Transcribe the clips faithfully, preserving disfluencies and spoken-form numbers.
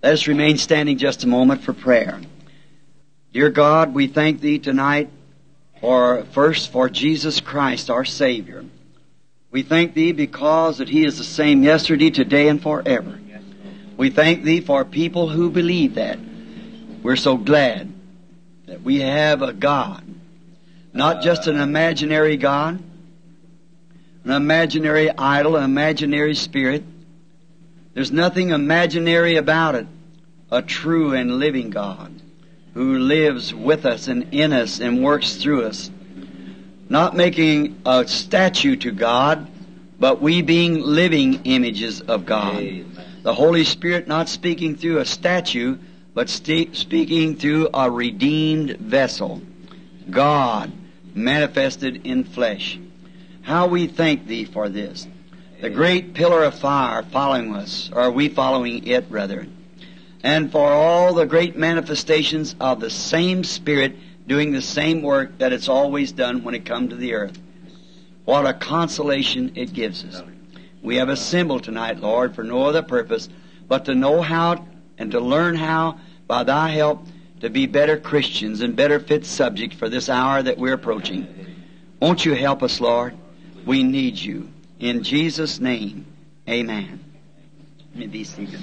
Let us remain standing just a moment for prayer. Dear God, we thank Thee tonight for, first, for Jesus Christ, our Savior. We thank Thee because that He is the same yesterday, today, and forever. We thank Thee for people who believe that. We're so glad that we have a God, not just an imaginary God, an imaginary idol, an imaginary spirit. There's nothing imaginary about it. A true and living God who lives with us and in us and works through us. Not making a statue to God, but we being living images of God. Amen. The Holy Spirit not speaking through a statue, but st- speaking through a redeemed vessel. God manifested in flesh. How we thank Thee for this. The great pillar of fire following us, or are we following it, rather? And for all the great manifestations of the same Spirit doing the same work that it's always done when it comes to the earth. What a consolation it gives us. We have assembled tonight, Lord, for no other purpose but to know how and to learn how, by Thy help, to be better Christians and better fit subject for this hour that we're approaching. Won't You help us, Lord? We need You. In Jesus' name, amen. Let me be seated.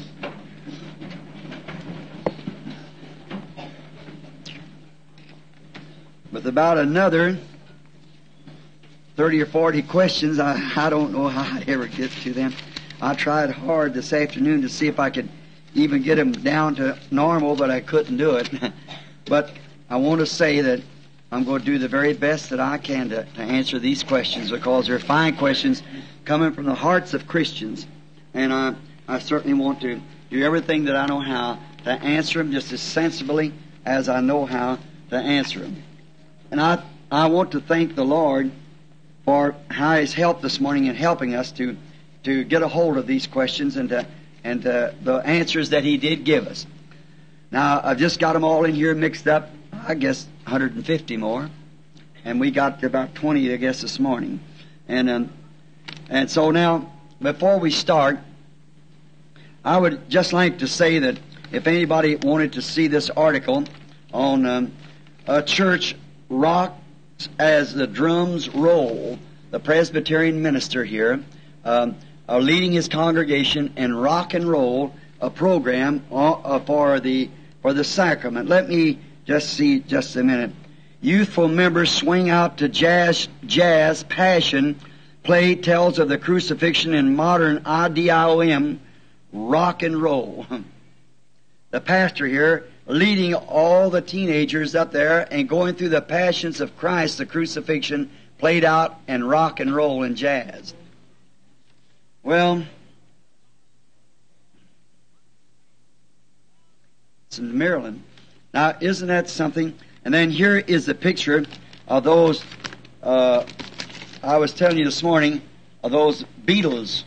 With about another thirty or forty questions, I, I don't know how I'd ever get to them. I tried hard this afternoon to see if I could even get them down to normal, but I couldn't do it. But I want to say that I'm going to do the very best that I can to, to answer these questions, because they're fine questions coming from the hearts of Christians. And I, I certainly want to do everything that I know how to answer them just as sensibly as I know how to answer them. And I, I want to thank the Lord for how He's helped this morning in helping us to, to get a hold of these questions and to, and to, the answers that He did give us. Now, I've just got them all in here mixed up, I guess one hundred fifty more. And we got about twenty, I guess, this morning. And, um, and so now, before we start, I would just like to say that if anybody wanted to see this article on um, a church rocks as the drums roll, the Presbyterian minister here um, are leading his congregation in rock and roll, a program uh, for the for the sacrament. Let me just see just a minute. Youthful members swing out to jazz, jazz passion. Play tells of the crucifixion in modern I D I O M, rock and roll. The pastor here leading all the teenagers up there and going through the passions of Christ, the crucifixion, played out in rock and roll and jazz. Well, it's in Maryland. Now, isn't that something? And then here is the picture of those, uh, I was telling you this morning, of those Beatles.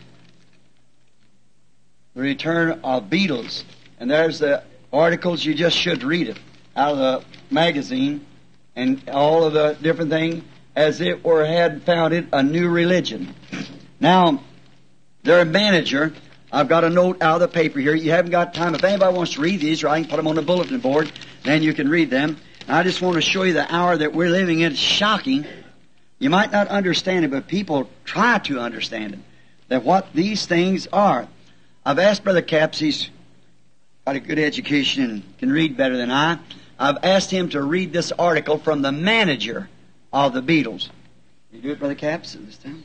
The return of Beatles. And there's the articles. You just should read it out of the magazine and all of the different things as it were had founded a new religion. Now, their manager, I've got a note out of the paper here. You haven't got time. If anybody wants to read these, or I can put them on the bulletin board, then you can read them. And I just want to show you the hour that we're living in. It's shocking. You might not understand it, but people try to understand it, that what these things are. I've asked Brother Capps, he's got a good education and can read better than I. I've asked him to read this article from the manager of the Beatles. You do it, Brother Capps, this time?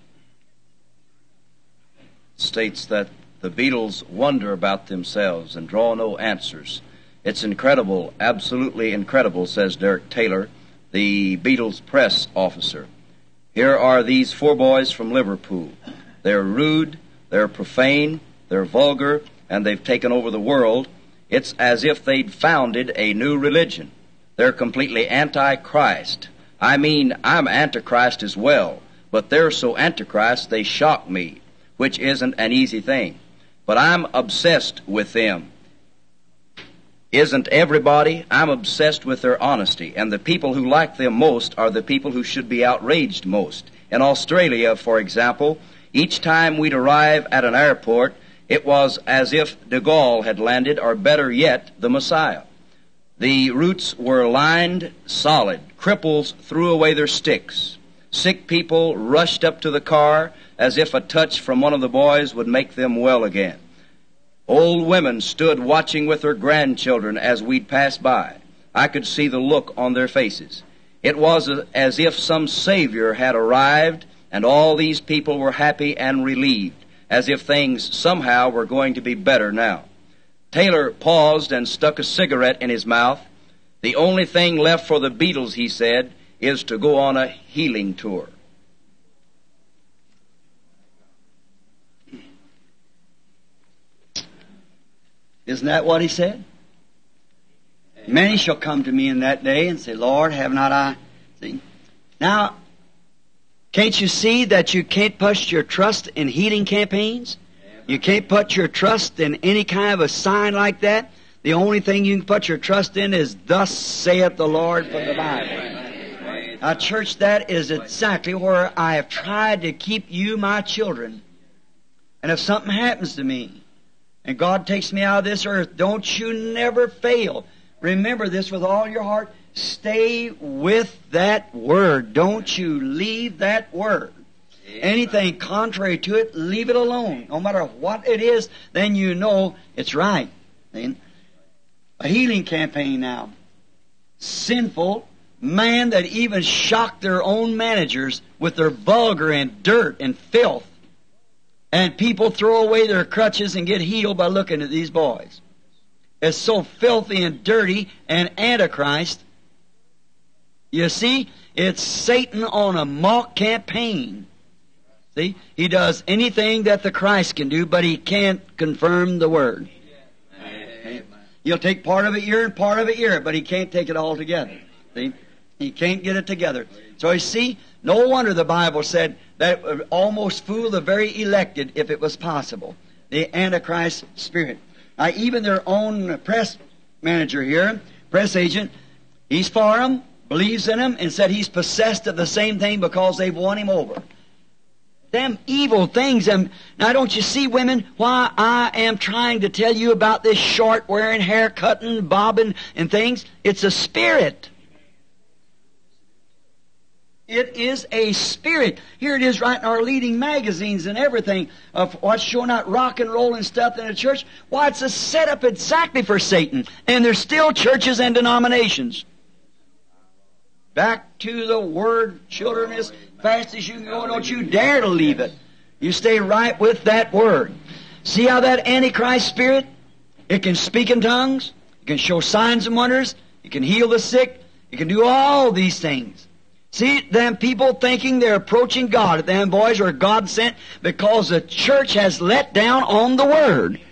States that the Beatles wonder about themselves and draw no answers. It's incredible, absolutely incredible, says Derek Taylor, the Beatles press officer. Here are these four boys from Liverpool. They're rude, they're profane, they're vulgar, and they've taken over the world. It's as if they'd founded a new religion. They're completely anti-Christ. I mean, I'm antichrist as well, but they're so antichrist they shock me, which isn't an easy thing. But I'm obsessed with them. Isn't everybody? I'm obsessed with their honesty, and the people who like them most are the people who should be outraged most. In Australia, for example, each time we'd arrive at an airport, It was as if de Gaulle had landed, or better yet, the Messiah. The routes were lined solid. Cripples threw away their sticks. Sick people rushed up to the car as if a touch from one of the boys would make them well again. Old women stood watching with their grandchildren as we'd pass by. I could see the look on their faces. It was as if some Savior had arrived, and all these people were happy and relieved, as if things somehow were going to be better now. Taylor paused and stuck a cigarette in his mouth. The only thing left for the Beatles, he said, is to go on a healing tour. Isn't that what he said? Many shall come to me in that day and say, Lord, have not I? See? Now, can't you see that you can't put your trust in healing campaigns? You can't put your trust in any kind of a sign like that. The only thing you can put your trust in is, thus saith the Lord from the Bible. Now, church, that is exactly where I have tried to keep you, my children. And if something happens to me, and God takes me out of this earth, don't you never fail. Remember this with all your heart. Stay with that Word. Don't you leave that Word. Anything contrary to it, leave it alone. No matter what it is, then you know it's right. Then, a healing campaign now. Sinful man that even shocked their own managers with their vulgar and dirt and filth. And people throw away their crutches and get healed by looking at these boys. It's so filthy and dirty and Antichrist. You see, it's Satan on a mock campaign. See, he does anything that the Christ can do, but he can't confirm the Word. Okay? He'll take part of it here and part of it here, but he can't take it all together. See, he can't get it together. So you see, no wonder the Bible said that it would almost fool the very elected if it was possible. The Antichrist spirit. Now, even their own press manager here, press agent, he's for him, believes in him, and said he's possessed of the same thing because they've won him over. Them evil things. And now, don't you see, women, why I am trying to tell you about this short wearing, hair cutting, bobbing, and things? It's a spirit. It is a spirit. Here it is right in our leading magazines and everything of what's showing out rock and roll and stuff in the church. Why, it's a setup exactly for Satan. And there's still churches and denominations. Back to the Word, children, as fast as you can go. Don't you dare to leave it. You stay right with that Word. See how that Antichrist spirit, it can speak in tongues, it can show signs and wonders, it can heal the sick, it can do all these things. See, them people thinking they're approaching God. Them boys are God sent because the church has let down on the Word.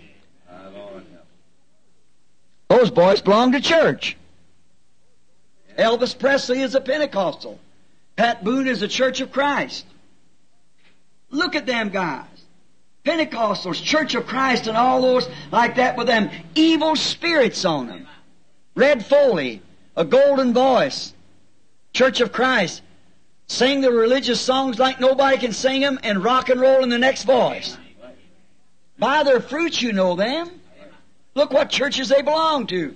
Those boys belong to church. Elvis Presley is a Pentecostal. Pat Boone is a Church of Christ. Look at them guys. Pentecostals, Church of Christ, and all those like that with them evil spirits on them. Red Foley, a golden voice. Church of Christ, sing the religious songs like nobody can sing them, and rock and roll in the next voice. By their fruits you know them. Look what churches they belong to.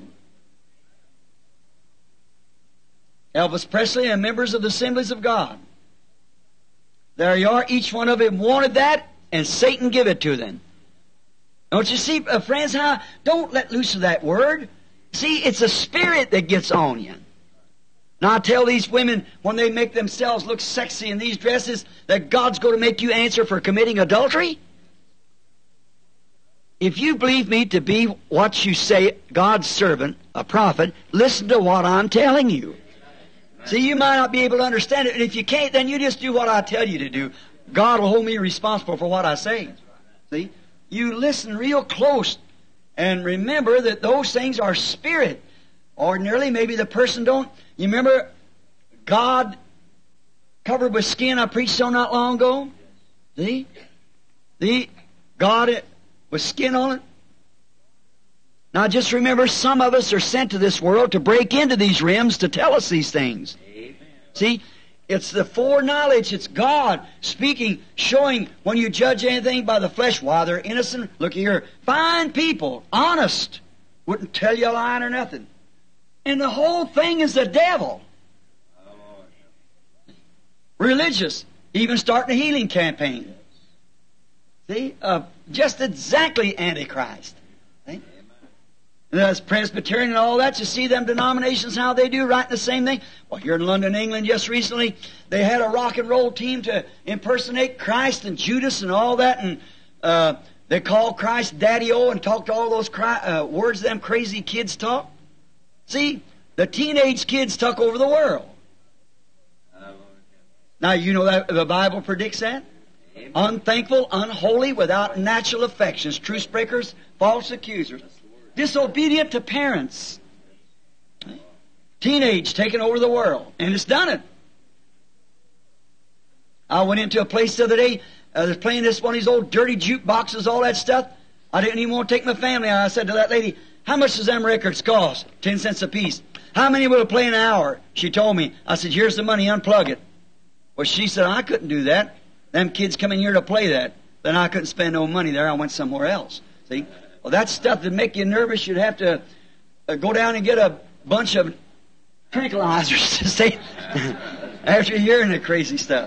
Elvis Presley and members of the Assemblies of God. There you are. Each one of them wanted that, and Satan give it to them. Don't you see, uh, friends, how? Don't let loose of that Word. See, it's a spirit that gets on you. Now I tell these women, when they make themselves look sexy in these dresses, that God's going to make you answer for committing adultery? If you believe me to be what you say, God's servant, a prophet, listen to what I'm telling you. See, you might not be able to understand it, and if you can't, then you just do what I tell you to do. God will hold me responsible for what I say. See? You listen real close, and remember that those things are spirit. Ordinarily, maybe the person don't. You remember God covered with skin I preached so not long ago? See? See? God with skin on it. Now just remember, some of us are sent to this world to break into these realms to tell us these things. Amen. See? It's the foreknowledge. It's God speaking, showing when you judge anything by the flesh, why they're innocent. Look here, fine people, honest, wouldn't tell you a lie or nothing. And the whole thing is the devil. Religious, even starting a healing campaign. See, uh, just exactly Antichrist. See? And that's Presbyterian and all that. You see them denominations, how they do, right? The same thing. Well, here in London, England, just recently, they had a rock and roll team to impersonate Christ and Judas and all that, and uh, they called Christ Daddy-O and talked all those cry, uh, words them crazy kids talk. See, the teenage kids took over the world. Now, you know that the Bible predicts that? Amen. Unthankful, unholy, without natural affections, truce breakers, false accusers, disobedient to parents. Teenage taking over the world. And it's done it. I went into a place the other day, I was playing this one of these old dirty jukeboxes, all that stuff. I didn't even want to take my family out. I said to that lady, how much does them records cost? Ten cents a piece. How many will play an hour? She told me. I said, here's the money, unplug it. Well, she said, I couldn't do that. Them kids come in here to play that. Then I couldn't spend no money there. I went somewhere else. See? Well, that stuff that make you nervous, you'd have to uh, go down and get a bunch of tranquilizers to say after hearing the crazy stuff.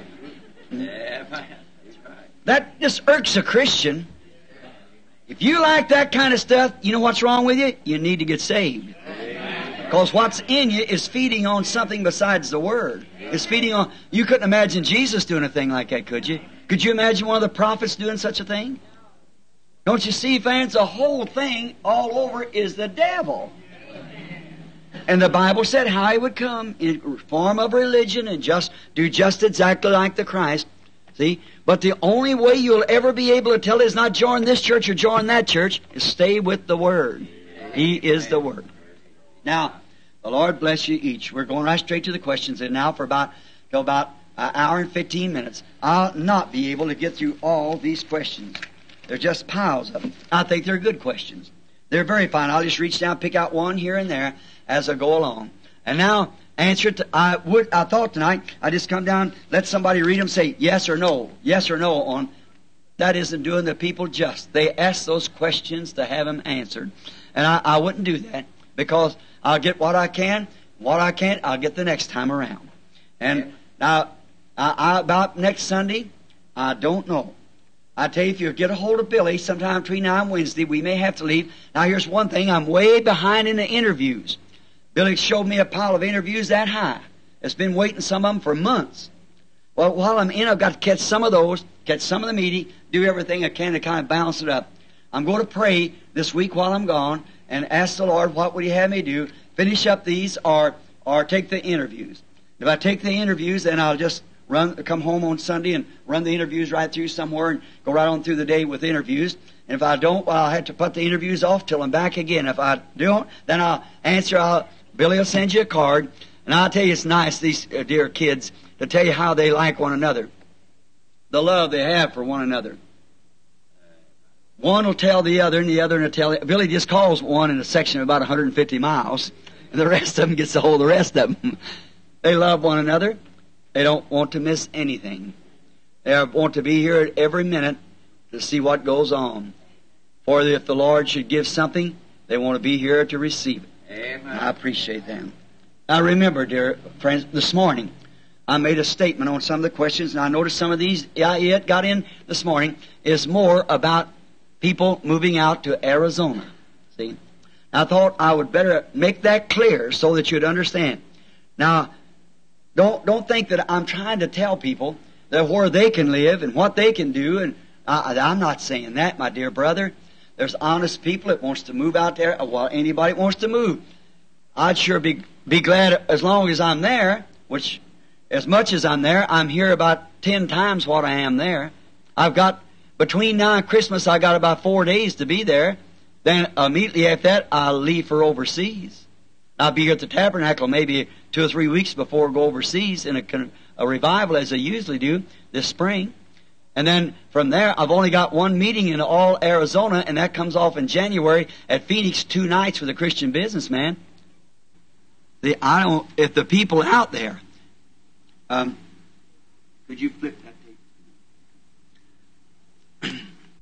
That just irks a Christian. If you like that kind of stuff, you know what's wrong with you? You need to get saved. Because what's in you is feeding on something besides the Word. It's feeding on... You couldn't imagine Jesus doing a thing like that, could you? Could you imagine one of the prophets doing such a thing? Don't you see, fans? The whole thing all over is the devil. And the Bible said how he would come in form of religion and just do just exactly like the Christ. See? But the only way you'll ever be able to tell is not join this church or join that church, is stay with the Word. He is the Word. Now, the Lord bless you each. We're going right straight to the questions, and now for about till about an hour and fifteen minutes. I'll not be able to get through all these questions. They're just piles of them. I think they're good questions. They're very fine. I'll just reach down, pick out one here and there as I go along. And now, answer to, I would, I thought tonight, I just come down, let somebody read them, say yes or no, yes or no on. That isn't doing the people just. They ask those questions to have them answered. And I, I wouldn't do that, because I'll get what I can. What I can't, I'll get the next time around. And yeah. now, I, I, about next Sunday, I don't know. I tell you, if you get a hold of Billy sometime between now and Wednesday, we may have to leave. Now, here's one thing. I'm way behind in the interviews. Billy showed me a pile of interviews that high. It's been waiting, some of them, for months. Well, while I'm in, I've got to catch some of those, catch some of the meaty, do everything I can to kind of balance it up. I'm going to pray this week while I'm gone and ask the Lord, what would He have me do? Finish up these or or take the interviews. If I take the interviews, then I'll just run, come home on Sunday and run the interviews right through somewhere and go right on through the day with interviews. And if I don't, well, I'll have to put the interviews off till I'm back again. If I don't, then I'll answer. I'll, Billy will send you a card. And I'll tell you, it's nice, these uh, dear kids, to tell you how they like one another. The love they have for one another. One will tell the other, and the other will tell... Billy just calls one in a section of about one hundred fifty miles, and the rest of them gets to hold the rest of them. They love one another. They don't want to miss anything. They want to be here at every minute to see what goes on. For if the Lord should give something, they want to be here to receive it. Amen. I appreciate them. Now remember, dear friends, this morning I made a statement on some of the questions, and I noticed some of these I yet got in this morning is more about people moving out to Arizona. See? I thought I would better make that clear so that you'd understand. Now, don't don't think that I'm trying to tell people that where they can live and what they can do, and I, I'm not saying that, my dear brother. There's honest people that wants to move out there. Well, anybody wants to move. I'd sure be be glad as long as I'm there, which as much as I'm there, I'm here about ten times what I am there. I've got, between now and Christmas, I got about four days to be there. Then immediately after that, I'll leave for overseas. I'll be here at the Tabernacle maybe two or three weeks before I go overseas in a, a revival as I usually do this spring. And then from there, I've only got one meeting in all Arizona, and that comes off in January at Phoenix, two nights with a Christian businessman. The, I don't, if the people out there, um, Could you flip that tape?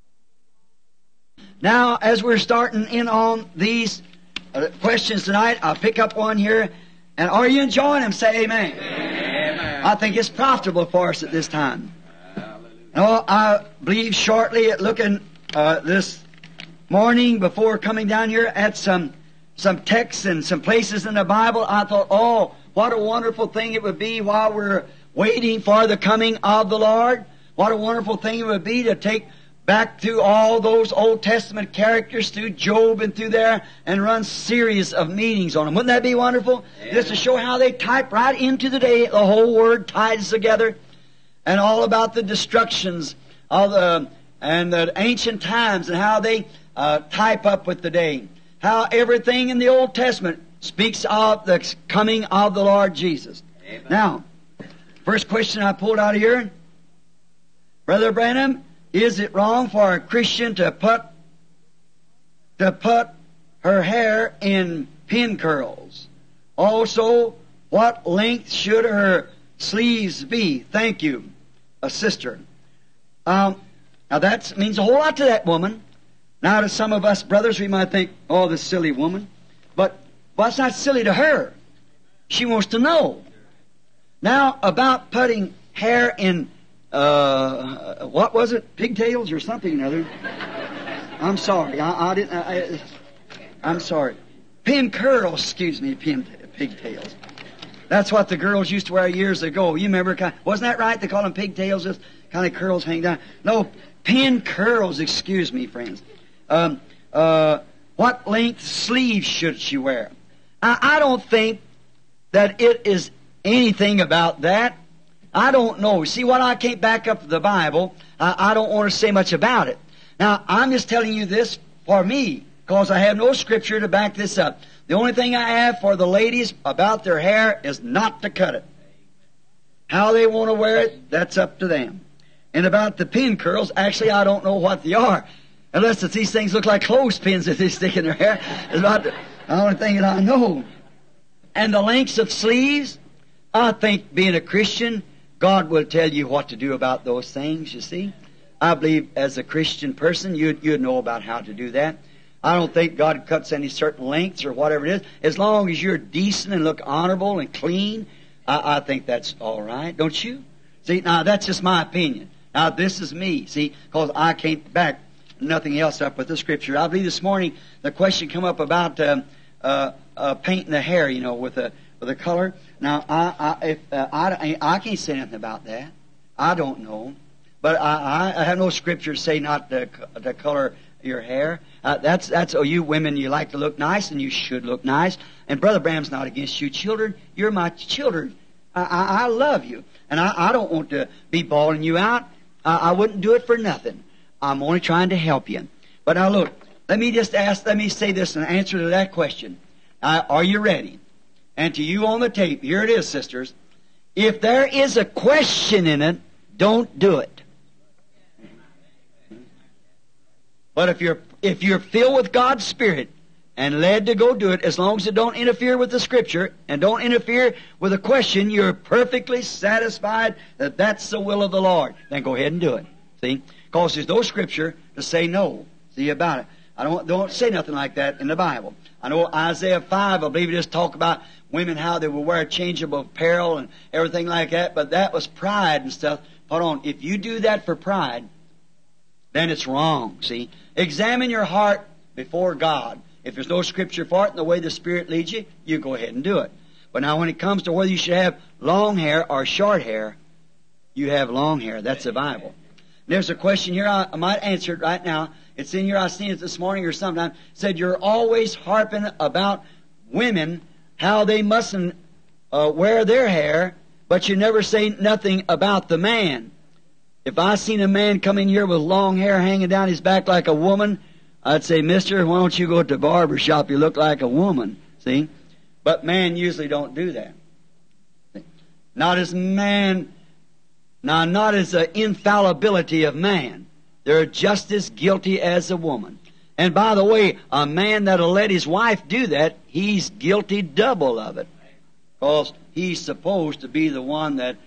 Now, as we're starting in on these uh, questions tonight, I'll pick up one here. And are you enjoying them? Say amen. Amen. I think it's profitable for us at this time. Now, I believe shortly at looking uh, this morning before coming down here at some some texts and some places in the Bible, I thought, oh, what a wonderful thing it would be while we're waiting for the coming of the Lord. What a wonderful thing it would be to take back through all those Old Testament characters, through Job and through there, and run series of meetings on them. Wouldn't that be wonderful? Yeah. Just to show how they type right into the day, the whole Word ties together, and all about the destructions of the and the ancient times, and how they uh, type up with the day. How everything in the Old Testament speaks of the coming of the Lord Jesus. Amen. Now, first question I pulled out of here, Brother Branham, is it wrong for a Christian to put to put her hair in pin curls? Also, what length should her sleeves be? Thank you, a sister. Um, now that means a whole lot to that woman. Now to some of us brothers, we might think, oh, this silly woman. But well, it's not silly to her. She wants to know. Now, about putting hair in, uh, what was it? Pigtails or something or other. I'm sorry. I, I didn't, I, I, I'm sorry. Pin curls, excuse me, pin, pigtails. That's what the girls used to wear years ago. You remember, wasn't that right? They call them pigtails, just kind of curls hang down. No, pin curls, excuse me, friends. Um, uh, what length sleeves should she wear? I, I don't think that it is anything about that. I don't know. See, what I can't back up the Bible, I, I don't want to say much about it. Now, I'm just telling you this for me, because I have no scripture to back this up. The only thing I have for the ladies about their hair is not to cut it. How they want to wear it, that's up to them. And about the pin curls, actually, I don't know what they are. Unless it's these things look like clothespins that they stick in their hair. It's about the only thing that I know. And the lengths of sleeves, I think being a Christian, God will tell you what to do about those things, you see. I believe as a Christian person, you'd, you'd know about how to do that. I don't think God cuts any certain lengths or whatever it is. As long as you're decent and look honorable and clean, I, I think that's all right, don't you? See, now that's just my opinion. Now this is me, see, because I can't back nothing else up with the Scripture. I believe this morning the question come up about uh, uh, uh, painting the hair, you know, with a with a color. Now I I, if, uh, I I can't say anything about that. I don't know, but I I have no Scripture to say not to, to color your hair. Uh, that's that's oh, you women, you like to look nice, and you should look nice. And Brother Branham's not against you children. You're my children. I I, I love you, and I, I don't want to be bawling you out. I, I wouldn't do it for nothing. I'm only trying to help you. But now look, let me just ask, let me say this in answer to that question. Uh, are you ready? And to you on the tape, here it is, sisters. If there is a question in it, don't do it. But if you're, if you're filled with God's Spirit and led to go do it, as long as it don't interfere with the Scripture and don't interfere with a question, you're perfectly satisfied that that's the will of the Lord. Then go ahead and do it. See? Because there's no Scripture to say no. See about it. I don't don't say nothing like that in the Bible. I know Isaiah five, I believe it is talk about women, how they will wear changeable apparel and everything like that, but that was pride and stuff. Hold on. If you do that for pride, then it's wrong, see. Examine your heart before God. If there's no Scripture for it and the way the Spirit leads you, you go ahead and do it. But now when it comes to whether you should have long hair or short hair, you have long hair. That's the Bible. There's a question here, I, I might answer it right now. It's in here, I seen it this morning or sometime. It said, you're always harping about women, how they mustn't uh, wear their hair, but you never say nothing about the man. If I seen a man come in here with long hair hanging down his back like a woman, I'd say, mister, why don't you go to the barber shop? You look like a woman, see? But man usually don't do that. Not as man... Now, not as the infallibility of man. They're just as guilty as a woman. And by the way, a man that'll let his wife do that, he's guilty double of it. Because he's supposed to be the one that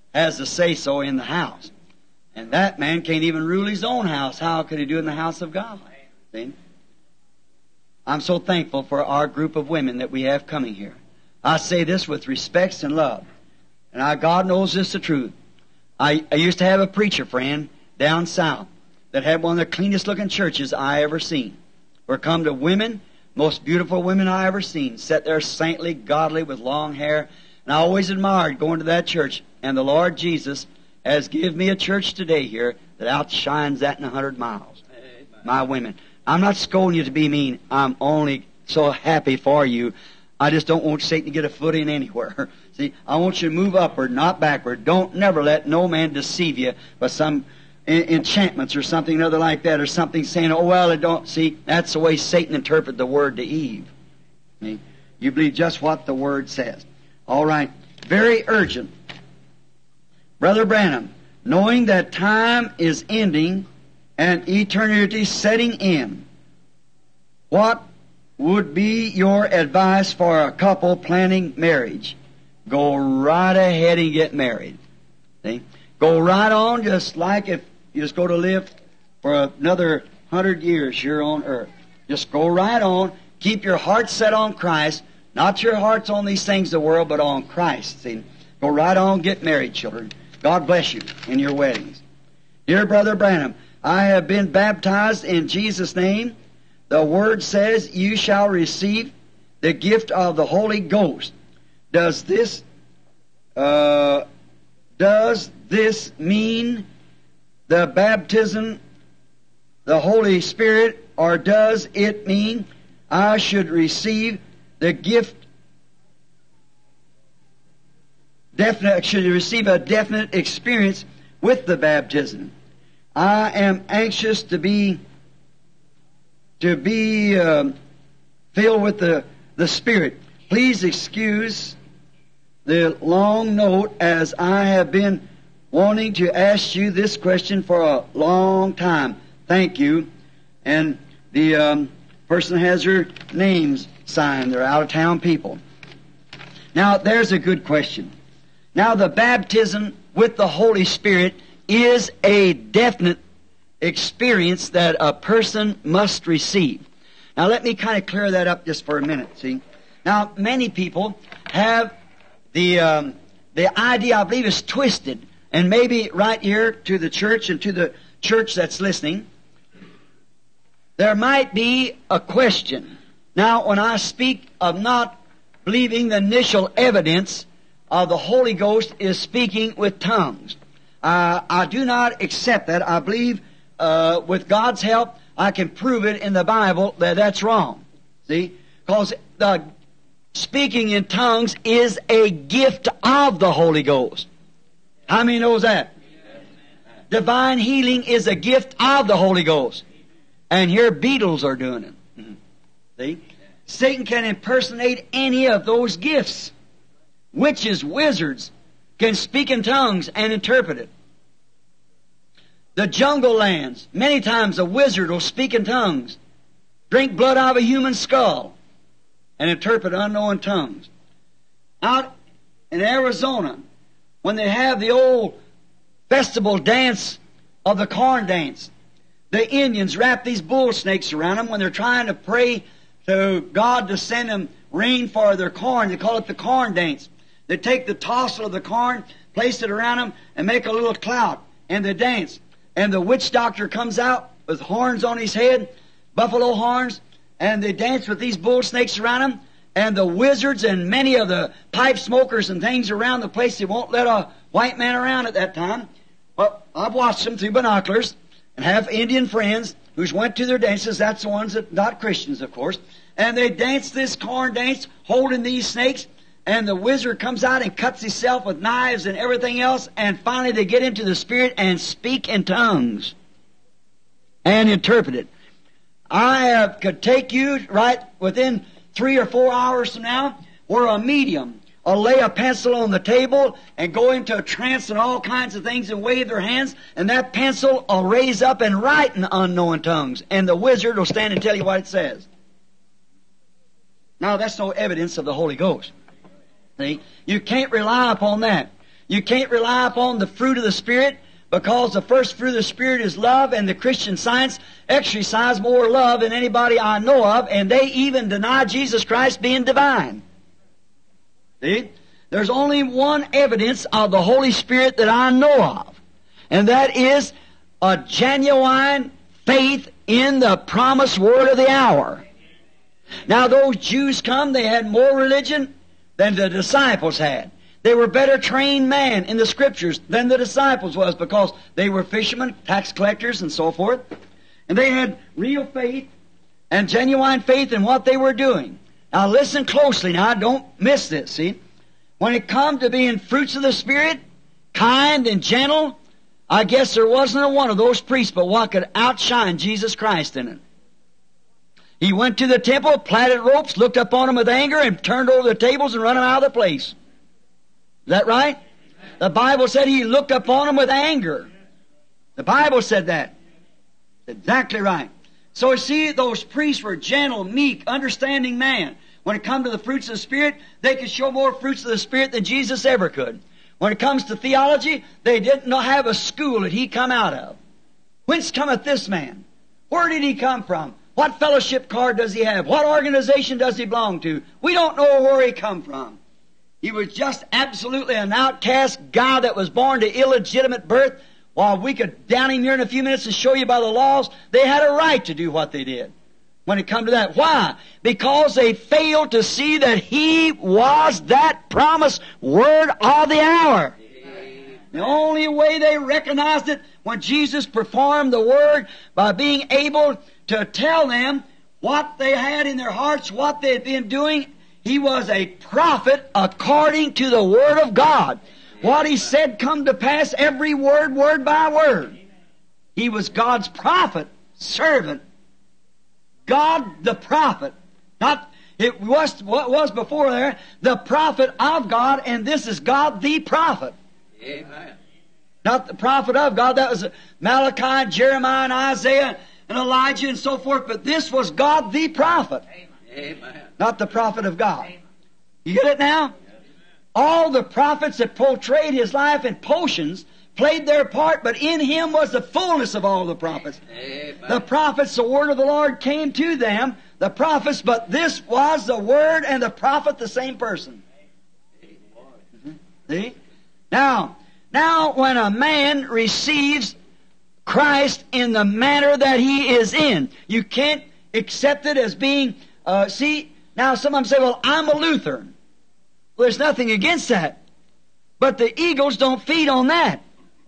has the say-so in the house. And that man can't even rule his own house. How could he do it in the house of God? See? I'm so thankful for our group of women that we have coming here. I say this with respect and love. And our God knows this is the truth. I, I used to have a preacher friend down south that had one of the cleanest looking churches I ever seen. Where come to women, most beautiful women I ever seen, sat there saintly, godly, with long hair. And I always admired going to that church. And the Lord Jesus has given me a church today here that outshines that in a hundred miles. Amen. My women. I'm not scolding you to be mean. I'm only so happy for you. I just don't want Satan to get a foot in anywhere. See, I want you to move upward, not backward. Don't never let no man deceive you by some enchantments or something other like that, or something saying, oh, well, it don't. See, that's the way Satan interpreted the word to Eve. See? You believe just what the word says. All right. Very urgent. Brother Branham, knowing that time is ending and eternity setting in, what would be your advice for a couple planning marriage? Go right ahead and get married. See? Go right on, just like if you just go to live for another hundred years here on earth. Just go right on. Keep your heart set on Christ. Not your hearts on these things of the world, but on Christ. See? Go right on, get married, children. God bless you in your weddings. Dear Brother Branham, I have been baptized in Jesus' name. The Word says you shall receive the gift of the Holy Ghost. Does this, uh, does this mean the baptism, the Holy Spirit, or does it mean I should receive the gift, definite, should receive a definite experience with the baptism? I am anxious to be to be um, filled with the, the Spirit. Please excuse the long note, as I have been wanting to ask you this question for a long time. Thank you. And the um, person has her names signed. They're out-of-town people. Now, there's a good question. Now, the baptism with the Holy Spirit is a definite experience that a person must receive. Now, let me kind of clear that up just for a minute, see. Now, many people have the um, the idea, I believe, is twisted, and maybe right here to the church and to the church that's listening, there might be a question. Now, when I speak of not believing the initial evidence of the Holy Ghost is speaking with tongues, uh, I do not accept that. I believe Uh, with God's help, I can prove it in the Bible that that's wrong. See? Because the speaking in tongues is a gift of the Holy Ghost. How many knows that? Divine healing is a gift of the Holy Ghost. And here beetles are doing it. Mm-hmm. See? Satan can impersonate any of those gifts. Witches, wizards can speak in tongues and interpret it. The jungle lands, many times a wizard will speak in tongues, drink blood out of a human skull, and interpret unknown tongues. Out in Arizona, when they have the old festival dance of the corn dance, the Indians wrap these bull snakes around them when they're trying to pray to God to send them rain for their corn. They call it the corn dance. They take the tassel of the corn, place it around them, and make a little cloud, and they dance. And the witch doctor comes out with horns on his head, buffalo horns, and they dance with these bull snakes around him. And the wizards and many of the pipe smokers and things around the place, they won't let a white man around at that time. Well, I've watched them through binoculars and have Indian friends who's went to their dances. That's the ones that, not Christians, of course. And they dance this corn dance holding these snakes. And the wizard comes out and cuts himself with knives and everything else. And finally they get into the Spirit and speak in tongues and interpret it. I have, could take you right within three or four hours from now, where a medium will lay a pencil on the table and go into a trance and all kinds of things and wave their hands. And that pencil will raise up and write in unknown tongues. And the wizard will stand and tell you what it says. Now that's no evidence of the Holy Ghost. See? You can't rely upon that. You can't rely upon the fruit of the Spirit, because the first fruit of the Spirit is love, and the Christian Science exercise more love than anybody I know of, and they even deny Jesus Christ being divine. See? There's only one evidence of the Holy Spirit that I know of, and that is a genuine faith in the promised word of the hour. Now those Jews come, they had more religion than the disciples had. They were better trained men in the Scriptures than the disciples was, because they were fishermen, tax collectors, and so forth. And they had real faith and genuine faith in what they were doing. Now listen closely now, don't miss this, see. When it come to being fruits of the Spirit, kind and gentle, I guess there wasn't a one of those priests but what could outshine Jesus Christ in it. He went to the temple, plaited ropes, looked upon them with anger, and turned over the tables and run them out of the place. Is that right? The Bible said he looked upon them with anger. The Bible said that. Exactly right. So you see, those priests were gentle, meek, understanding man. When it comes to the fruits of the Spirit, they could show more fruits of the Spirit than Jesus ever could. When it comes to theology, they didn't have a school that he come out of. Whence cometh this man? Where did he come from? What fellowship card does he have? What organization does he belong to? We don't know where he come from. He was just absolutely an outcast guy that was born to illegitimate birth. While we could down him here in a few minutes and show you by the laws, they had a right to do what they did when it come to that. Why? Because they failed to see that he was that promised word of the hour. The only way they recognized it when Jesus performed the word by being able to tell them what they had in their hearts, what they had been doing. He was a prophet according to the Word of God. What he said come to pass, every word, word by word. He was God's prophet, servant. God the prophet. Not, it was what was before there, the prophet of God, and this is God the prophet. Amen. Not the prophet of God. That was Malachi, Jeremiah, and Isaiah, and Elijah, and so forth. But this was God the prophet. Amen. Not the prophet of God. You get it now? All the prophets that portrayed his life in potions played their part, but in him was the fullness of all the prophets. Amen. The prophets, the word of the Lord came to them, the prophets, but this was the word and the prophet the same person. Mm-hmm. See? Now, now when a man receives Christ in the manner that he is in, you can't accept it as being, uh, see, now some of them say, well, I'm a Lutheran. Well, there's nothing against that. But the eagles don't feed on that.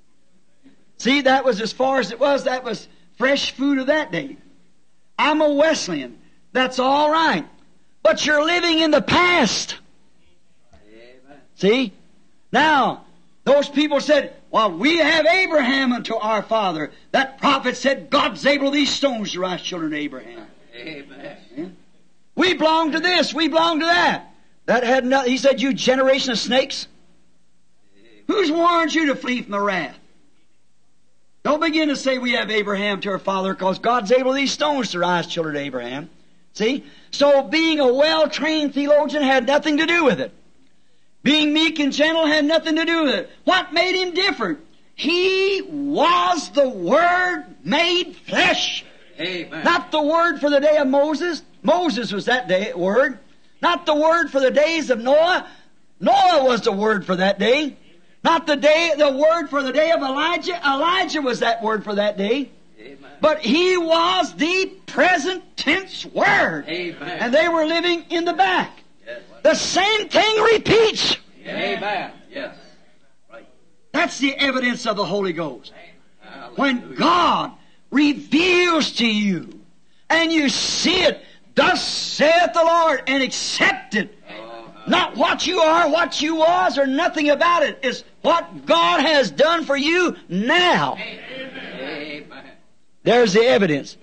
See, that was as far as it was. That was fresh food of that day. I'm a Wesleyan. That's all right. But you're living in the past. Amen. See? Now, those people said, well, we have Abraham unto our father. That prophet said, God's able these stones to rise children of Abraham. Amen. Yeah? We belong to this. We belong to that. That had no, he said, you generation of snakes. Who's warned you to flee from the wrath? Don't begin to say we have Abraham to our father, because God's able these stones to rise children of Abraham. See? So being a well-trained theologian had nothing to do with it. Being meek and gentle had nothing to do with it. What made him different? He was the Word made flesh. Amen. Not the Word for the day of Moses. Moses was that day Word. Not the Word for the days of Noah. Noah was the Word for that day. Not the day, the Word for the day of Elijah. Elijah was that Word for that day. Amen. But he was the present tense Word. Amen. And they were living in the back. Yes. The same thing repeats. Amen. Yes. Right. That's the evidence of the Holy Ghost. Hallelujah. When God reveals to you and you see it, thus saith the Lord, and accept it. Oh, Not what you are, what you was, or nothing about it. It's what God has done for you now. Amen. There's the evidence.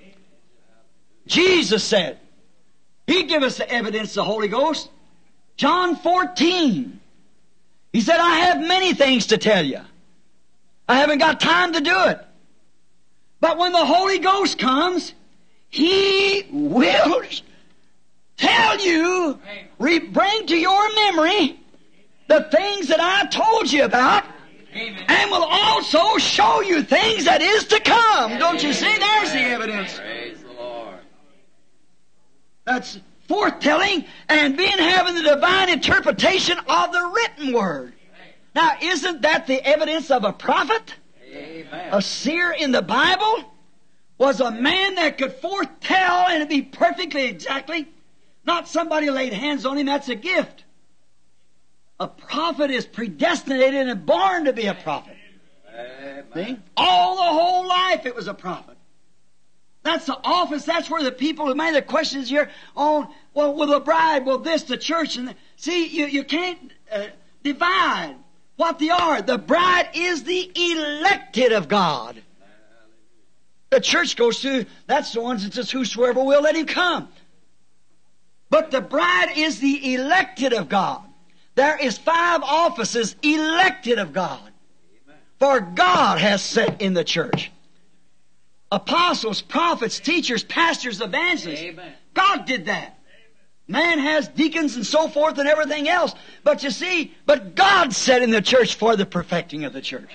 Jesus said, He gave us the evidence, the Holy Ghost. John fourteen. He said, I have many things to tell you. I haven't got time to do it. But when the Holy Ghost comes, He will tell you, re- bring to your memory the things that I told you about, Amen. and will also show you things that is to come. Don't you see? There's the evidence. Praise the Lord. That's foretelling and being having the divine interpretation of the written word. Now, isn't that the evidence of a prophet? Amen. A seer in the Bible was a man that could foretell and be perfectly exactly. Not somebody laid hands on him. That's a gift. A prophet is predestinated and born to be a prophet. Amen. See? All the whole life it was a prophet. That's the office. That's where the people who made the questions here on, well, will the bride, will this, the church, and the, see, you, you can't uh, divide what they are. The bride is the elected of God. The church goes through, that's the ones that says, whosoever will, let him come. But the bride is the elected of God. There is five offices elected of God. For God has set in the church. Apostles, prophets, teachers, pastors, evangelists. Amen. God did that. Man has deacons and so forth and everything else. But you see, but God set in the church for the perfecting of the church.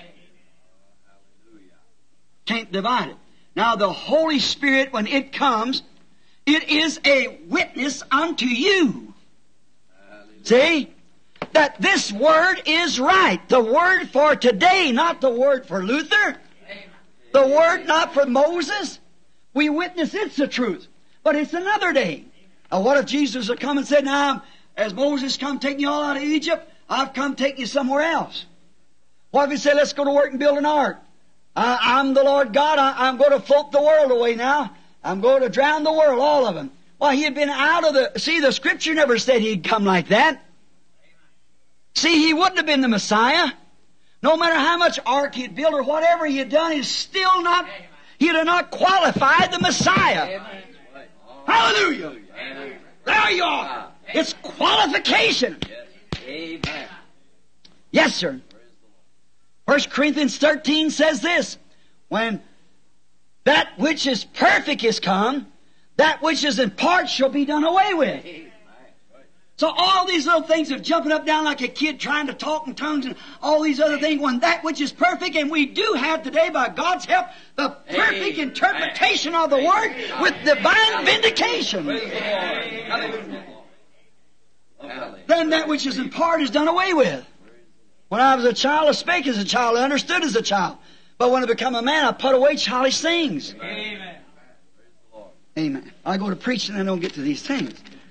Can't divide it. Now the Holy Spirit, when it comes, it is a witness unto you. See? That this word is right. The word for today, not the word for Luther. The word not for Moses. We witness it's the truth. But it's another day. Now what if Jesus had come and said, now, as Moses come taking you all out of Egypt, I've come taking you somewhere else. What if he said, let's go to work and build an ark? I, I'm the Lord God. I, I'm going to float the world away now. I'm going to drown the world, all of them. Well, he had been out of the... See, the Scripture never said he'd come like that. See, he wouldn't have been the Messiah. No matter how much ark he'd built or whatever he had done, he's still not, he'd have not qualified the Messiah. Amen. Hallelujah. There you are. It's qualification. Amen. Yes, sir. First Corinthians thirteen says this, when that which is perfect is come, that which is in part shall be done away with. So all these little things of jumping up down like a kid trying to talk in tongues and all these other things, when that which is perfect, and we do have today by God's help the perfect Amen. interpretation of the Word with divine vindication. Then that which is in part is done away with. When I was a child, I spake as a child, I understood as a child. But when I become a man, I put away childish things. Amen. Amen. I go to preach and I don't get to these things.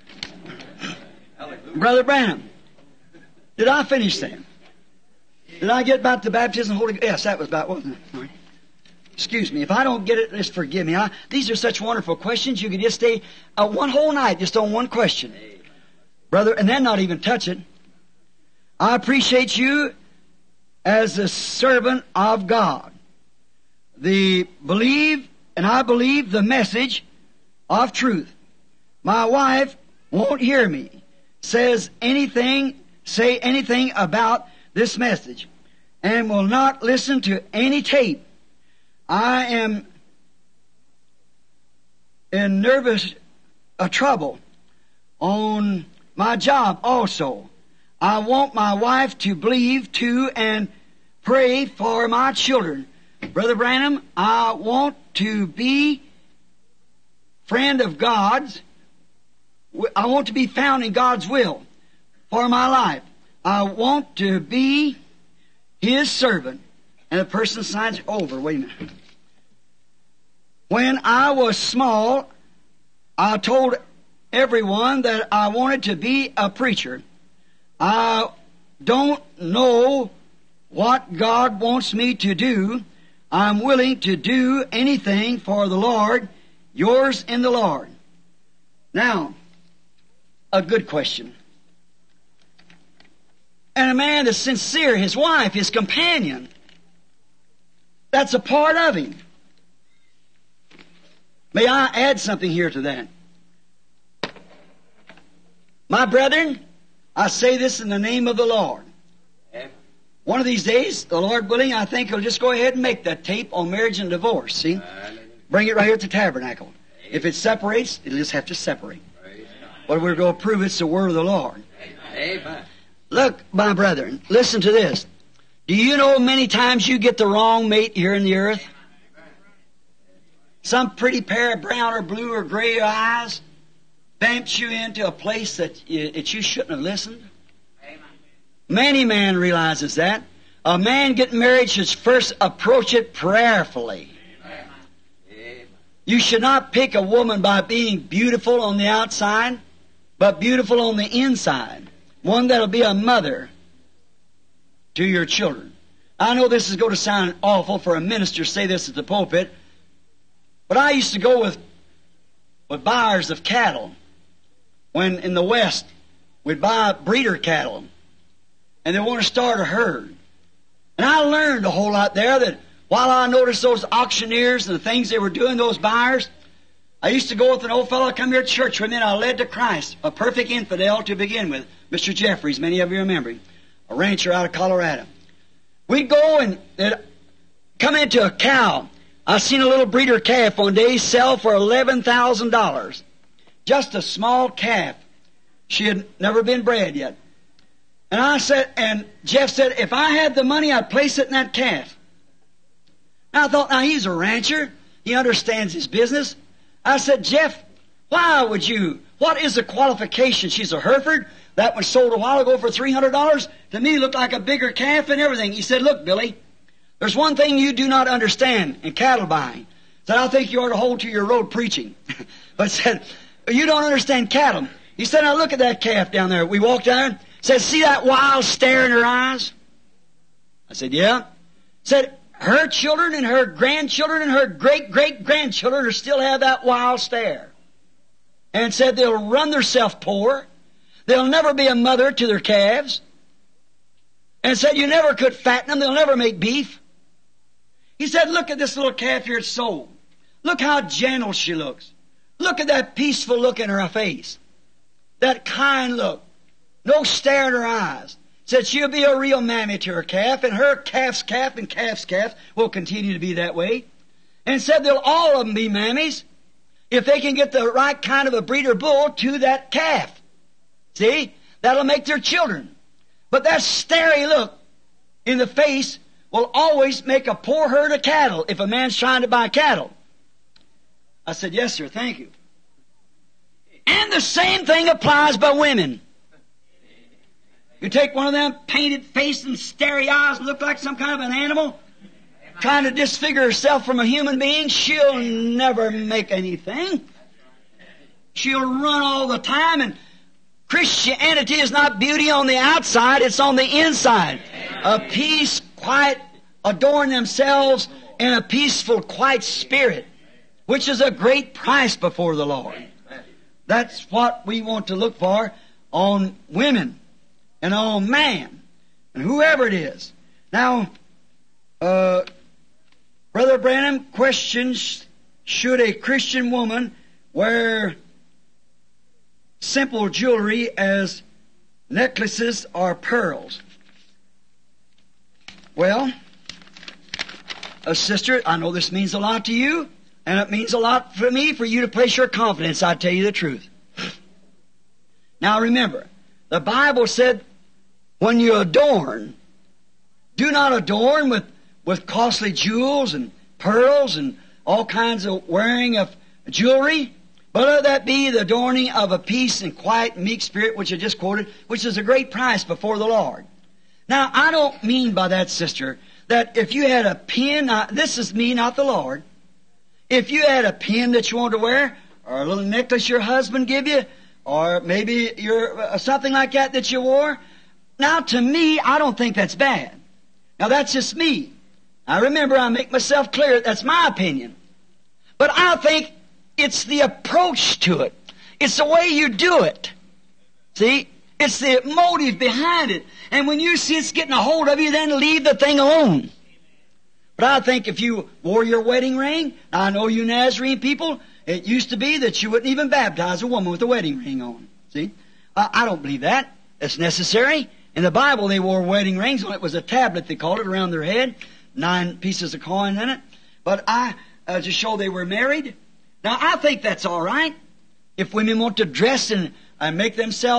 Brother Branham, did I finish then? Did I get about the baptism of the Holy Ghost? Yes, that was about, wasn't it? All right. Excuse me. If I don't get it, just forgive me. I, these are such wonderful questions. You could just stay uh, one whole night just on one question. Brother, and then not even touch it. I appreciate you as a servant of God. The believe, and I believe the message of truth. My wife won't hear me. Says anything, say anything about this message, and will not listen to any tape. I am in nervous uh, trouble on my job also. I want my wife to believe too and pray for my children. Brother Branham, I want to be friend of God's. I want to be found in God's will for my life. I want to be His servant. And the person signs over. Wait a minute. When I was small, I told everyone that I wanted to be a preacher. I don't know what God wants me to do. I'm willing to do anything for the Lord. Yours in the Lord. Now, a good question. And a man that's sincere, his wife, his companion, that's a part of him. May I add something here to that? My brethren, I say this in the name of the Lord. One of these days, the Lord willing, I think He'll just go ahead and make that tape on marriage and divorce, see? Bring it right here at the tabernacle. If it separates, it'll just have to separate. But we're going to prove it's the word of the Lord. Amen. Look, my brethren, listen to this. Do you know many times you get the wrong mate here in the earth? Some pretty pair of brown or blue or gray eyes vamps you into a place that you, that you shouldn't have listened. Many man realizes that. A man getting married should first approach it prayerfully. You should not pick a woman by being beautiful on the outside, but beautiful on the inside. One that'll be a mother to your children. I know this is going to sound awful for a minister to say this at the pulpit, but I used to go with, with buyers of cattle when in the West we'd buy breeder cattle and they want to start a herd. And I learned a whole lot there that while I noticed those auctioneers and the things they were doing, those buyers, I used to go with an old fellow come here to church with me, and I led to Christ, a perfect infidel to begin with, Mister Jeffries, many of you remember him, a rancher out of Colorado. We'd go and they'd come into a cow. I seen a little breeder calf one day sell for eleven thousand dollars. Just a small calf. She had never been bred yet. And I said, and Jeff said, if I had the money, I'd place it in that calf. Now I thought, now he's a rancher. He understands his business. I said, Jeff, why would you? What is the qualification? She's a Hereford. That one sold a while ago for three hundred dollars. To me, looked like a bigger calf and everything. He said, look, Billy, there's one thing you do not understand in cattle buying. Said, I think you ought to hold to your road preaching. But said, you don't understand cattle. He said, now look at that calf down there. We walked down there. Said, see that wild stare in her eyes? I said, yeah. Said, her children and her grandchildren and her great-great-grandchildren still have that wild stare. And said they'll run themselves poor. They'll never be a mother to their calves. And said you never could fatten them. They'll never make beef. He said, look at this little calf here at sold. Look how gentle she looks. Look at that peaceful look in her face. That kind look. No stare in her eyes. Said she'll be a real mammy to her calf, and her calf's calf and calf's calf will continue to be that way. And said they'll all of them be mammies if they can get the right kind of a breeder bull to that calf. See? That'll make their children. But that starey look in the face will always make a poor herd of cattle if a man's trying to buy cattle. I said, yes, sir, thank you. And the same thing applies by women. You take one of them painted face and starey eyes, look like some kind of an animal, trying to disfigure herself from a human being, she'll never make anything. She'll run all the time, and Christianity is not beauty on the outside, it's on the inside. A peace, quiet, adorn themselves in a peaceful, quiet spirit, which is a great price before the Lord. That's what we want to look for on women and on man and whoever it is. Now, uh, Brother Branham questions, should a Christian woman wear simple jewelry as necklaces or pearls? Well, uh, sister, I know this means a lot to you, and it means a lot for me for you to place your confidence. I tell you the truth. Now remember, the Bible said, when you adorn, do not adorn with, with costly jewels and pearls and all kinds of wearing of jewelry, but let that be the adorning of a peace and quiet and meek spirit, which I just quoted, which is a great price before the Lord. Now, I don't mean by that, sister, that if you had a pin, uh, this is me, not the Lord, if you had a pin that you wanted to wear, or a little necklace your husband give you, or maybe your uh, something like that that you wore, now to me, I don't think that's bad. Now that's just me. I remember I make myself clear, that's my opinion. But I think it's the approach to it. It's the way you do it. See? It's the motive behind it. And when you see it's getting a hold of you, then leave the thing alone. But I think if you wore your wedding ring, I know you Nazarene people, it used to be that you wouldn't even baptize a woman with a wedding ring on. See? I, I don't believe that. It's necessary. In the Bible, they wore wedding rings on. It was a tablet, they called it, around their head. Nine pieces of coin in it. But I, uh, to show they were married. Now, I think that's all right. If women want to dress and uh, make themselves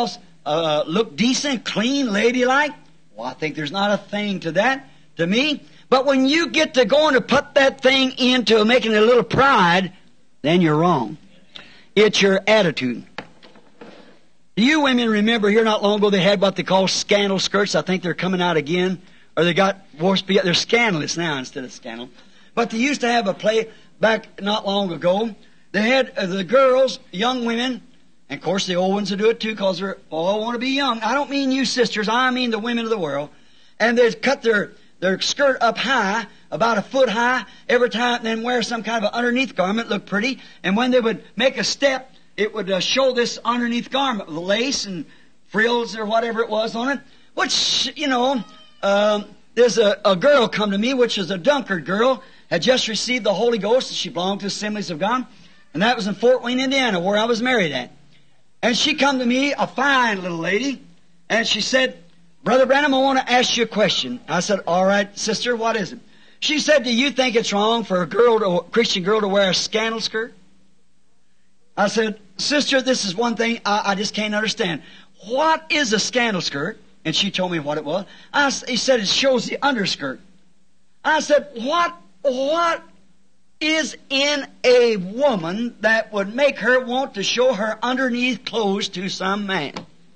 uh, look decent, clean, ladylike. Well, I think there's not a thing to that, to me. But when you get to going to put that thing into making it a little pride, then you're wrong. It's your attitude. Do you women remember here not long ago they had what they call scandal skirts? I think they're coming out again. Or they got worse, they're scandalous now instead of scandal. But they used to have a play back not long ago. They had uh, the girls, young women, and of course the old ones will do it too because they all want to be young. I don't mean you sisters, I mean the women of the world. And they'd cut their, their skirt up high, about a foot high, every time, and then wear some kind of an underneath garment, look pretty. And when they would make a step, it would uh, show this underneath garment with lace and frills or whatever it was on it. Which, you know, um, there's a, a girl come to me, which is a Dunkard girl, had just received the Holy Ghost, and she belonged to Assemblies of God. And that was in Fort Wayne, Indiana, where I was married at. And she come to me, a fine little lady, and she said, Brother Branham, I want to ask you a question. I said, all right, sister, what is it? She said, do you think it's wrong for a girl, to, a Christian girl, to wear a scandal skirt? I said, sister, this is one thing I, I just can't understand. What is a scandal skirt? And she told me what it was. I, he said, it shows the underskirt. I said, what, what is in a woman that would make her want to show her underneath clothes to some man?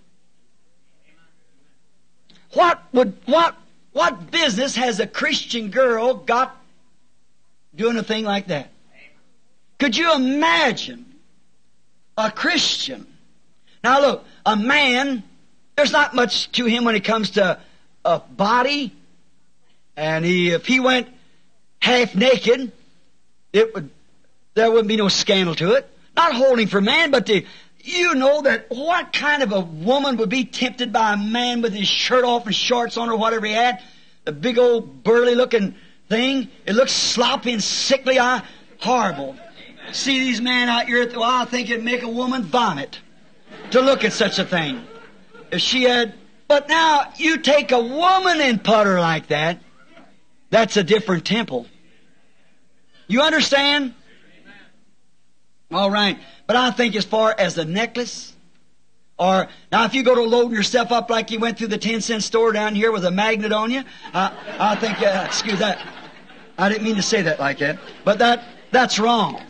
What would, what, what business has a Christian girl got doing a thing like that? Could you imagine a Christian? Now look, a man, there's not much to him when it comes to a body. And he, if he went half naked, it would, there wouldn't be no scandal to it. Not holding for man, but the, you know that what kind of a woman would be tempted by a man with his shirt off and shorts on or whatever he had? The big old burly looking thing. It looks sloppy and sickly. I, horrible. See these men out here, well, I think it'd make a woman vomit to look at such a thing. If she had, but now you take a woman and put her like that, that's a different temple. You understand? All right. But I think as far as the necklace, or now if you go to loading yourself up like you went through the ten cent store down here with a magnet on you, uh, I think, uh, excuse that. I didn't mean to say that like that. But that that's wrong.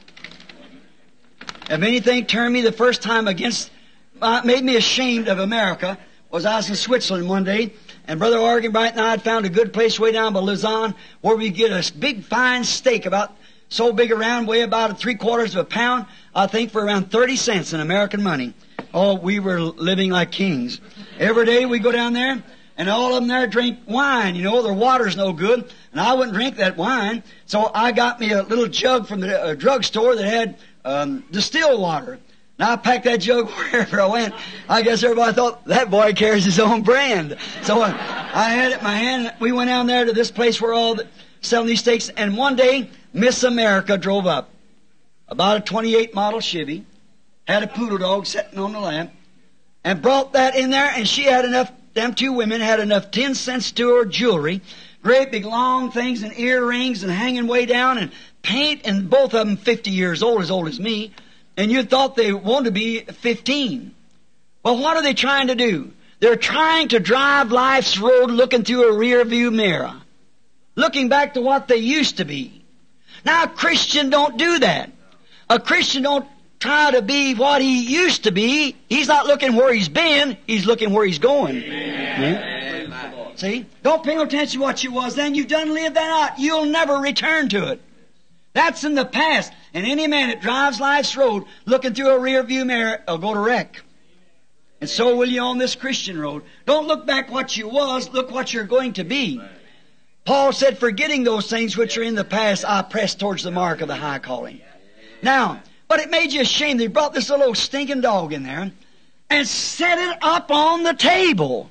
If anything turned me the first time against, uh, made me ashamed of America, was I was in Switzerland one day, and Brother Argenbright and I had found a good place way down by Lausanne where we get a big fine steak about so big around, weigh about three quarters of a pound, I think for around thirty cents in American money. Oh, we were living like kings. Every day we go down there, and all of them there drink wine. You know, their water's no good, and I wouldn't drink that wine. So I got me a little jug from the uh, drugstore that had um, distilled water. And I packed that jug wherever I went. I guess everybody thought, that boy carries his own brand. So uh, I had it in my hand. We went down there to this place where all the, selling these steaks. And one day, Miss America drove up. About a twenty-eight model Chevy. Had a poodle dog sitting on the lap. And brought that in there. And she had enough, them two women had enough ten cents to her jewelry. Great big long things and earrings and hanging way down and paint. And both of them fifty years old, as old as me. And you thought they wanted to be fifteen. Well, what are they trying to do? They're trying to drive life's road looking through a rear view mirror. Looking back to what they used to be. Now, a Christian don't do that. A Christian don't try to be what he used to be. He's not looking where he's been. He's looking where he's going. Amen. Amen. See? Don't pay no attention to what you was then. You've done lived that out. You'll never return to it. That's in the past. And any man that drives life's road looking through a rear view mirror will go to wreck. And so will you on this Christian road. Don't look back what you was, look what you're going to be. Paul said, forgetting those things which are in the past, I press towards the mark of the high calling. Now, but it made you ashamed. They brought this little stinking dog in there and set it up on the table.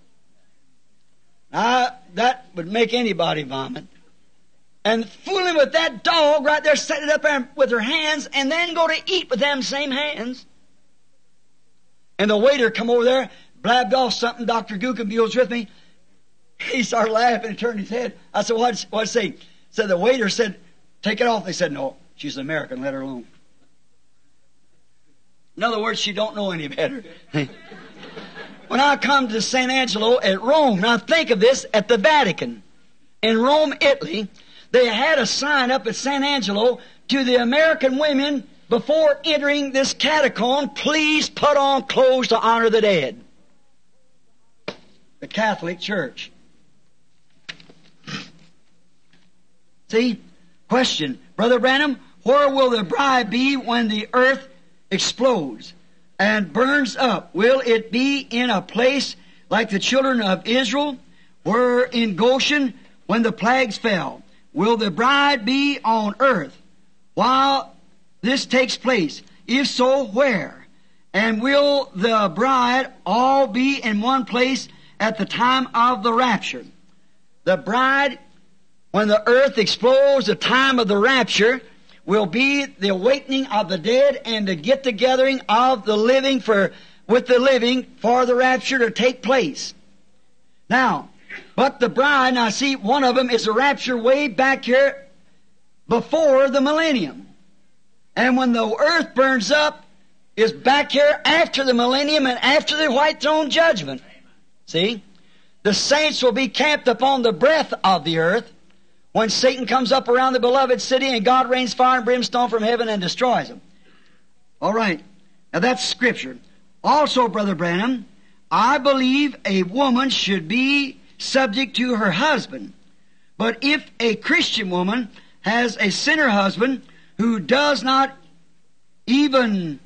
Now, that would make anybody vomit. And fooling with that dog right there, set it up there with her hands, and then go to eat with them same hands. And the waiter come over there, blabbed off something. Doctor Guckenbuehle's with me. He started laughing and turned his head. I said, what'd, what'd he say? So the waiter said, take it off. They said, no, she's an American, let her alone. In other words, she don't know any better. when I come to Saint Angelo at Rome, now think of this, at the Vatican, in Rome, Italy, they had a sign up at Saint Angelo to the American women before entering this catacomb, please put on clothes to honor the dead. The Catholic Church. See? Question. Brother Branham, where will the bride be when the earth explodes and burns up? Will it be in a place like the children of Israel were in Goshen when the plagues fell? Will the bride be on earth while this takes place? If so, where? And will the bride all be in one place at the time of the rapture? The bride, when the earth explodes, the time of the rapture will be the awakening of the dead and the get-togethering of the living for with the living for the rapture to take place. Now, but the bride, now see, one of them is the rapture way back here before the millennium. And when the earth burns up, is back here after the millennium and after the white throne judgment. See? The saints will be camped upon the breadth of the earth when Satan comes up around the beloved city and God rains fire and brimstone from heaven and destroys them. All right. Now that's Scripture. Also, Brother Branham, I believe a woman should be subject to her husband. But if a Christian woman has a sinner husband who does not even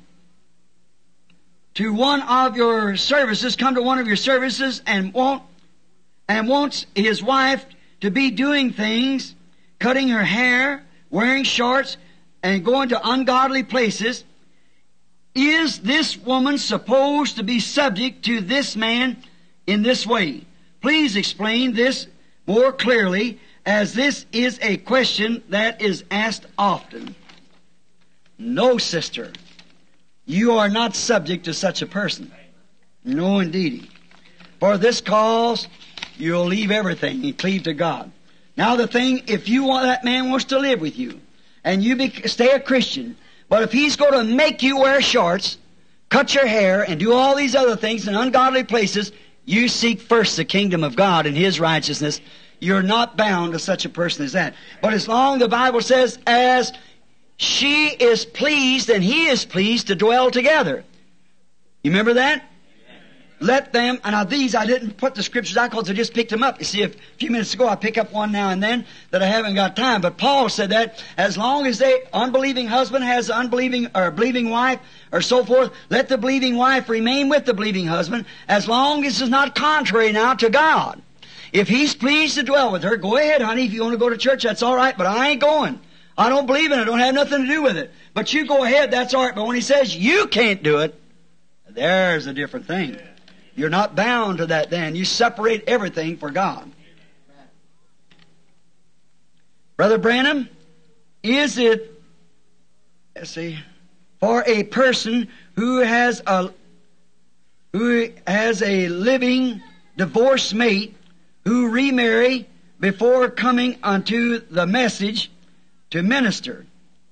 to one of your services, come to one of your services and won't, and wants his wife to be doing things, cutting her hair, wearing shorts, and going to ungodly places, is this woman supposed to be subject to this man in this way? Please explain this more clearly, as this is a question that is asked often. No, sister, you are not subject to such a person. No, indeedy. For this cause, you'll leave everything and cleave to God. Now the thing, if you want, that man wants to live with you, and you be, stay a Christian, but if he's going to make you wear shorts, cut your hair, and do all these other things in ungodly places, you seek first the kingdom of God and His righteousness. You're not bound to such a person as that. But as long, the Bible says, as she is pleased and he is pleased to dwell together. You remember that? Let them, and now these, I didn't put the scriptures out because I just picked them up. You see, a few minutes ago I pick up one now and then that I haven't got time. But Paul said that as long as the unbelieving husband has an unbelieving or believing wife or so forth, let the believing wife remain with the believing husband as long as it's not contrary now to God. If he's pleased to dwell with her, go ahead, honey. If you want to go to church, that's all right, but I ain't going. I don't believe in it. I don't have nothing to do with it. But you go ahead, that's all right. But when he says you can't do it, there's a different thing. You're not bound to that then. You separate everything for God. Brother Branham, is it, let's see, for a person who has a who has a living divorced mate who remarry before coming unto the message to minister?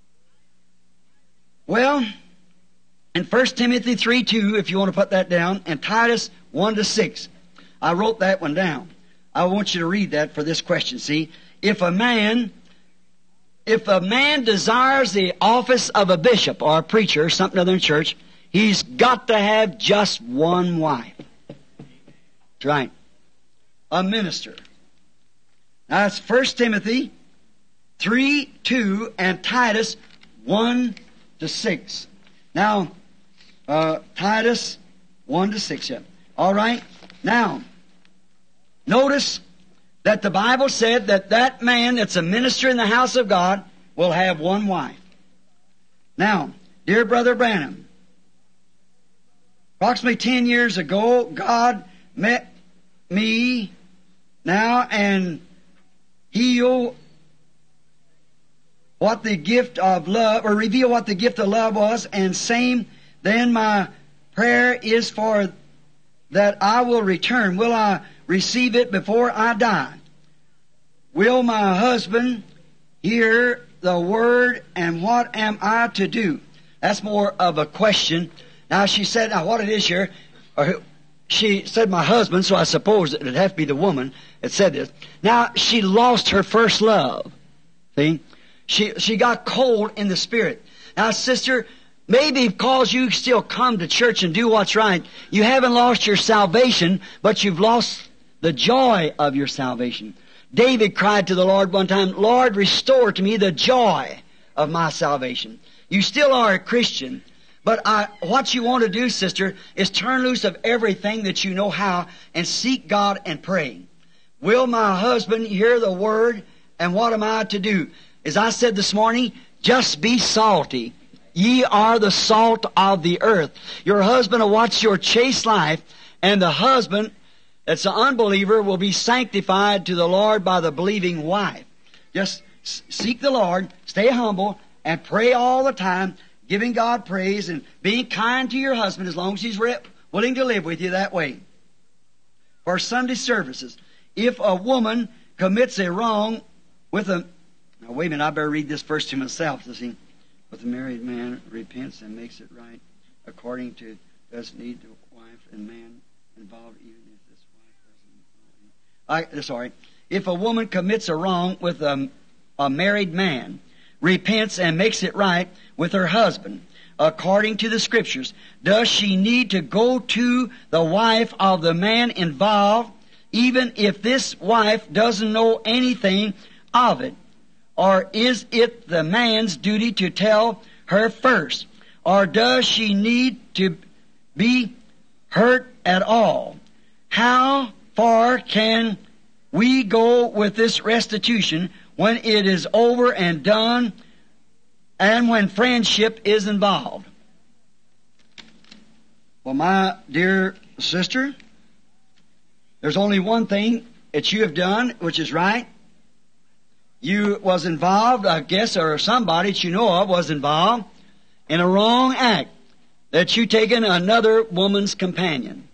Well, in First Timothy three two, if you want to put that down, and Titus one to six. I wrote that one down. I want you to read that for this question. See, if a man, if a man desires the office of a bishop or a preacher or something other than church, he's got to have just one wife. That's right. A minister. Now that's First Timothy three two and Titus one to six. Now, Uh, Titus one to six, yeah. All right. Now, notice that the Bible said that that man that's a minister in the house of God will have one wife. Now, dear Brother Branham, approximately ten years ago, God met me now and healed what the gift of love, or reveal what the gift of love was, and same. Then my prayer is for that I will return. Will I receive it before I die? Will my husband hear the word, and what am I to do? That's more of a question. Now she said, now what it is here, or she said my husband, so I suppose it would have to be the woman that said this. Now, she lost her first love. See? She, she got cold in the spirit. Now, sister, maybe because you still come to church and do what's right, you haven't lost your salvation, but you've lost the joy of your salvation. David cried to the Lord one time, Lord, restore to me the joy of my salvation. You still are a Christian, but I, what you want to do, sister, is turn loose of everything that you know how and seek God and pray. Will my husband hear the word, and what am I to do? As I said this morning, just be salty. Ye are the salt of the earth. Your husband will watch your chaste life, and the husband that's an unbeliever will be sanctified to the Lord by the believing wife. Just seek the Lord, stay humble, and pray all the time, giving God praise and being kind to your husband as long as he's willing to live with you that way. For Sunday services, if a woman commits a wrong with a... Now wait a minute, I better read this first to myself. To see, with a married man repents and makes it right according to does need the wife and man involved even if this wife doesn't... I, sorry. If a woman commits a wrong with a, a married man, repents and makes it right with her husband, according to the Scriptures, does she need to go to the wife of the man involved, even if this wife doesn't know anything of it? Or is it the man's duty to tell her first? Or does she need to be hurt at all? How far can we go with this restitution when it is over and done, and when friendship is involved? Well, my dear sister, there's only one thing that you have done which is right. You was involved, I guess, or somebody that you know of was involved in a wrong act, that you taken another woman's companion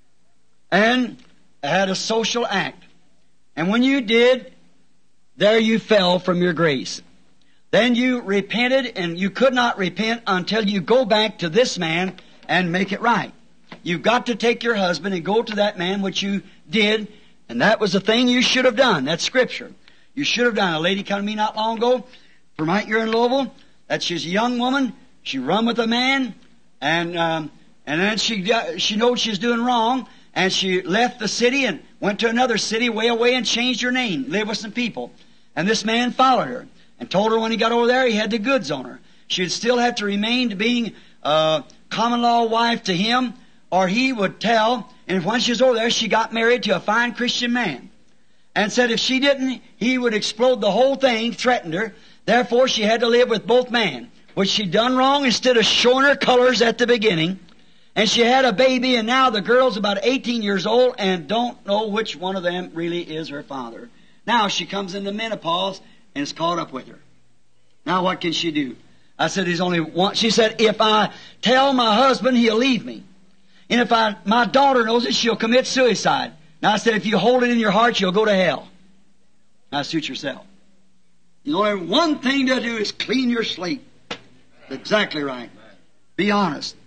and had a social act. And when you did, there you fell from your grace. Then you repented, and you could not repent until you go back to this man and make it right. You've got to take your husband and go to that man, which you did, and that was the thing you should have done. That's Scripture. You should have done. A lady come to me not long ago from right here in Louisville. That she's a young woman. She run with a man, and um, and then she she knows she's doing wrong, and she left the city and went to another city way away and changed her name, lived with some people. And this man followed her and told her when he got over there he had the goods on her. She'd still have to remain to being a common law wife to him, or he would tell. And when she was over there, she got married to a fine Christian man, and said if she didn't, he would explode the whole thing, threatened her. Therefore, she had to live with both men, which she'd done wrong instead of showing her colors at the beginning. And she had a baby, and now the girl's about eighteen years old and don't know which one of them really is her father. Now she comes into menopause and is caught up with her. Now what can she do? I said, there's only one. She said, if I tell my husband, he'll leave me. And if I, my daughter knows it, she'll commit suicide. Now I said, if you hold it in your heart, you'll go to hell. Now suit yourself. The only one thing to do is clean your slate. Exactly right. Be honest.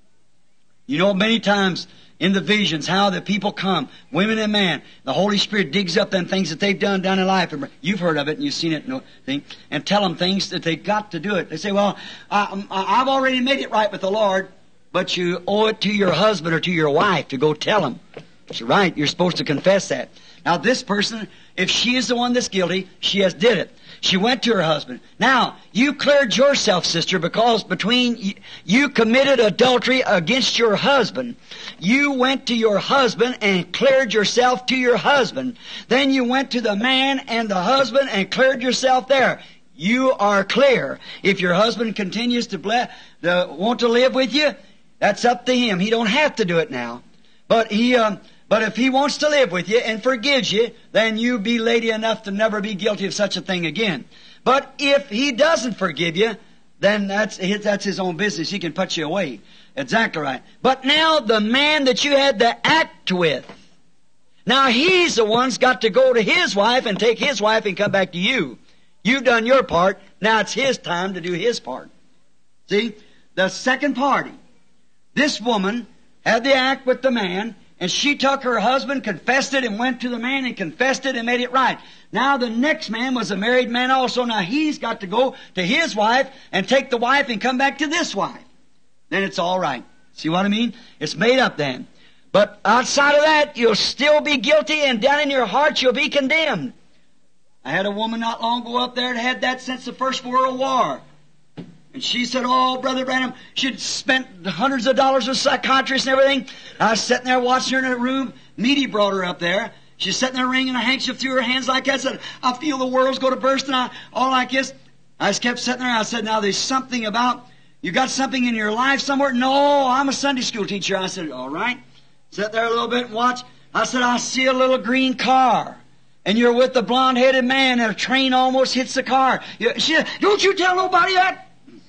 You know, many times in the visions, how the people come, women and men, the Holy Spirit digs up them things that they've done down in life. You've heard of it and you've seen it, and tell them things that they've got to do it. They say, well, I, I've already made it right with the Lord, but you owe it to your husband or to your wife to go tell them. That's right. You're supposed to confess that. Now, this person, if she is the one that's guilty, she has did it. She went to her husband. Now, you cleared yourself, sister, because between you, you committed adultery against your husband. You went to your husband and cleared yourself to your husband. Then you went to the man and the husband and cleared yourself there. You are clear. If your husband continues to, ble- to want to live with you, that's up to him. He don't have to do it now. But he... Um, But if he wants to live with you and forgives you, then you be lady enough to never be guilty of such a thing again. But if he doesn't forgive you, then that's his, that's his own business. He can put you away. Exactly right. But now the man that you had to act with, now he's the one's got to go to his wife and take his wife and come back to you. You've done your part. Now it's his time to do his part. See? The second party. This woman had the act with the man, And she took her husband, confessed it, and went to the man and confessed it and made it right. Now the next man was a married man also. Now he's got to go to his wife and take the wife and come back to this wife. Then it's all right. See what I mean? It's made up then. But outside of that, you'll still be guilty, and down in your heart you'll be condemned. I had a woman not long ago up there that had that since the First World War. And she said, oh, Brother Branham, she'd spent hundreds of dollars with psychiatrists and everything. I was sitting there watching her in a room. Meady brought her up there. She's sitting there wringing a handkerchief through her hands like that. I said, I feel the world's going to burst, and I, all like this. I just kept sitting there. I said, now there's something about, you got something in your life somewhere? No, I'm a Sunday school teacher. I said, all right. Sit there a little bit and watch. I said, I see a little green car. And you're with the blonde-headed man, and a train almost hits the car. You, she, don't you tell nobody that.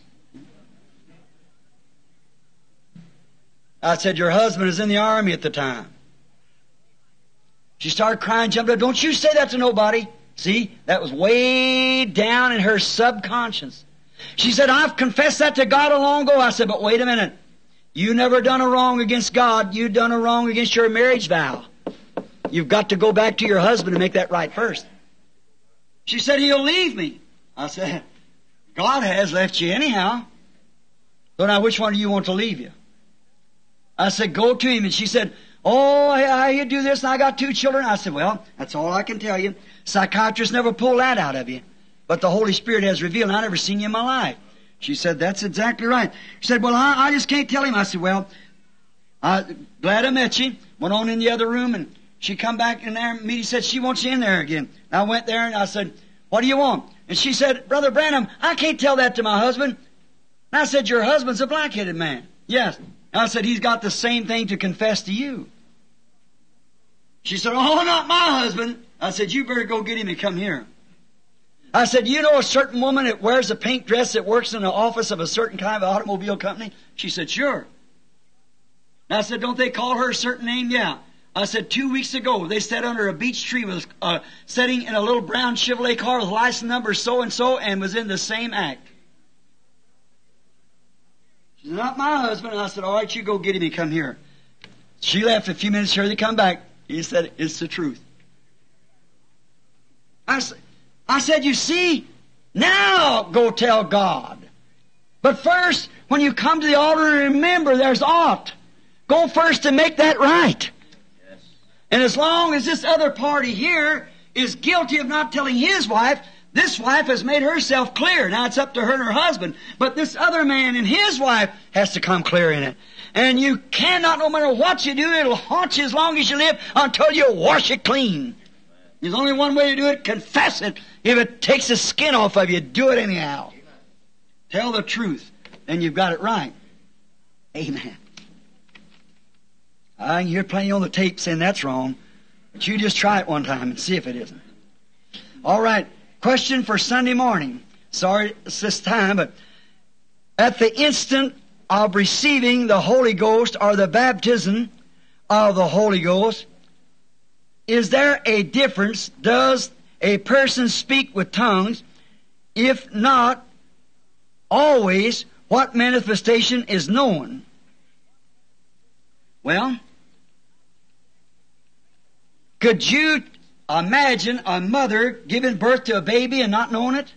I said, your husband is in the army at the time. She started crying, jumped up. Don't you say that to nobody. See, that was way down in her subconscious. She said, I've confessed that to God a long ago. I said, but wait a minute. You never done a wrong against God. You done a wrong against your marriage vow. You've got to go back to your husband and make that right first. She said, he'll leave me. I said, God has left you anyhow. So now which one do you want to leave you? I said, go to him. And she said, oh, I, I do this and I got two children. I said, well, that's all I can tell you. Psychiatrists never pull that out of you. But the Holy Spirit has revealed, and I've never seen you in my life. She said, that's exactly right. She said, well, I, I just can't tell him. I said, well, I'm glad I met you. Went on in the other room, and she come back in there, and Meady said she wants you in there again. And I went there, and I said, what do you want? And she said, Brother Branham, I can't tell that to my husband. And I said, your husband's a black-headed man. Yes. And I said, he's got the same thing to confess to you. She said, oh, not my husband. I said, you better go get him and come here. I said, you know a certain woman that wears a pink dress that works in the office of a certain kind of automobile company? She said, sure. And I said, don't they call her a certain name? Yeah. I said, two weeks ago, they sat under a beech tree, with uh, sitting in a little brown Chevrolet car with license number so-and-so, and was in the same act. She said, not my husband. And I said, all right, you go get him and come here. She left a few minutes, here they come back. He said, it's the truth. I said, I said, you see, now go tell God. But first, when you come to the altar, remember there's ought. Go first and make that right. Yes. And as long as this other party here is guilty of not telling his wife, this wife has made herself clear. Now it's up to her and her husband. But this other man and his wife has to come clear in it. And you cannot, no matter what you do, it'll haunt you as long as you live until you wash it clean. There's only one way to do it, confess it. If it takes the skin off of you, do it anyhow. Tell the truth, then you've got it right. Amen. I can hear plenty on the tape saying that's wrong, but you just try it one time and see if it isn't. All right, question for Sunday morning. Sorry it's this time, but at the instant of receiving the Holy Ghost or the baptism of the Holy Ghost, is there a difference? Does a person speak with tongues? If not, always, what manifestation is known? Well, could you imagine a mother giving birth to a baby and not knowing it?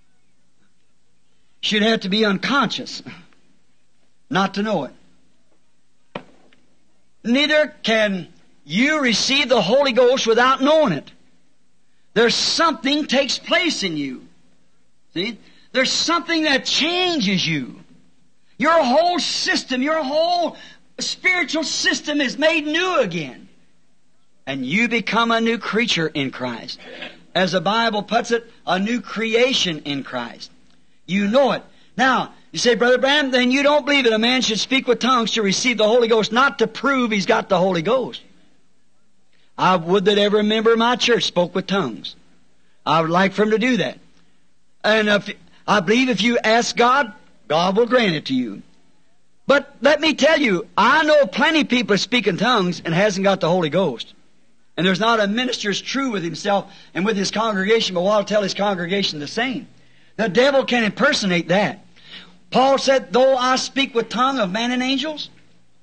She'd have to be unconscious not to know it. Neither can you receive the Holy Ghost without knowing it. There's something takes place in you. See? There's something that changes you. Your whole system, your whole spiritual system is made new again. And you become a new creature in Christ. As the Bible puts it, a new creation in Christ. You know it. Now, you say, Brother Branham, then you don't believe that a man should speak with tongues to receive the Holy Ghost, not to prove he's got the Holy Ghost. I would that every member of my church spoke with tongues. I would like for him to do that. And if, I believe if you ask God, God will grant it to you. But let me tell you, I know plenty of people that speak in tongues and hasn't got the Holy Ghost. And there's not a minister as true with himself and with his congregation, but will tell his congregation the same. The devil can impersonate that. Paul said, though I speak with tongue of men and angels,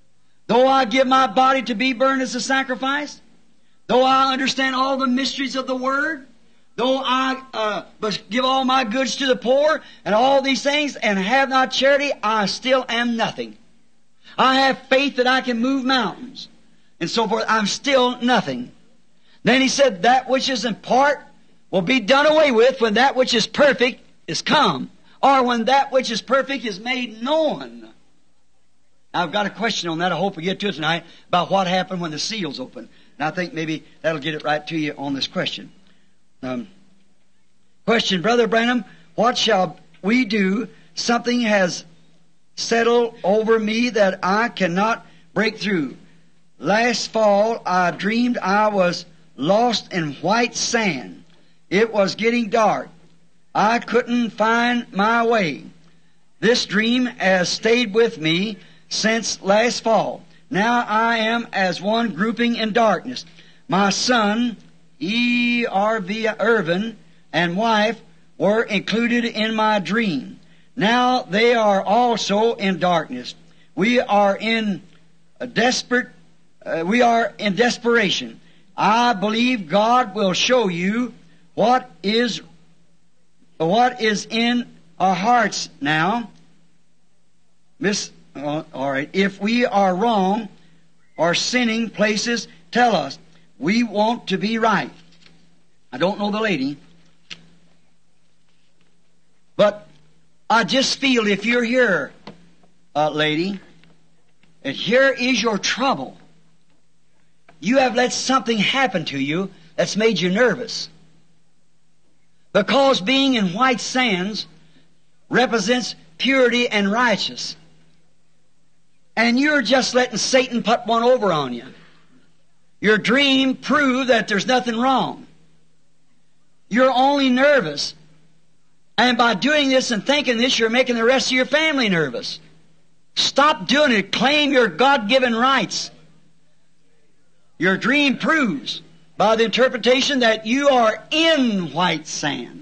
Though I give my body to be burned as a sacrifice, though I understand all the mysteries of the Word, though I uh, must give all my goods to the poor and all these things and have not charity, I still am nothing. I have faith that I can move mountains and so forth. I'm still nothing. Then he said, that which is in part will be done away with when that which is perfect is come, or when that which is perfect is made known. Now, I've got a question on that. I hope we get to it tonight about what happened when the seals opened. And I think maybe that'll get it right to you on this question. Um, question, Brother Branham, what shall we do? Something has settled over me that I cannot break through. Last fall, I dreamed I was lost in white sand. It was getting dark. I couldn't find my way. This dream has stayed with me since last fall. Now I am as one grouping in darkness. My son, E R V Irvin, and wife were included in my dream. Now they are also in darkness. We are in a desperate, uh, we are in desperation. I believe God will show you what is, what is in our hearts now. Miss, uh, all right. If we are wrong or sinning places, tell us. We want to be right. I don't know the lady, but I just feel if you're here, uh, lady, and here is your trouble. You have let something happen to you that's made you nervous. Because being in white sands represents purity and righteousness. And you're just letting Satan put one over on you. Your dream proved that there's nothing wrong. You're only nervous. And by doing this and thinking this, you're making the rest of your family nervous. Stop doing it. Claim your God-given rights. Your dream proves by the interpretation that you are in white sand.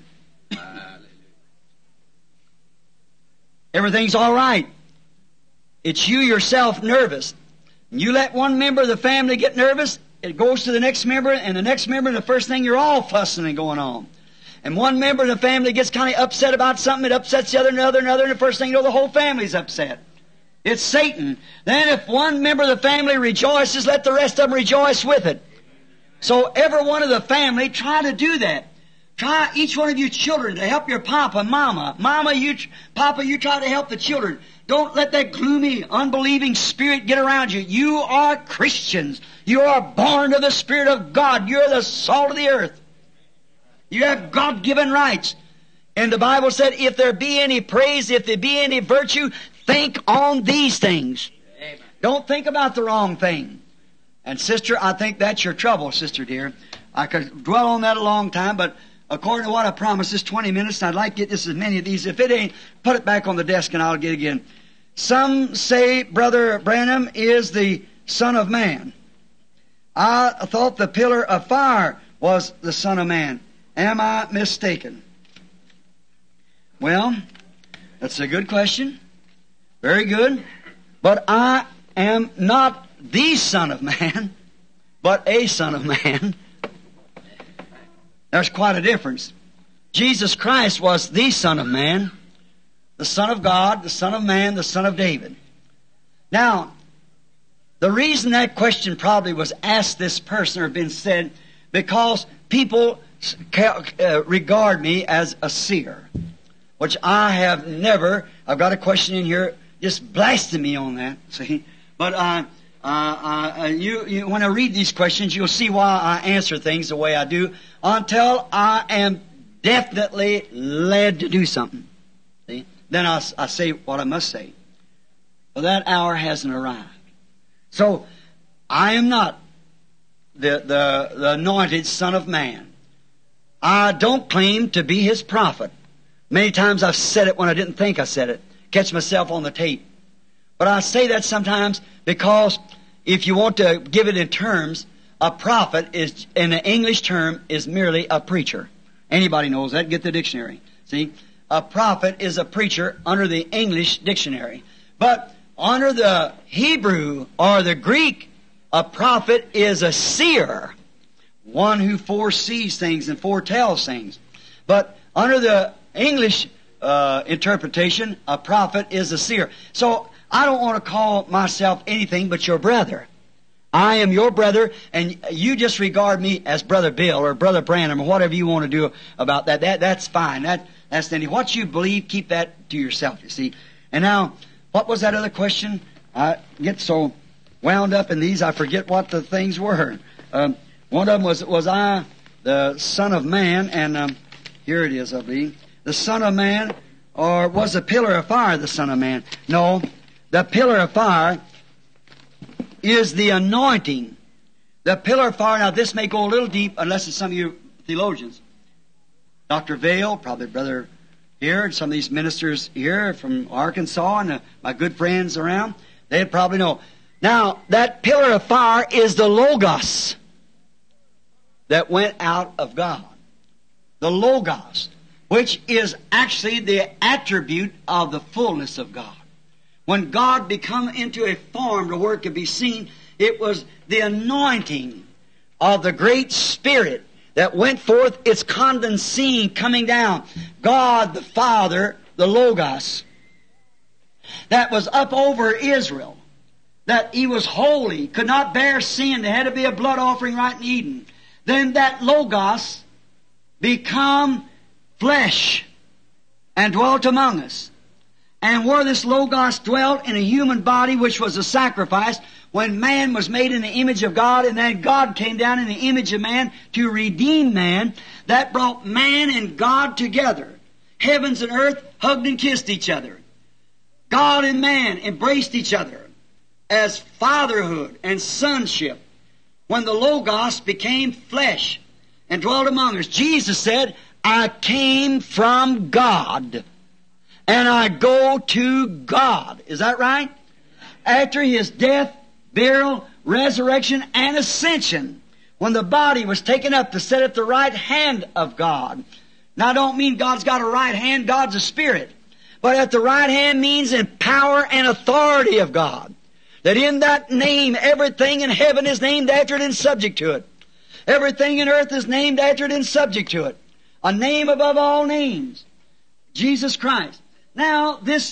Everything's all right. It's you yourself nervous. You let one member of the family get nervous, it goes to the next member, and the next member, and the first thing, you're all fussing and going on. And one member of the family gets kind of upset about something, it upsets the other, and the other, and the other, and the first thing you know, the whole family's upset. It's Satan. Then if one member of the family rejoices, let the rest of them rejoice with it. So every one of the family, try to do that. Try, each one of you children, to help your papa, mama. Mama, you, papa, you try to help the children. Don't let that gloomy, unbelieving spirit get around you. You are Christians. You are born of the Spirit of God. You're the salt of the earth. You have God-given rights. And the Bible said, if there be any praise, if there be any virtue, think on these things. Amen. Don't think about the wrong thing. And sister, I think that's your trouble, sister dear. I could dwell on that a long time, but according to what I promised, this twenty minutes, and I'd like to get this as many of these. If it ain't, put it back on the desk and I'll get it again. Some say Brother Branham is the Son of Man. I thought the pillar of fire was the Son of Man. Am I mistaken? Well, that's a good question. Very good. But I am not the Son of Man, but a Son of Man. There's quite a difference. Jesus Christ was the Son of Man, the Son of God, the Son of Man, the Son of David. Now, the reason that question probably was asked this person or been said, because people regard me as a seer, which I have never. I've got a question in here just blasting me on that, see. But uh, uh, uh, you, you, when I read these questions, you'll see why I answer things the way I do, until I am definitely led to do something. See? Then I, I say what I must say. Well, that hour hasn't arrived. So, I am not the, the, the anointed Son of Man. I don't claim to be His prophet. Many times I've said it when I didn't think I said it. Catch myself on the tape. But I say that sometimes because if you want to give it in terms, a prophet is, in an English term, is merely a preacher. Anybody knows that. Get the dictionary. See? A prophet is a preacher under the English dictionary. But under the Hebrew or the Greek, a prophet is a seer, one who foresees things and foretells things. But under the English uh, interpretation, a prophet is a seer. So I don't want to call myself anything but your brother. I am your brother, and you just regard me as Brother Bill or Brother Branham or whatever you want to do about that. That that's fine. That that's the what you believe. Keep that to yourself. You see. And now, what was that other question? I get so wound up in these, I forget what the things were. Um, one of them was, was I the Son of Man? And um, here it is, I believe. The Son of Man, or was the pillar of fire the Son of Man? No, the pillar of fire is the anointing. The pillar of fire, now this may go a little deep unless it's some of you theologians. Doctor Vail, probably Brother here, and some of these ministers here from Arkansas, and uh, my good friends around, they'd probably know. Now, that pillar of fire is the Logos that went out of God. The Logos, which is actually the attribute of the fullness of God. When God become into a form to where it could be seen, it was the anointing of the great Spirit that went forth, its condensing coming down. God the Father, the Logos, that was up over Israel, that He was holy, could not bear sin, there had to be a blood offering right in Eden. Then that Logos become flesh and dwelt among us. And where this Logos dwelt in a human body, which was a sacrifice, when man was made in the image of God, and then God came down in the image of man to redeem man, that brought man and God together. Heavens and earth hugged and kissed each other. God and man embraced each other as fatherhood and sonship. When the Logos became flesh and dwelt among us, Jesus said, I came from God, and I go to God. Is that right? After His death, burial, resurrection, and ascension, when the body was taken up to sit at the right hand of God. Now I don't mean God's got a right hand, God's a spirit. But at the right hand means in power and authority of God. That in that name, everything in heaven is named after it and subject to it. Everything in earth is named after it and subject to it. A name above all names. Jesus Christ. Now, this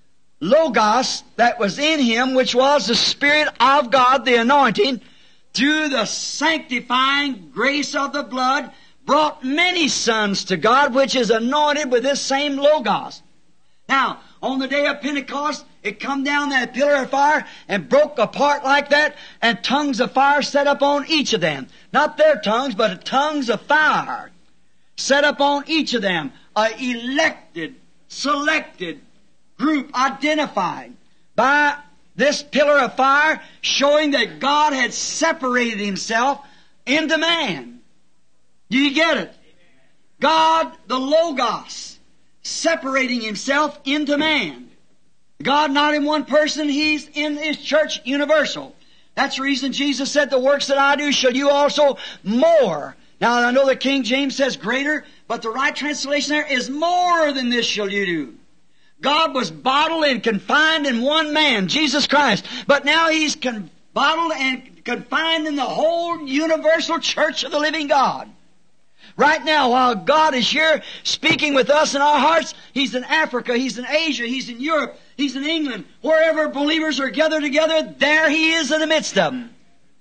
Logos that was in Him, which was the Spirit of God, the anointing, through the sanctifying grace of the blood, brought many sons to God, which is anointed with this same Logos. Now, on the day of Pentecost, it come down that pillar of fire and broke apart like that, and tongues of fire set up on each of them. Not their tongues, but tongues of fire set up on each of them. A elected, selected group identified by this pillar of fire, showing that God had separated Himself into man. Do you get it? God, the Logos, separating Himself into man. God not in one person, He's in His church universal. That's the reason Jesus said, the works that I do shall you also more. Now I know the King James says greater, but the right translation there is more than this shall you do. God was bottled and confined in one man, Jesus Christ. But now He's con- bottled and confined in the whole universal church of the living God. Right now, while God is here speaking with us in our hearts, He's in Africa, He's in Asia, He's in Europe, He's in England. Wherever believers are gathered together, there He is in the midst of them.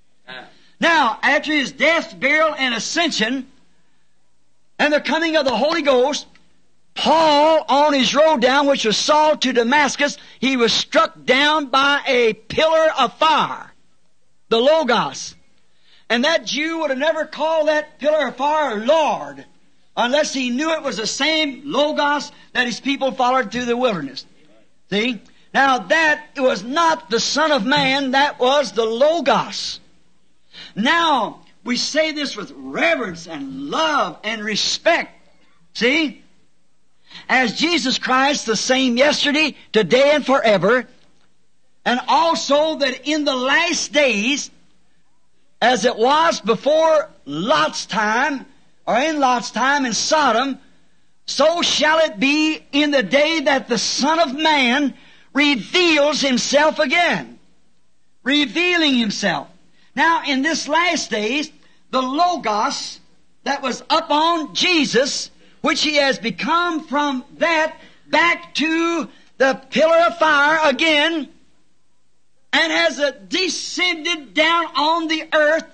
Now, after His death, burial, and ascension, and the coming of the Holy Ghost, Paul, on his road down, which was Saul to Damascus, he was struck down by a pillar of fire, the Logos. And that Jew would have never called that pillar of fire Lord, unless he knew it was the same Logos that his people followed through the wilderness. See? Now that was not the Son of Man, that was the Logos. Now, we say this with reverence and love and respect. See? As Jesus Christ, the same yesterday, today, and forever. And also that in the last days, as it was before Lot's time, or in Lot's time in Sodom, so shall it be in the day that the Son of Man reveals Himself again. Revealing Himself. Now, in this last days, the Logos that was up on Jesus, which He has become from that back to the pillar of fire again, and has uh, descended down on the earth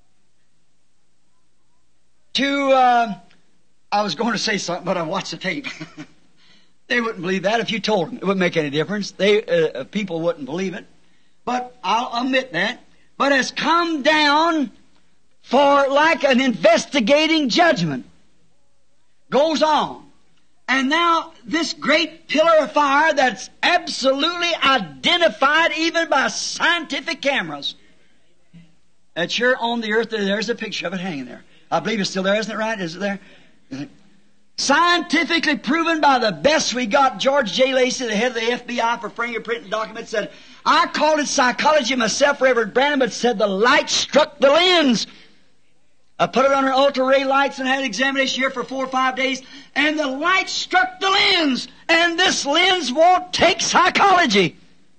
to, uh, I was going to say something, but I watched the tape. They wouldn't believe that if you told them. It wouldn't make any difference. They, uh, people wouldn't believe it. But I'll admit that. But has come down for like an investigating judgment. Goes on. And now this great pillar of fire that's absolutely identified even by scientific cameras. That's here on the earth. There's a picture of it hanging there. I believe it's still there, isn't it right? Is it there? Scientifically proven by the best we got. George J. Lacey, the head of the F B I for fingerprinting documents, said, I called it psychology myself, Reverend Branham, but said the light struck the lens. I put it under ultra-ray lights and had examination here for four or five days, and the light struck the lens, and this lens won't take psychology.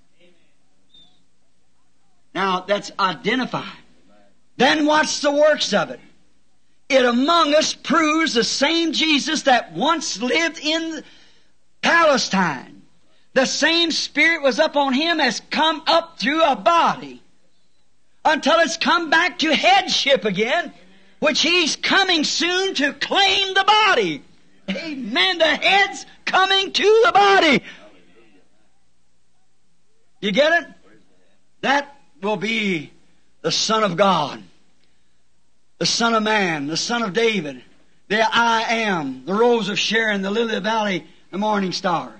Now, that's identified. Then watch the works of it. It among us proves the same Jesus that once lived in Palestine. The same Spirit was up on Him has come up through a body until it's come back to headship again, which He's coming soon to claim the body. Amen. The head's coming to the body. You get it? That will be the Son of God. The Son of Man, the Son of David, the I Am, the Rose of Sharon, the Lily of the Valley, the Morning Star.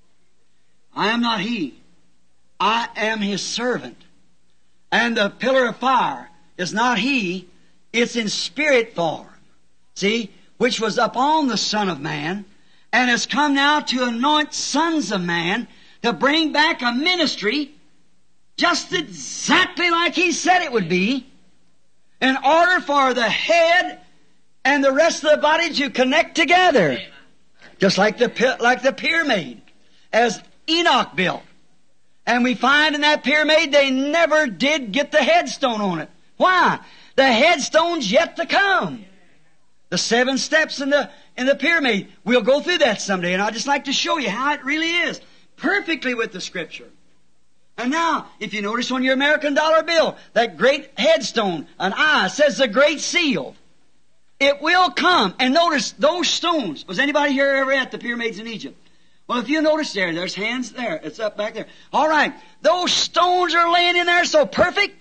I am not He. I am His servant. And the pillar of fire is not He, it's in spirit form. See, which was upon the Son of Man, and has come now to anoint sons of man to bring back a ministry just exactly like He said it would be, in order for the head and the rest of the body to connect together. Just like the, like the pyramid, as Enoch built. And we find in that pyramid they never did get the headstone on it. Why? The headstone's yet to come. The seven steps in the, in the pyramid. We'll go through that someday, and I'd just like to show you how it really is. Perfectly with the Scripture. And now, if you notice on your American dollar bill, that great headstone, an eye, says the Great Seal. It will come. And notice those stones. Was anybody here ever at the pyramids in Egypt? Well, if you notice there, there's hands there. It's up back there. All right. Those stones are laying in there so perfect.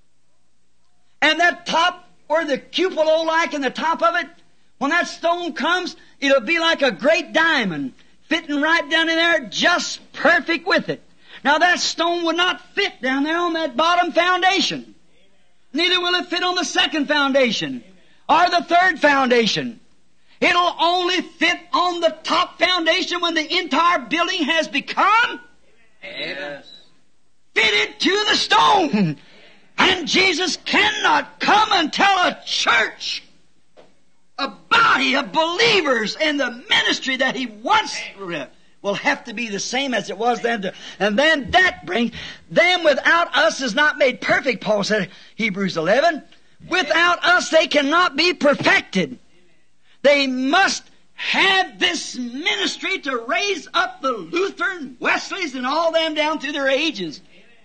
And that top, where the cupola like in the top of it, when that stone comes, it'll be like a great diamond, fitting right down in there, just perfect with it. Now that stone would not fit down there on that bottom foundation. Neither will it fit on the second foundation or the third foundation. It'll only fit on the top foundation when the entire building has become Yes. fitted to the stone. And Jesus cannot come until a church, a body of believers in the ministry that He wants will have to be the same as it was then. To, and then that brings, them without us is not made perfect, Paul said, Hebrews eleven. Without us they cannot be perfected. They must have this ministry to raise up the Lutheran, Wesleys, and all them down through their ages.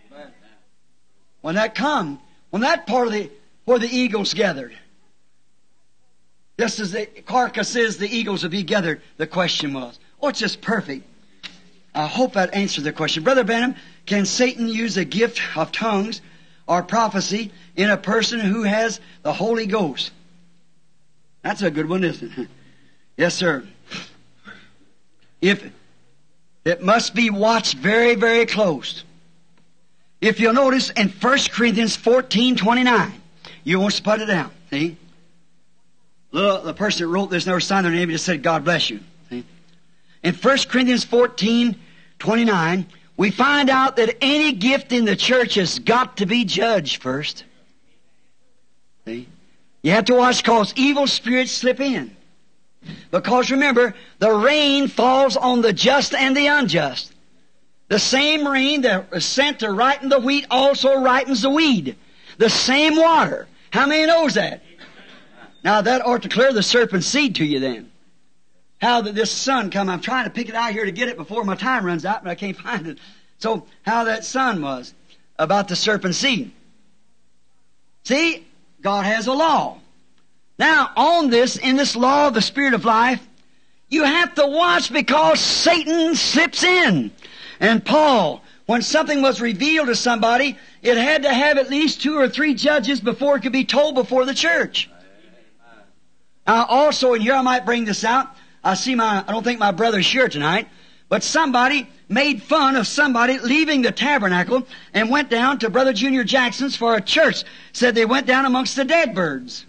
When that come, when that part of the, where the eagles gathered, just as the carcass is, the eagles will be gathered, the question was, oh, it's just perfect. I hope that answered the question. Brother Branham, can Satan use a gift of tongues or prophecy in a person who has the Holy Ghost? That's a good one, isn't it? Yes, sir. If it must be watched very, very close. If you'll notice in First Corinthians fourteen twenty-nine, you want to put it down. See? The, the person that wrote this never signed their name, just said, God bless you. See? In First Corinthians fourteen twenty-nine, we find out that any gift in the church has got to be judged first. See? You have to watch because evil spirits slip in. Because remember, the rain falls on the just and the unjust. The same rain that was sent to ripen the wheat also ripens the weed. The same water. How many knows that? Now that ought to clear the serpent's seed to you then. How did this sun come? I'm trying to pick it out here to get it before my time runs out, but I can't find it. So how that sun was about the serpent's seed. See, God has a law. Now on this, in this law of the Spirit of life, you have to watch because Satan slips in. And Paul, when something was revealed to somebody, it had to have at least two or three judges before it could be told before the church. Now also, and here I might bring this out, I see my, I don't think my brother's here tonight, but somebody made fun of somebody leaving the tabernacle and went down to Brother Junior Jackson's for a church. Said they went down amongst the dead birds.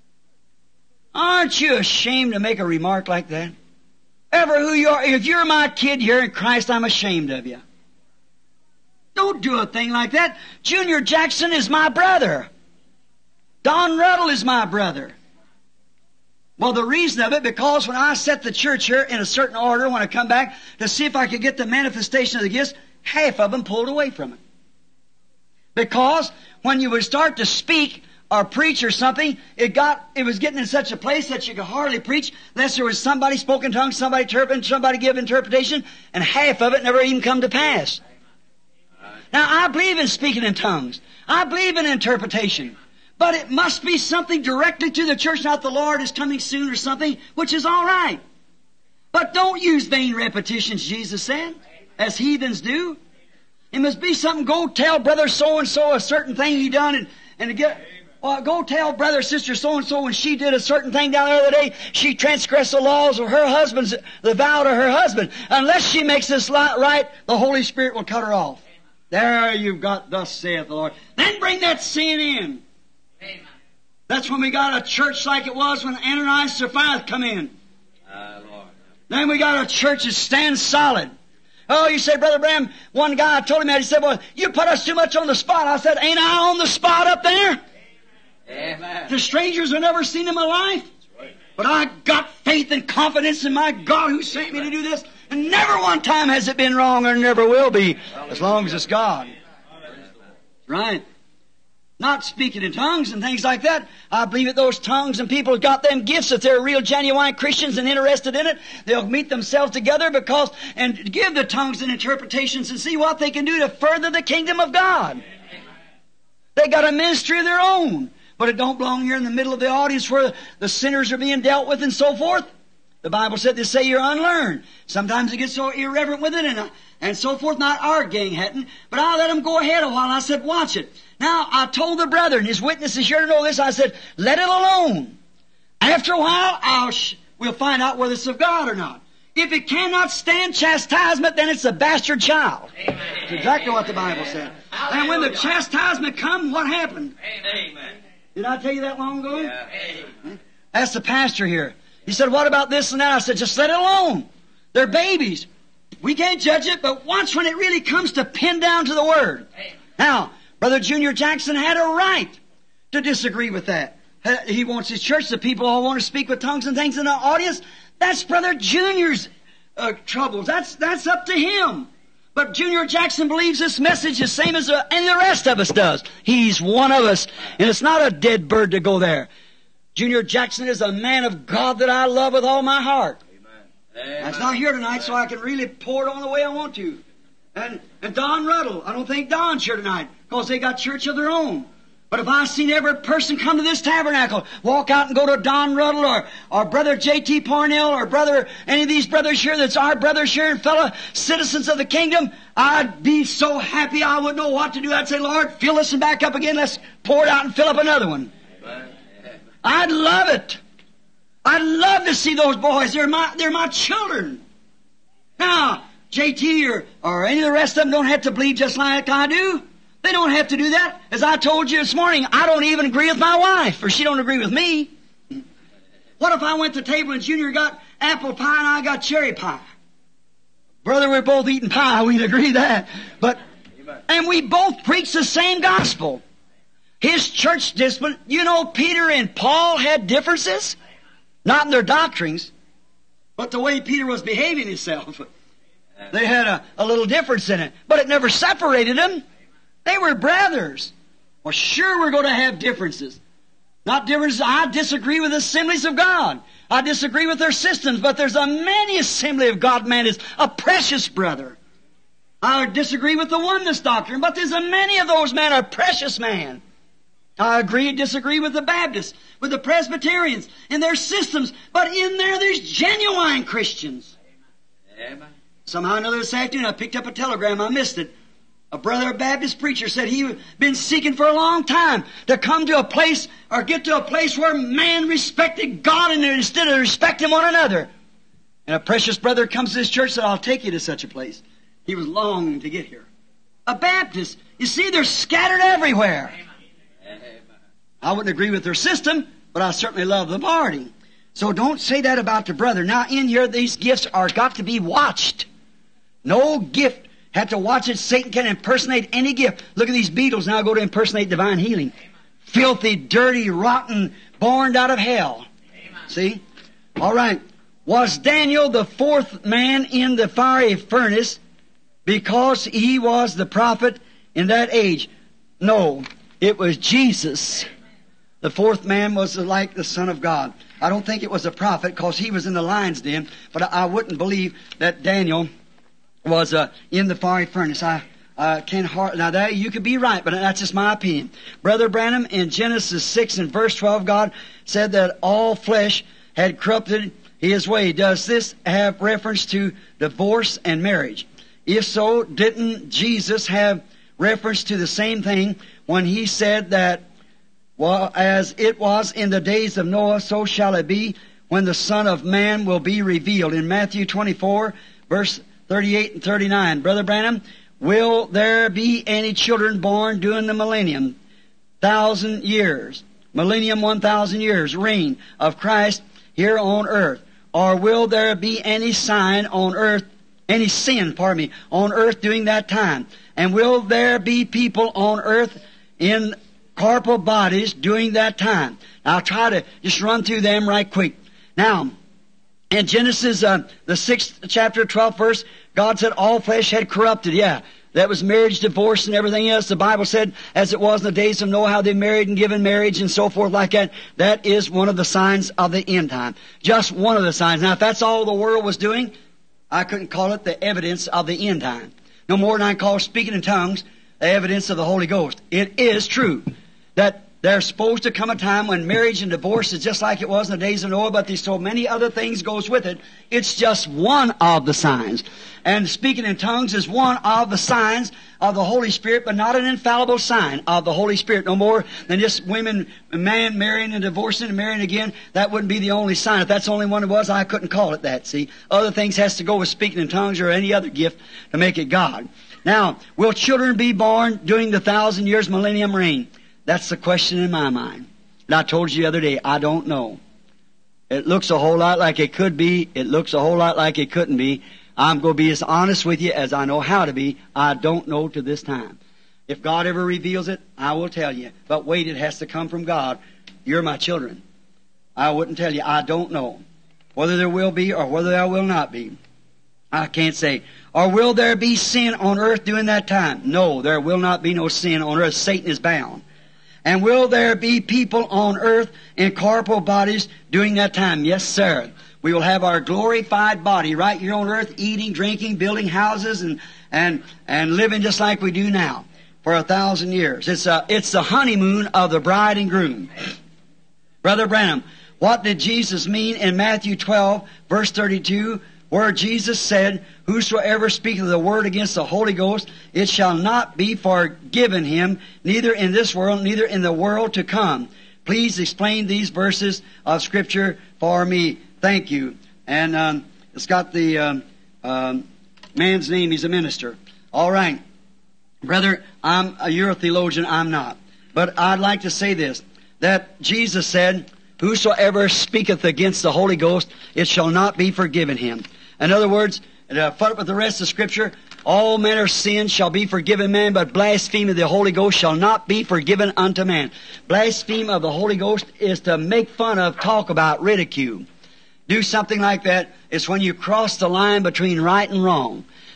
Aren't you ashamed to make a remark like that? Ever who you are, if you're my kid here in Christ, I'm ashamed of you. Don't do a thing like that. Junior Jackson is my brother. Don Ruddle is my brother. Well, the reason of it, because when I set the church here in a certain order, when I come back to see if I could get the manifestation of the gifts, half of them pulled away from it. Because when you would start to speak or preach or something, it got, it was getting in such a place that you could hardly preach unless there was somebody spoke in tongues, somebody interpret, somebody give interpretation, and half of it never even come to pass. Now, I believe in speaking in tongues. I believe in interpretation. But it must be something directly to the church, not the Lord is coming soon or something, which is all right. But don't use vain repetitions, Jesus said, as heathens do. It must be something, go tell brother so-and-so a certain thing he done, and, and to get, well, go tell brother, sister so-and-so when she did a certain thing down there the other day, she transgressed the laws of her husband's, the vow to her husband. Unless she makes this right, the Holy Spirit will cut her off. There you've got, thus saith the Lord. Then bring that sin in. Amen. That's when we got a church like it was when Ananias and Sapphira come in. Uh, Lord. Then we got a church that stands solid. Oh, you say, Brother Bram, one guy I told him that, he said, well, you put us too much on the spot. I said, ain't I on the spot up there? Amen. The strangers have never seen in my life. Right. But I got faith and confidence in my God who sent me to do this. And never one time has it been wrong or never will be, as long as it's God. Right. Not speaking in tongues and things like that. I believe that those tongues and people have got them gifts. If they're real genuine Christians and interested in it, they'll meet themselves together because, and give the tongues and interpretations and see what they can do to further the kingdom of God. They got a ministry of their own. But it don't belong here in the middle of the audience where the sinners are being dealt with and so forth. The Bible said they say you're unlearned. Sometimes they get so irreverent with it and, uh, and so forth. Not our gang hadn't, but I let them go ahead a while. I said, watch it. Now, I told the brethren, his witnesses here to know this, I said, let it alone. After a while, I'll sh- we'll find out whether it's of God or not. If it cannot stand chastisement, then it's a bastard child. Amen. That's exactly what the Bible said. Hallelujah. And when the chastisement come, what happened? Amen. Did I tell you that long ago? Yeah. That's the pastor here. He said, what about this and that? I said, just let it alone. They're babies. We can't judge it, but watch when it really comes to pin down to the Word. Now, Brother Junior Jackson had a right to disagree with that. He wants his church, the people all want to speak with tongues and things in the audience. That's Brother Junior's uh, troubles. That's, that's up to him. But Junior Jackson believes this message the same as uh, any of the rest of us does. He's one of us, and it's not a dead bird to go there. Junior Jackson is a man of God that I love with all my heart. Amen. That's not here tonight, so I can really pour it on the way I want to. And, and Don Ruddle, I don't think Don's here tonight, because they got church of their own. But if I seen every person come to this tabernacle, walk out and go to Don Ruddle or, or Brother J T Parnell or Brother, any of these brothers here that's our brothers here and fellow citizens of the kingdom, I'd be so happy I wouldn't know what to do. I'd say, Lord, fill this and back up again. Let's pour it out and fill up another one. Amen. I'd love it. I'd love to see those boys. They're my, they're my children. Now, J T or, or any of the rest of them don't have to believe just like I do. They don't have to do that. As I told you this morning, I don't even agree with my wife, or she don't agree with me. What if I went to the table and Junior got apple pie and I got cherry pie? Brother, we're both eating pie. We'd agree that. But, and we both preach the same gospel. His church discipline, you know, Peter and Paul had differences. Not in their doctrines, but the way Peter was behaving himself. They had a, a little difference in it, but it never separated them. They were brothers. Well, sure we're going to have differences. Not differences. I disagree with the Assemblies of God. I disagree with their systems, but there's a many Assembly of God man is a precious brother. I disagree with the oneness doctrine, but there's a many of those men are precious man. I agree and disagree with the Baptists, with the Presbyterians, in their systems, but in there there's genuine Christians. Amen. Somehow or another this afternoon I picked up a telegram, I missed it. A brother Baptist preacher said he'd been seeking for a long time to come to a place or get to a place where man respected God and instead of respecting one another. And a precious brother comes to this church and said, I'll take you to such a place. He was longing to get here. A Baptist. You see, they're scattered everywhere. Amen. I wouldn't agree with their system, but I certainly love the party. So don't say that about the brother. Now in here, these gifts are got to be watched. No gift had to watch it. Satan can impersonate any gift. Look at these beetles now go to impersonate divine healing. Filthy, dirty, rotten, born out of hell. See? All right. Was Daniel the fourth man in the fiery furnace because he was the prophet in that age? No. It was Jesus. The fourth man was like the Son of God. I don't think it was a prophet because he was in the lion's den, but I wouldn't believe that Daniel was uh, in the fiery furnace. I uh, can hard, now that you could be right, but that's just my opinion. Brother Branham in Genesis six and verse twelve, God said that all flesh had corrupted his way. Does this have reference to divorce and marriage? If so, didn't Jesus have reference to the same thing when he said that, well, as it was in the days of Noah, so shall it be when the Son of Man will be revealed? In Matthew twenty-four, verse thirty-eight and thirty-nine, Brother Branham, will there be any children born during the millennium, thousand years, millennium, one thousand years, reign of Christ here on earth? Or will there be any sign on earth, any sin, pardon me, on earth during that time? And will there be people on earth in corporal bodies during that time? Now, I'll try to just run through them right quick. Now, in Genesis, uh, the sixth chapter, twelfth verse, God said all flesh had corrupted. Yeah, that was marriage, divorce, and everything else. The Bible said, as it was in the days of Noah, how they married and given marriage and so forth like that. That is one of the signs of the end time. Just one of the signs. Now, if that's all the world was doing, I couldn't call it the evidence of the end time. No more than I call speaking in tongues the evidence of the Holy Ghost. It is true that there's supposed to come a time when marriage and divorce is just like it was in the days of Noah, but there's so many other things goes with it. It's just one of the signs. And speaking in tongues is one of the signs of the Holy Spirit, but not an infallible sign of the Holy Spirit. No more than just women, man marrying and divorcing and marrying again. That wouldn't be the only sign. If that's the only one it was, I couldn't call it that, see. Other things has to go with speaking in tongues or any other gift to make it God. Now, will children be born during the thousand years millennium reign? That's the question in my mind. And I told you the other day, I don't know. It looks a whole lot like it could be. It looks a whole lot like it couldn't be. I'm going to be as honest with you as I know how to be. I don't know to this time. If God ever reveals it, I will tell you. But wait, it has to come from God. You're my children. I wouldn't tell you. I don't know whether there will be or whether there will not be. I can't say. Or will there be sin on earth during that time? No, there will not be no sin on earth. Satan is bound. And will there be people on earth in corporal bodies during that time? Yes, sir. We will have our glorified body right here on earth, eating, drinking, building houses, and and and living just like we do now for a thousand years. It's a, it's the honeymoon of the bride and groom. Brother Branham, what did Jesus mean in Matthew twelve, verse thirty-two, where Jesus said, whosoever speaketh the word against the Holy Ghost, it shall not be forgiven him, neither in this world, neither in the world to come. Please explain these verses of Scripture for me. Thank you. And um, it's got the um, um, man's name. He's a minister. All right. Brother, I'm, uh, you're a theologian. I'm not. But I'd like to say this, that Jesus said, whosoever speaketh against the Holy Ghost, it shall not be forgiven him. In other words, uh, foot with the rest of Scripture, all manner of sin shall be forgiven man, but blasphemy of the Holy Ghost shall not be forgiven unto man. Blaspheme of the Holy Ghost is to make fun of, talk about, ridicule. Do something like that. It's when you cross the line between right and wrong.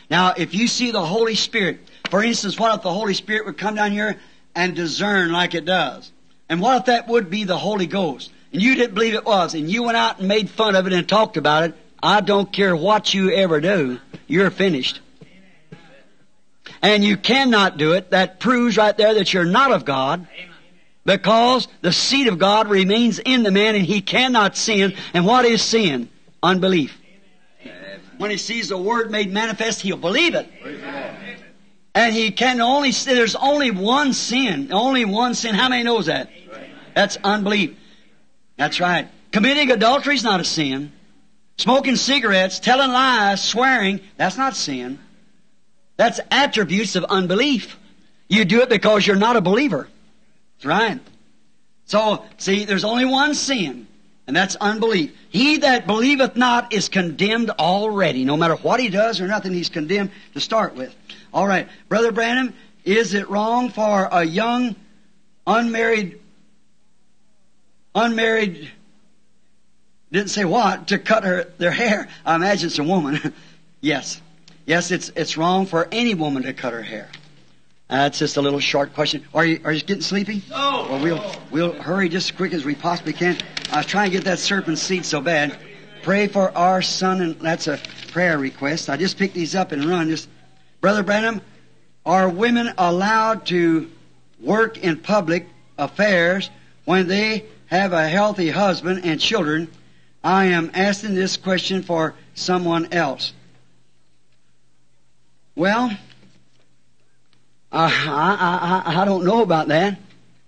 Now, if you see the Holy Spirit, for instance, what if the Holy Spirit would come down here and discern like it does? And what if that would be the Holy Ghost? And you didn't believe it was, and you went out and made fun of it and talked about it. I don't care what you ever do, you're finished. And you cannot do it. That proves right there that you're not of God. Because the seed of God remains in the man and he cannot sin. And what is sin? Unbelief. When he sees the Word made manifest, he'll believe it. And he can only, there's only one sin. Only one sin. How many knows that? That's unbelief. That's right. Committing adultery is not a sin. Smoking cigarettes, telling lies, swearing, that's not sin. That's attributes of unbelief. You do it because you're not a believer. That's right. So, see, there's only one sin, and that's unbelief. He that believeth not is condemned already. No matter what he does or nothing, he's condemned to start with. All right. Brother Branham, is it wrong for a young, unmarried, unmarried, didn't say what, to cut her their hair? I imagine it's a woman. Yes. Yes, it's it's wrong for any woman to cut her hair. That's just a little short question. Are you are you getting sleepy? No. Well, we'll we'll hurry just as quick as we possibly can. I was trying to get that serpent seed so bad. Pray for our son, and that's a prayer request. I just picked these up and run. Just, Brother Branham, are women allowed to work in public affairs when they have a healthy husband and children? I am asking this question for someone else. Well, Uh, I, I, I don't know about that.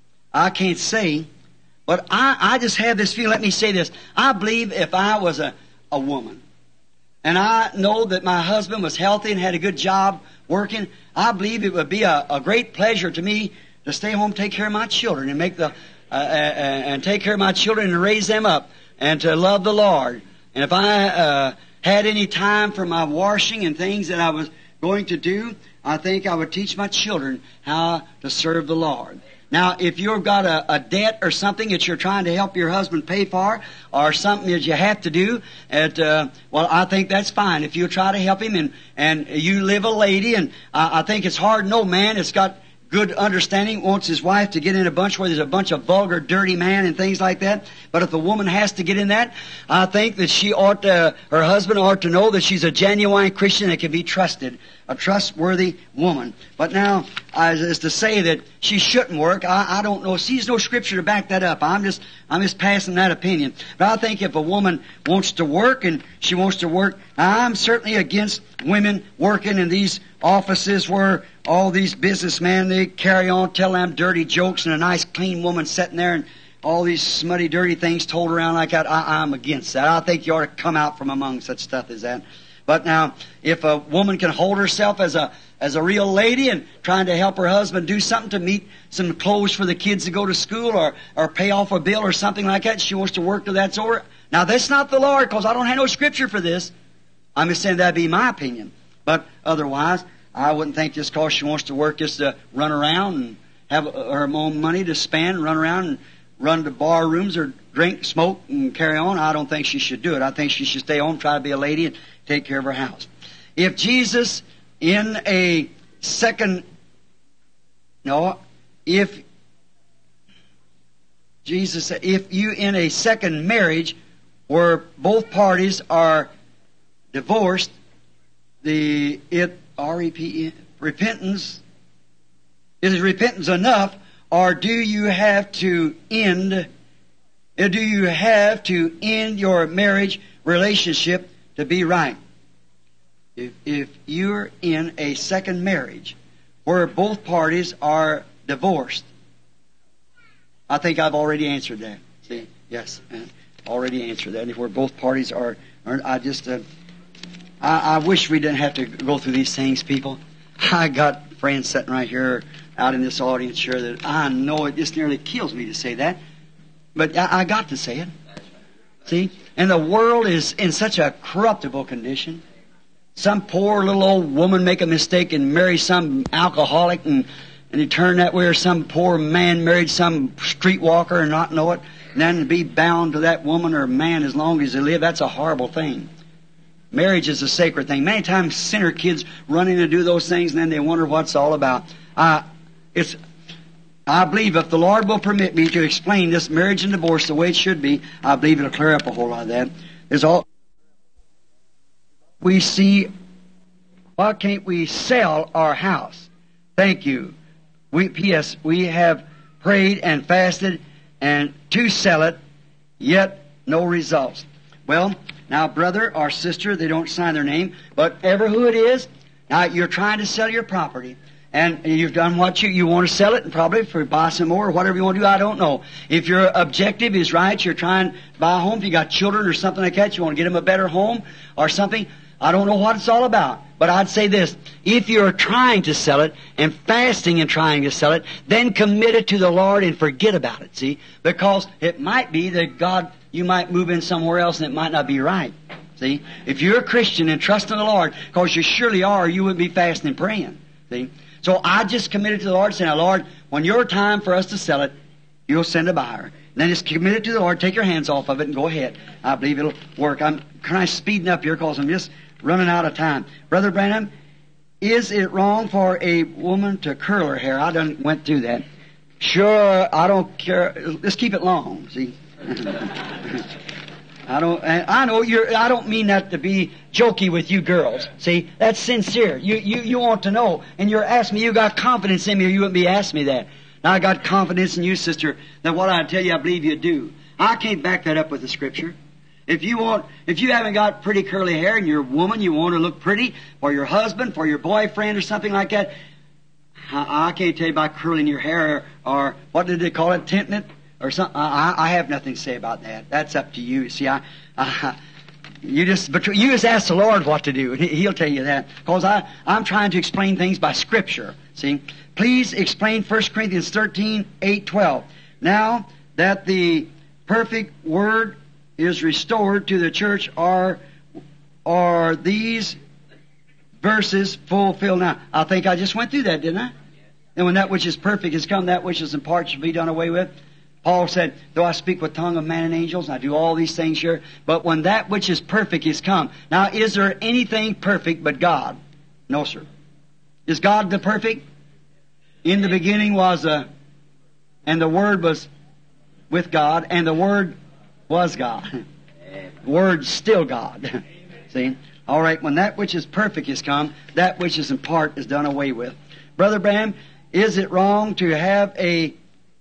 I can't say. But I, I just have this feeling. Let me say this. I believe if I was a, a woman, and I know that my husband was healthy and had a good job working, I believe it would be a, a great pleasure to me to stay home, take care of my children, and make the uh, uh, and take care of my children and raise them up, and to love the Lord. And if I uh, had any time for my washing and things that I was going to do, I think I would teach my children how to serve the Lord. Now, if you've got a, a debt or something that you're trying to help your husband pay for, or something that you have to do, at, uh, well, I think that's fine. If you try to help him, and, and you live a lady, and I, I think it's hard. No man that's got good understanding wants his wife to get in a bunch where there's a bunch of vulgar, dirty man and things like that. But if the woman has to get in that, I think that she ought to, her husband ought to know that she's a genuine Christian that can be trusted, a trustworthy woman. But now, as, as to say that she shouldn't work, I, I don't know. See, there's no scripture to back that up. I'm just, I'm just passing that opinion. But I think if a woman wants to work and she wants to work, I'm certainly against women working in these offices where all these businessmen, they carry on, tell them dirty jokes, and a nice clean woman sitting there and all these smutty, dirty things told around like that. I, I'm against that. I think you ought to come out from among such stuff as that. But now, if a woman can hold herself as a as a real lady and trying to help her husband do something to meet some clothes for the kids to go to school, or or pay off a bill or something like that, she wants to work till that's over. Now, that's not the Lord, because I don't have no scripture for this. I'm just saying that'd be my opinion. But otherwise, I wouldn't think just because she wants to work just to run around and have her own money to spend, run around and run to bar rooms or drink, smoke, and carry on. I don't think she should do it. I think she should stay home, try to be a lady, and take care of her house. If Jesus in a second, no, if Jesus, if you in a second marriage where both parties are divorced, the it R E P repentance is repentance enough, or do you have to end? Do you have to end your marriage relationship to be right? If, if you're in a second marriage where both parties are divorced, I think I've already answered that. See, yes, already answered that. If where both parties are, are I just, uh, I, I wish we didn't have to go through these things, people. I got friends sitting right here out in this audience here that I know it just nearly kills me to say that, but I, I got to say it. See, and the world is in such a corruptible condition. Some poor little old woman make a mistake and marry some alcoholic, and and he turn that way, or some poor man married some streetwalker and not know it, and then be bound to that woman or man as long as they live. That's a horrible thing. Marriage is a sacred thing. Many times sinner kids run in and do those things and then they wonder what it's all about. Uh, it's, I believe if the Lord will permit me to explain this marriage and divorce the way it should be, I believe it'll clear up a whole lot of that. There's all, we see, why can't we sell our house? Thank you. We, P S We have prayed and fasted and to sell it, yet no results. Well, now, brother or sister, they don't sign their name, but ever who it is, now you're trying to sell your property, and you've done what you, you want to sell it, and probably for buy some more or whatever you want to do, I don't know. If your objective is right, you're trying to buy a home, if you got children or something like that, you want to get them a better home or something, I don't know what it's all about. But I'd say this, if you're trying to sell it and fasting and trying to sell it, then commit it to the Lord and forget about it, see? Because it might be that God, you might move in somewhere else and it might not be right, see? If you're a Christian and trust in the Lord, because you surely are, you wouldn't be fasting and praying, see? So I just committed to the Lord, saying, Lord, when your time for us to sell it, you'll send a buyer. And then just commit it to the Lord, take your hands off of it and go ahead. I believe it'll work. I'm kind of speeding up here because I'm just running out of time. Brother Branham, is it wrong for a woman to curl her hair? I done went through that. Sure, I don't care. Let's keep it long, see? I don't, I know you're, I don't mean that to be jokey with you girls. See, that's sincere. You, you, you want to know, and you're asking me, you got confidence in me or you wouldn't be asking me that. Now I got confidence in you, sister, that what I tell you, I believe you do. I can't back that up with the Scripture. If you want, if you haven't got pretty curly hair and you're a woman, you want to look pretty for your husband, for your boyfriend or something like that, I, I can't tell you about curling your hair or, or what did they call it, tinting it or something. I, I have nothing to say about that. That's up to you. See, I, I you just, but you just ask the Lord what to do, and He'll tell you that. Because I, I'm trying to explain things by Scripture. See, please explain First Corinthians thirteen, eight, twelve. Now that the perfect Word is restored to the church, are, are these verses fulfilled now? I think I just went through that, didn't I? And when that which is perfect is come, that which is in part shall be done away with. Paul said, though I speak with tongue of man and angels, and I do all these things here, but when that which is perfect is come. Now, is there anything perfect but God? No, sir. Is God the perfect? In the beginning was a, and the Word was with God, and the Word was God. The Word's still God. See? All right, when that which is perfect is come, that which is in part is done away with. Brother Branham, is it wrong to have a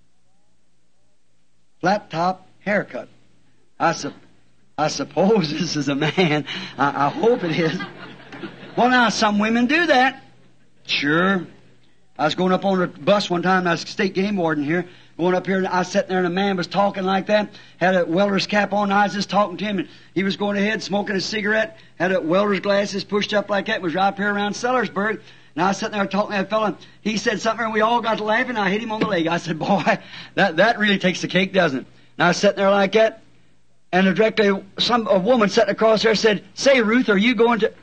flat top haircut? I, su- I suppose this is a man. I, I hope it is. Well, now, some women do that. Sure. I was going up on a bus one time, I was state game warden here, going up here, and I was sitting there, and a man was talking like that, had a welder's cap on, and I was just talking to him, and he was going ahead, smoking a cigarette, had a welder's glasses pushed up like that, was right up here around Sellersburg, and I was sitting there talking to that fellow, and he said something, and we all got to laughing, and I hit him on the leg. I said, boy, that, that really takes the cake, doesn't it? And I was sitting there like that, and directly, some, a woman sitting across there said, say, Ruth, are you going to...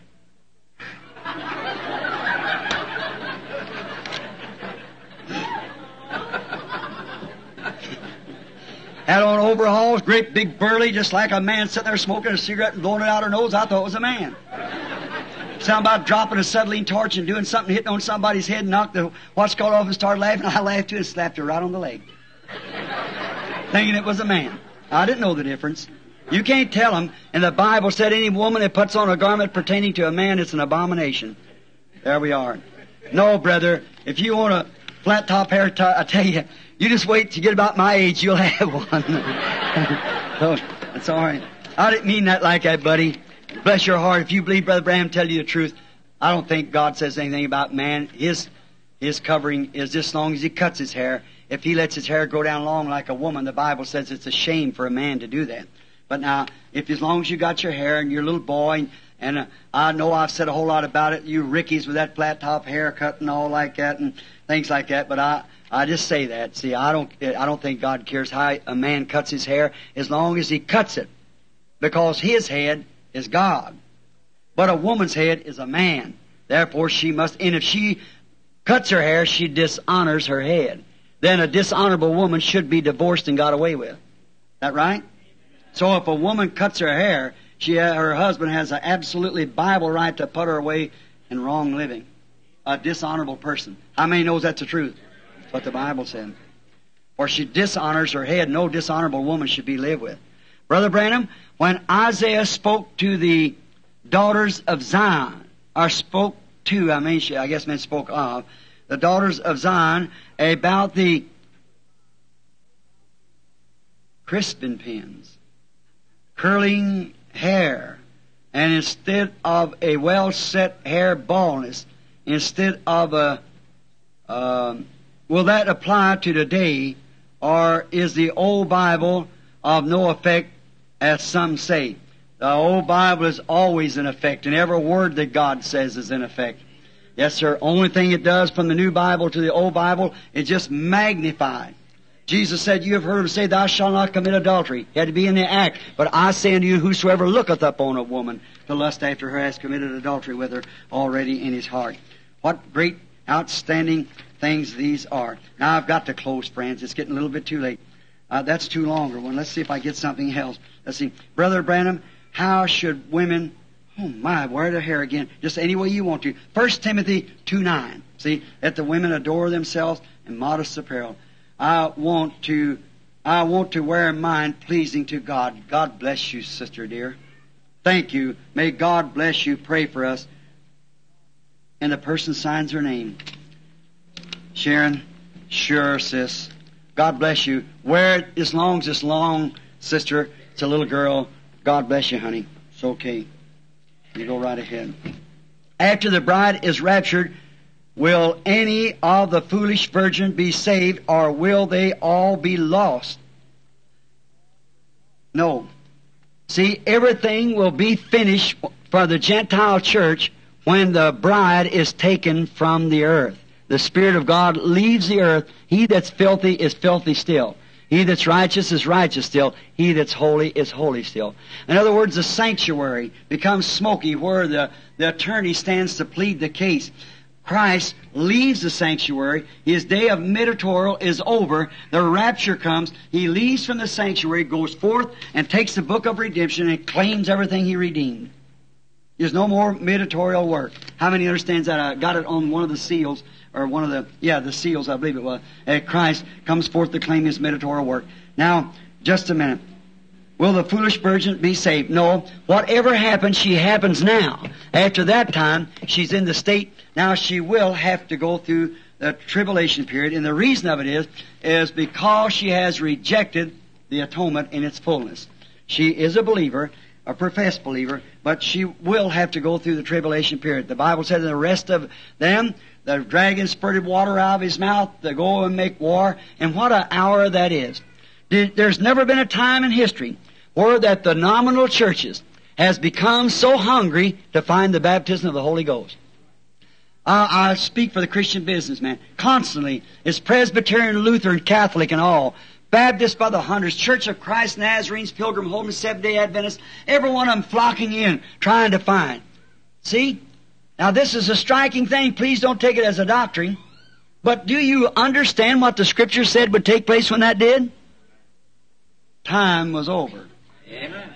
Had on overalls, great big burly, just like a man sitting there smoking a cigarette and blowing it out her nose. I thought it was a man. Sound about dropping a acetylene torch and doing something, hitting on somebody's head, and knocked the what's called off and started laughing. I laughed too and slapped her right on the leg, thinking it was a man. I didn't know the difference. You can't tell them. And the Bible said any woman that puts on a garment pertaining to a man, it's an abomination. There we are. No, brother, if you want a flat top hair tie, I tell you, you just wait till you get about my age, you'll have one. So, that's all right. I didn't mean that like that, buddy. Bless your heart. If you believe Brother Branham tell you the truth, I don't think God says anything about man. His his covering is just as long as he cuts his hair. If he lets his hair grow down long like a woman, the Bible says it's a shame for a man to do that. But now, if as long as you got your hair and you're a little boy, and, and uh, I know I've said a whole lot about it, you Rickies with that flat top haircut and all like that and things like that, but I... I just say that. See, I don't, I don't think God cares how a man cuts his hair as long as he cuts it, because his head is God, but a woman's head is a man. Therefore, she must. And if she cuts her hair, she dishonors her head. Then a dishonorable woman should be divorced and got away with. That right? So if a woman cuts her hair, she, uh, her husband has an absolutely Bible right to put her away in wrong living. A dishonorable person. How many knows that's the truth? That's what the Bible said. For she dishonors her head. No dishonorable woman should be lived with. Brother Branham, when Isaiah spoke to the daughters of Zion, or spoke to, I mean, she, I guess meant spoke of, the daughters of Zion about the crisping pins, curling hair, and instead of a well-set hair baldness, instead of a, um, will that apply to today, or is the old Bible of no effect, as some say? The old Bible is always in effect, and every word that God says is in effect. Yes, sir. Only thing it does from the new Bible to the old Bible is just magnified. Jesus said, you have heard him say, thou shalt not commit adultery. He had to be in the act. But I say unto you, whosoever looketh upon a woman to lust after her has committed adultery with her already in his heart. What great, outstanding things these are. Now I've got to close, friends. It's getting a little bit too late. Uh, that's too longer one. Let's see if I get something else. Let's see. Brother Branham, how should women, oh my, wear their hair again? Just any way you want to. First Timothy two nine. See, let the women adore themselves in modest apparel. I want to, I want to wear mine pleasing to God. God bless you, sister dear. Thank you. May God bless you. Pray for us. And the person signs her name. Sharon, sure, sis. God bless you. Wear it as long as it's long, sister. It's a little girl. God bless you, honey. It's okay. You go right ahead. After the bride is raptured, will any of the foolish virgins be saved, or will they all be lost? No. See, everything will be finished for the Gentile church when the bride is taken from the earth. The Spirit of God leaves the earth. He that's filthy is filthy still. He that's righteous is righteous still. He that's holy is holy still. In other words, the sanctuary becomes smoky where the, the attorney stands to plead the case. Christ leaves the sanctuary. His day of mediatorial is over. The rapture comes. He leaves from the sanctuary, goes forth, and takes the book of redemption and claims everything He redeemed. There's no more mediatorial work. How many understands that? I got it on one of the seals, or one of the, yeah, the seals, I believe it was. Uh, Christ comes forth to claim His mediatorial work. Now, just a minute. Will the foolish virgin be saved? No. Whatever happens, she happens now. After that time, she's in the state. Now she will have to go through the tribulation period. And the reason of it is, is because she has rejected the atonement in its fullness. She is a believer, a professed believer, but she will have to go through the tribulation period. The Bible said the rest of them, the dragon spurted water out of his mouth, they go and make war. And what an hour that is. There's never been a time in history where that the nominal churches has become so hungry to find the baptism of the Holy Ghost. Uh, I speak for the Christian businessman. Constantly, it's Presbyterian, Lutheran, Catholic, and all. Baptist by the hundreds, Church of Christ, Nazarenes, Pilgrim Holiness, Seventh-day Adventists, every one of them flocking in, trying to find. See? Now this is a striking thing. Please don't take it as a doctrine. But do you understand what the Scripture said would take place when that did? Time was over. Amen.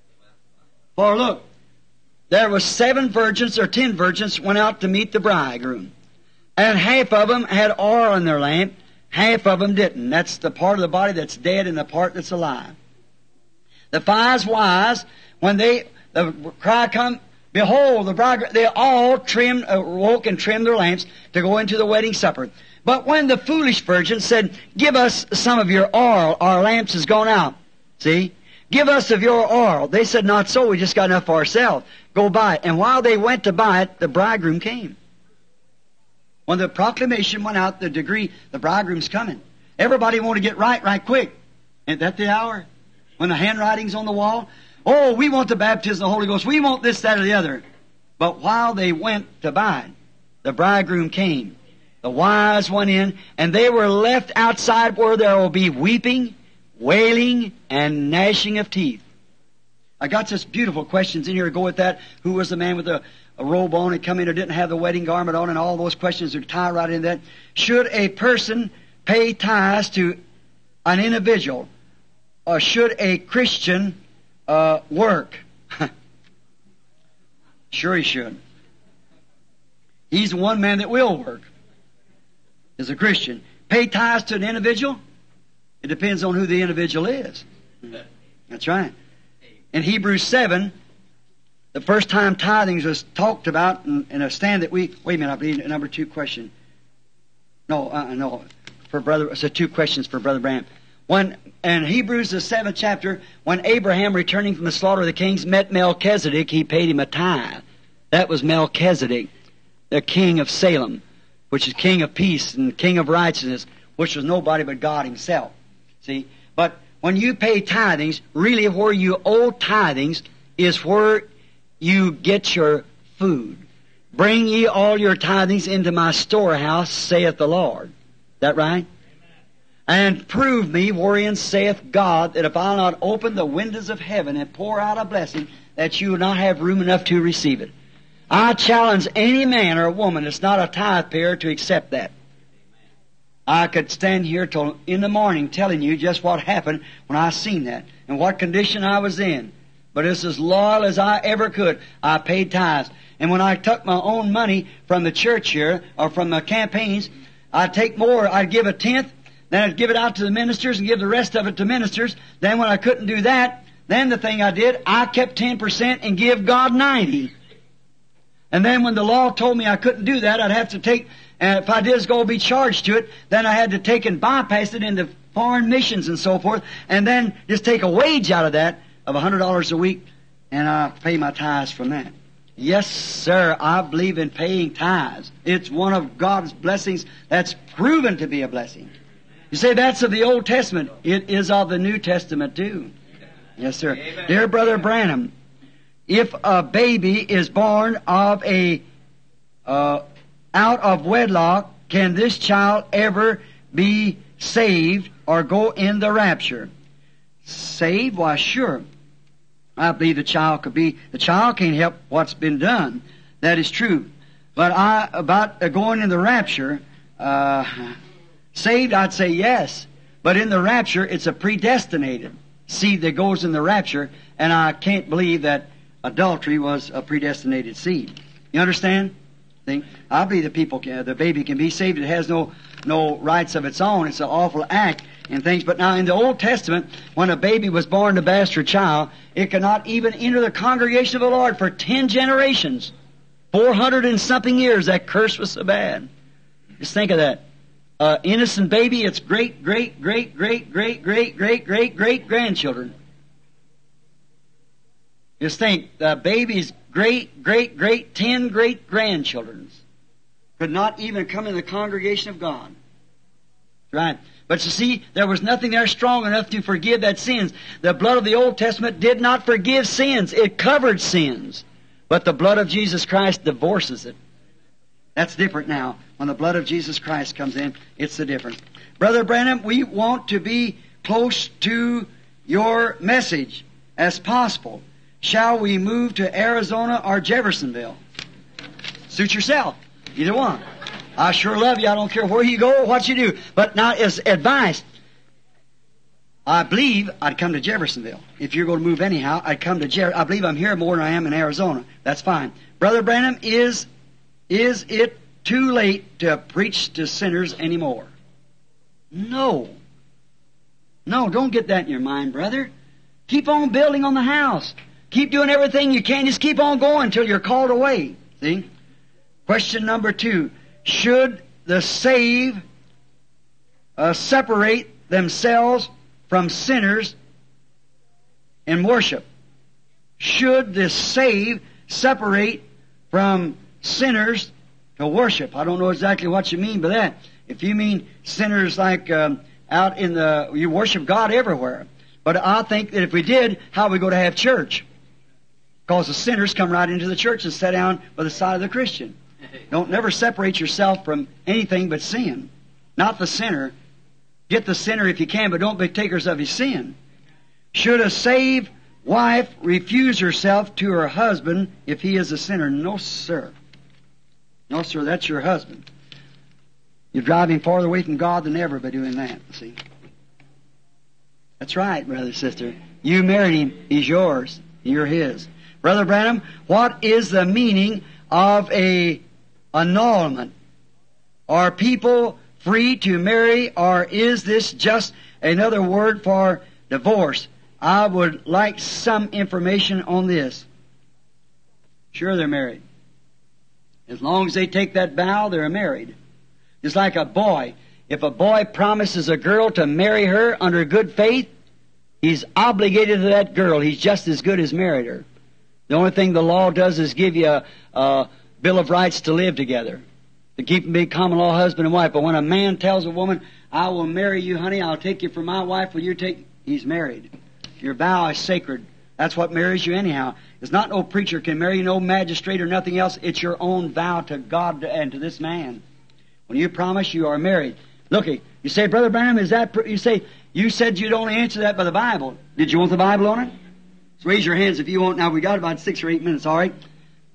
For look, there were seven virgins or ten virgins went out to meet the bridegroom. And half of them had oil in their lamp, half of them didn't. That's the part of the body that's dead and the part that's alive. The five wise, when they, the cry come, behold, the bridegroom, they all trimmed, awoke and trimmed their lamps to go into the wedding supper. But when the foolish virgin said, give us some of your oil, our lamps has gone out. See? Give us of your oil. They said, not so, we just got enough for ourselves. Go buy it. And while they went to buy it, the bridegroom came. When the proclamation went out, the degree, the bridegroom's coming. Everybody want to get right, right quick. Ain't that the hour? When the handwriting's on the wall? Oh, we want the baptism of the Holy Ghost. We want this, that, or the other. But while they went to buy it, the bridegroom came. The wise went in, and they were left outside where there will be weeping, wailing, and gnashing of teeth. I got such beautiful questions in here to go with that. Who was the man with the a robe on and come in or didn't have the wedding garment on, and all those questions are tied right in that. Should a person pay tithes to an individual, or should a Christian uh, work? Sure he should. He's the one man that will work as a Christian. Pay tithes to an individual? It depends on who the individual is. That's right. In Hebrews seven, the first time tithings was talked about in, in a stand that we... Wait a minute, I believe number two question. No, uh, no. For brother, so two questions for Brother Branham. When, in Hebrews, the seventh chapter, when Abraham, returning from the slaughter of the kings, met Melchizedek, he paid him a tithe. That was Melchizedek, the king of Salem, which is king of peace and king of righteousness, which was nobody but God himself. See? But when you pay tithings, really where you owe tithings is where you get your food. Bring ye all your tithings into my storehouse, saith the Lord. Is that right? And prove me wherein saith God that if I'll not open the windows of heaven and pour out a blessing, that you will not have room enough to receive it. I challenge any man or woman that's not a tithe payer to accept that. I could stand here till in the morning telling you just what happened when I seen that and what condition I was in. But it's as loyal as I ever could. I paid tithes. And when I took my own money from the church here or from the campaigns, I'd take more. I'd give a tenth. Then I'd give it out to the ministers and give the rest of it to ministers. Then when I couldn't do that, then the thing I did, I kept ten percent and give God ninety. And then when the law told me I couldn't do that, I'd have to take, and if I did, it's going to be charged to it, then I had to take and bypass it into foreign missions and so forth, and then just take a wage out of that of one hundred dollars a week, and I pay my tithes from that. Yes, sir, I believe in paying tithes. It's one of God's blessings that's proven to be a blessing. You say that's of the Old Testament. It is of the New Testament too. Yes, sir. Amen. Dear Brother Branham, if a baby is born of a uh, out of wedlock, can this child ever be saved or go in the rapture? Saved? Why, sure. I believe the child could be. The child can't help what's been done. That is true. But I about uh, going in the rapture. Uh, Saved, I'd say yes. But in the rapture, it's a predestinated seed that goes in the rapture, and I can't believe that adultery was a predestinated seed. You understand? Think? I believe the people, can, the baby can be saved. It has no no rights of its own. It's an awful act and things. But now in the Old Testament, when a baby was born, a bastard child, it could not even enter the congregation of the Lord for ten generations. Four hundred and something years, that curse was so bad. Just think of that. Uh, innocent baby, it's great, great, great, great, great, great, great, great, great grandchildren. Just think, the baby's great, great, great, ten great grandchildren could not even come in the congregation of God. Right. But you see, there was nothing there strong enough to forgive that sins. The blood of the Old Testament did not forgive sins. It covered sins. But the blood of Jesus Christ divorces it. That's different now. When the blood of Jesus Christ comes in, it's the different. Brother Branham, we want to be close to your message as possible. Shall we move to Arizona or Jeffersonville? Suit yourself. Either one. I sure love you. I don't care where you go or what you do. But now, as advice, I believe I'd come to Jeffersonville. If you're going to move anyhow, I'd come to Jeffersonville. I believe I'm here more than I am in Arizona. That's fine. Brother Branham, is Is it too late to preach to sinners anymore? No. No, don't get that in your mind, brother. Keep on building on the house. Keep doing everything you can. Just keep on going until you're called away. See? Question number two. Should the saved uh, separate themselves from sinners in worship? Should the saved separate from sinners to worship? I don't know exactly what you mean by that. If you mean sinners like um, out in the, you worship God everywhere. But I think that if we did, how are we going to have church? Because the sinners come right into the church and sit down by the side of the Christian. Don't never separate yourself from anything but sin. Not the sinner. Get the sinner if you can, but don't be takers of his sin. Should a saved wife refuse herself to her husband if he is a sinner? No, sir. No, sir, that's your husband. You're driving farther away from God than ever by doing that, see. That's right, brother, sister. You married him. He's yours. You're his. Brother Branham, what is the meaning of a annulment? Are people free to marry, or is this just another word for divorce? I would like some information on this. Sure, they're married. As long as they take that vow, they're married. It's like a boy. If a boy promises a girl to marry her under good faith, he's obligated to that girl. He's just as good as married her. The only thing the law does is give you a, a bill of rights to live together, to keep them being common law husband and wife. But when a man tells a woman, I will marry you, honey, I'll take you for my wife, will you take... He's married. Your vow is sacred. That's what marries you anyhow. It's not no preacher can marry you, no magistrate or nothing else. It's your own vow to God and to this man. When you promise, you are married. Looky, you say, Brother Branham, is that... Pr-? You say, you said you'd only answer that by the Bible. Did you want the Bible on it? So raise your hands if you want. Now, we got about six or eight minutes, all right?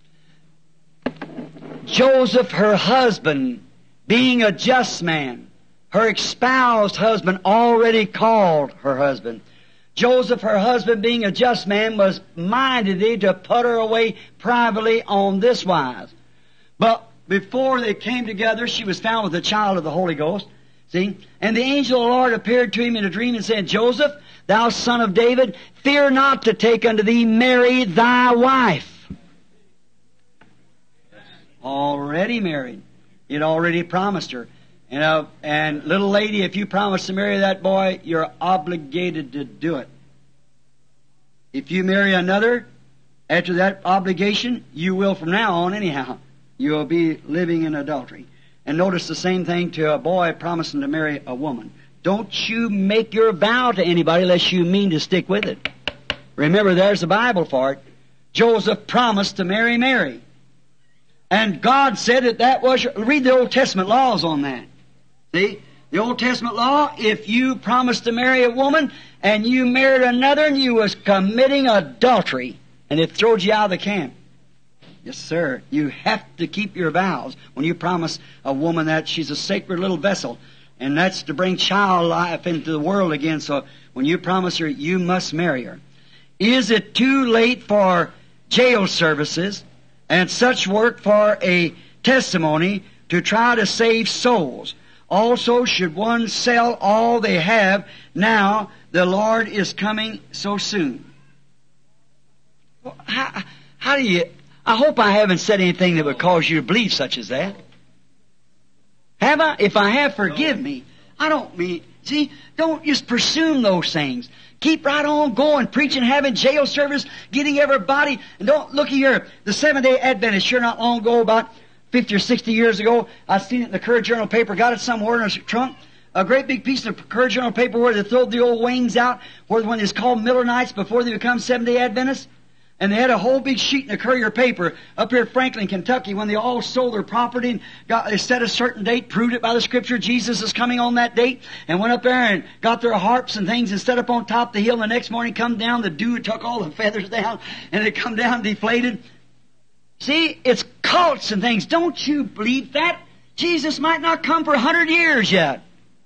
Joseph, her husband, being a just man, her espoused husband already called her husband. Joseph, her husband, being a just man, was minded to put her away privately on this wise. But before they came together, she was found with the child of the Holy Ghost. See? And the angel of the Lord appeared to him in a dream and said, Joseph, thou son of David, fear not to take unto thee Mary thy wife. Already married. He had already promised her. You know, and little lady, if you promise to marry that boy, you're obligated to do it. If you marry another, after that obligation, you will from now on anyhow. You will be living in adultery. And notice the same thing to a boy promising to marry a woman. Don't you make your vow to anybody unless you mean to stick with it. Remember, there's the Bible for it. Joseph promised to marry Mary. And God said that that was... Read the Old Testament laws on that. See? The Old Testament law, if you promised to marry a woman and you married another and you was committing adultery, and it throws you out of the camp. Yes, sir. You have to keep your vows when you promise a woman that she's a sacred little vessel. And that's to bring child life into the world again. So when you promise her, you must marry her. Is it too late for jail services and such work for a testimony to try to save souls? Also, should one sell all they have now the Lord is coming so soon? Well, how, how do you... I hope I haven't said anything that would cause you to believe such as that. Have I? If I have, forgive me. I don't mean... See, don't just presume those things. Keep right on going, preaching, having jail service, getting everybody... And don't... Look here, the Seventh-day Adventists, sure not long ago, about fifty or sixty years ago, I seen it in the Courier Journal paper, got it somewhere in a trunk, a great big piece of Courier Journal paper where they throw the old wings out, where when it's called Millerites before they become Seventh-day Adventists. And they had a whole big sheet in the Courier paper up here in Franklin, Kentucky, when they all sold their property and got, they set a certain date, proved it by the Scripture, Jesus is coming on that date, and went up there and got their harps and things and set up on top of the hill. And the next morning come down, the dew took all the feathers down, and they come down deflated. See, it's cults and things. Don't you believe that? Jesus might not come for a hundred years yet.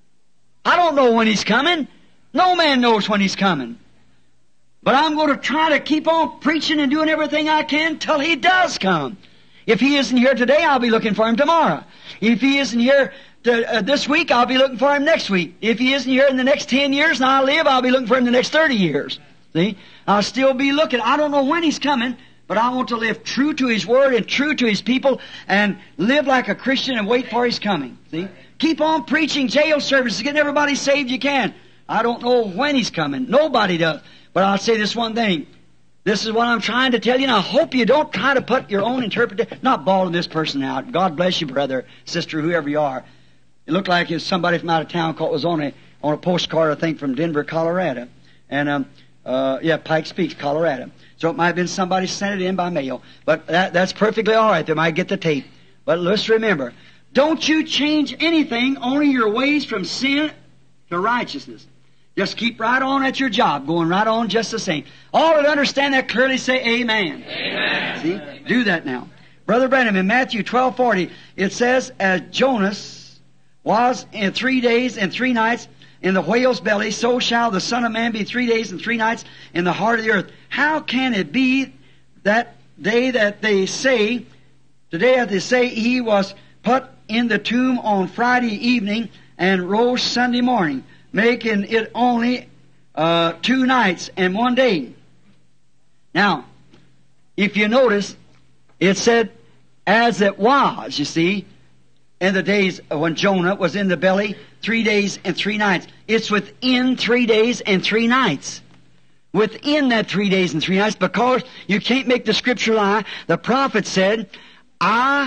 I don't know when He's coming. No man knows when He's coming. But I'm going to try to keep on preaching and doing everything I can till He does come. If He isn't here today, I'll be looking for Him tomorrow. If He isn't here to, uh, this week, I'll be looking for Him next week. If He isn't here in the next ten years and I live, I'll be looking for Him the next thirty years. See? I'll still be looking. I don't know when He's coming, but I want to live true to His Word and true to His people and live like a Christian and wait for His coming. See? Keep on preaching jail services, getting everybody saved you can. I don't know when He's coming. Nobody does. But I'll say this one thing. This is what I'm trying to tell you, and I hope you don't try to put your own interpretation, not bawling this person out. God bless you, brother, sister, whoever you are. It looked like it's somebody from out of town called, was on a, on a postcard, I think, from Denver, Colorado. And, um, uh, yeah, Pikes Peak, Colorado. So it might have been somebody sent it in by mail. But that, that's perfectly all right. They might get the tape. But let's remember, don't you change anything, only your ways from sin to righteousness. Just keep right on at your job, going right on just the same. All that understand that clearly say amen. Amen. See? Do that now. Brother Branham, in Matthew twelve forty, it says, as Jonas was in three days and three nights in the whale's belly, so shall the Son of Man be three days and three nights in the heart of the earth. How can it be that day that they say, today that they say he was put in the tomb on Friday evening and rose Sunday morning, making it only uh, two nights and one day. Now, if you notice, it said, as it was, you see, in the days when Jonah was in the belly, three days and three nights. It's within three days and three nights. Within that three days and three nights, because you can't make the Scripture lie. The prophet said, I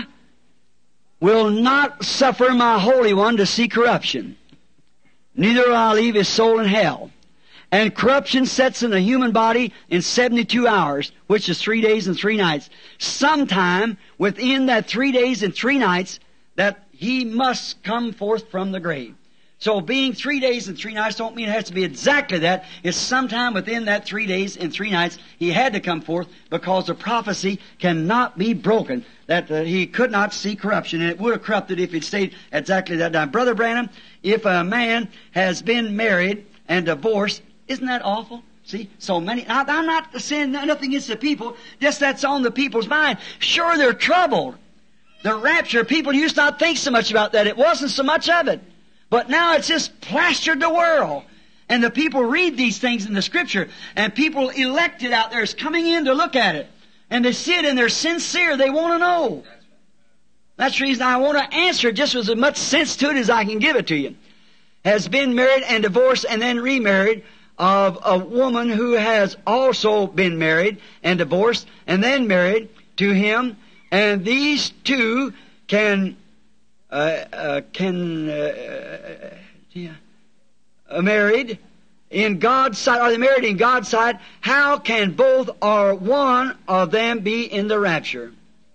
will not suffer my Holy One to see corruption. Neither will I leave his soul in hell. And corruption sets in the human body in seventy-two hours, which is three days and three nights. Sometime within that three days and three nights, that he must come forth from the grave. So being three days and three nights don't mean it has to be exactly that. It's sometime within that three days and three nights he had to come forth, because the prophecy cannot be broken, that uh, he could not see corruption, and it would have corrupted if it stayed exactly that time. Brother Branham, if a man has been married and divorced, isn't that awful? See, so many. Now, I'm not saying nothing against the people, just that's on the people's mind. Sure, they're troubled. The rapture, people used not think so much about that. It wasn't so much of it. But now it's just plastered the world. And the people read these things in the Scripture, and people elected out there is coming in to look at it. And they see it and they're sincere. They want to know. That's the reason I want to answer it just with as much sense to it as I can give it to you. Has been married and divorced and then remarried, of a woman who has also been married and divorced and then married to him. And these two can uh, uh, can uh, yeah, uh, married in God's sight. Are they married in God's sight? How can both or one of them be in the rapture?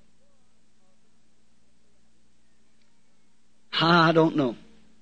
I don't know.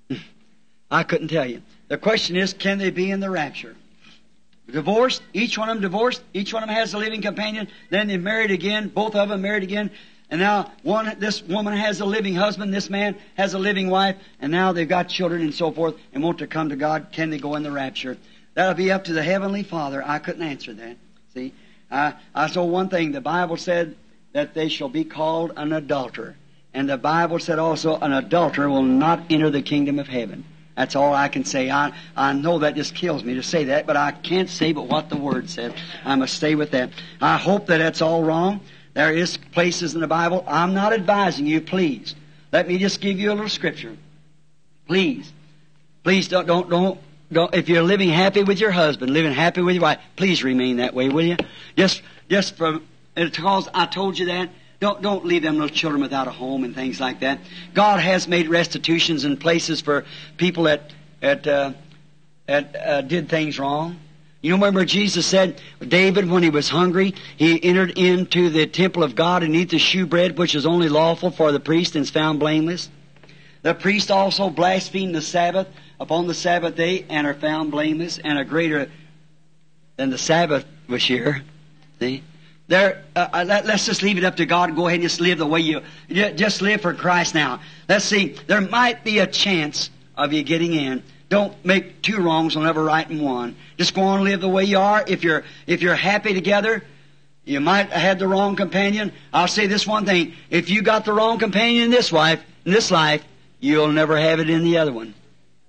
I couldn't tell you. The question is, can they be in the rapture? Divorced, each one of them divorced, each one of them has a living companion, then they're married again, both of them married again, and now one, this woman has a living husband, this man has a living wife, and now they've got children and so forth, and want to come to God. Can they go in the rapture? That'll be up to the Heavenly Father. I couldn't answer that. See, I, I saw one thing. The Bible said that they shall be called an adulterer. And the Bible said also an adulterer will not enter the kingdom of heaven. That's all I can say. I, I know that just kills me to say that, but I can't say but what the Word said. I must stay with that. I hope that that's all wrong. There is places in the Bible. I'm not advising you, please. Let me just give you a little scripture. Please. Please don't, don't, don't, don't, if you're living happy with your husband, living happy with your wife, please remain that way, will you? Just, just from, because I told you that. Don't, don't leave them little children without a home and things like that. God has made restitutions in places for people that, that, uh, that uh, did things wrong. You remember Jesus said, David, when he was hungry, he entered into the temple of God and ate the shewbread, which is only lawful for the priest and is found blameless. The priest also blasphemed the Sabbath upon the Sabbath day and are found blameless, and are greater than the Sabbath was here. See? There, uh, let, let's just leave it up to God and go ahead and just live the way you, just live for Christ now. Let's see, there might be a chance of you getting in. Don't make two wrongs, will never right in one. Just go on and live the way you are. If you're, if you're happy together, you might have had the wrong companion. I'll say this one thing. If you got the wrong companion in this life, in this life, you'll never have it in the other one.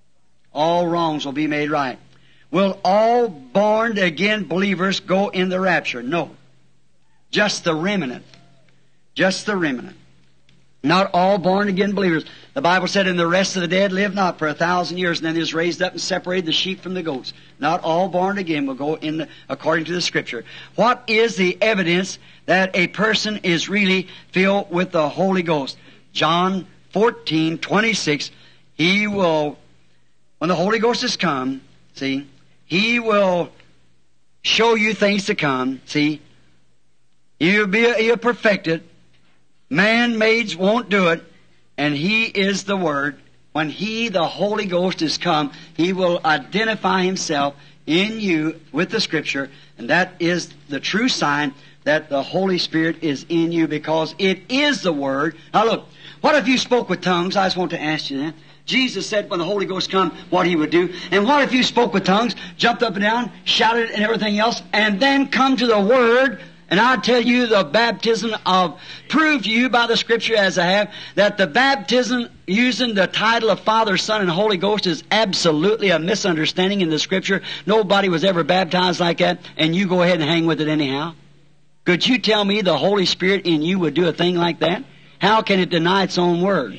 All wrongs will be made right. Will all born again believers go in the rapture? No. Just the remnant. Just the remnant. Not all born again believers. The Bible said, and the rest of the dead live not for a thousand years, and then they was raised up and separated the sheep from the goats. Not all born again will go in the, according to the Scripture. What is the evidence that a person is really filled with the Holy Ghost? John fourteen twenty-six. He will, when the Holy Ghost has come, see, He will show you things to come, see. You'll be, you'll perfect it. Man-mades won't do it. And He is the Word. When He, the Holy Ghost, is come, He will identify Himself in you with the Scripture. And that is the true sign that the Holy Spirit is in you, because it is the Word. Now look, what if you spoke with tongues? I just want to ask you that. Jesus said when the Holy Ghost come, what He would do. And what if you spoke with tongues, jumped up and down, shouted and everything else, and then come to the Word, And I tell you the baptism of, prove to you by the Scripture as I have, that the baptism using the title of Father, Son, and Holy Ghost is absolutely a misunderstanding in the Scripture. Nobody was ever baptized like that, and you go ahead and hang with it anyhow. Could you tell me the Holy Spirit in you would do a thing like that? How can it deny its own word?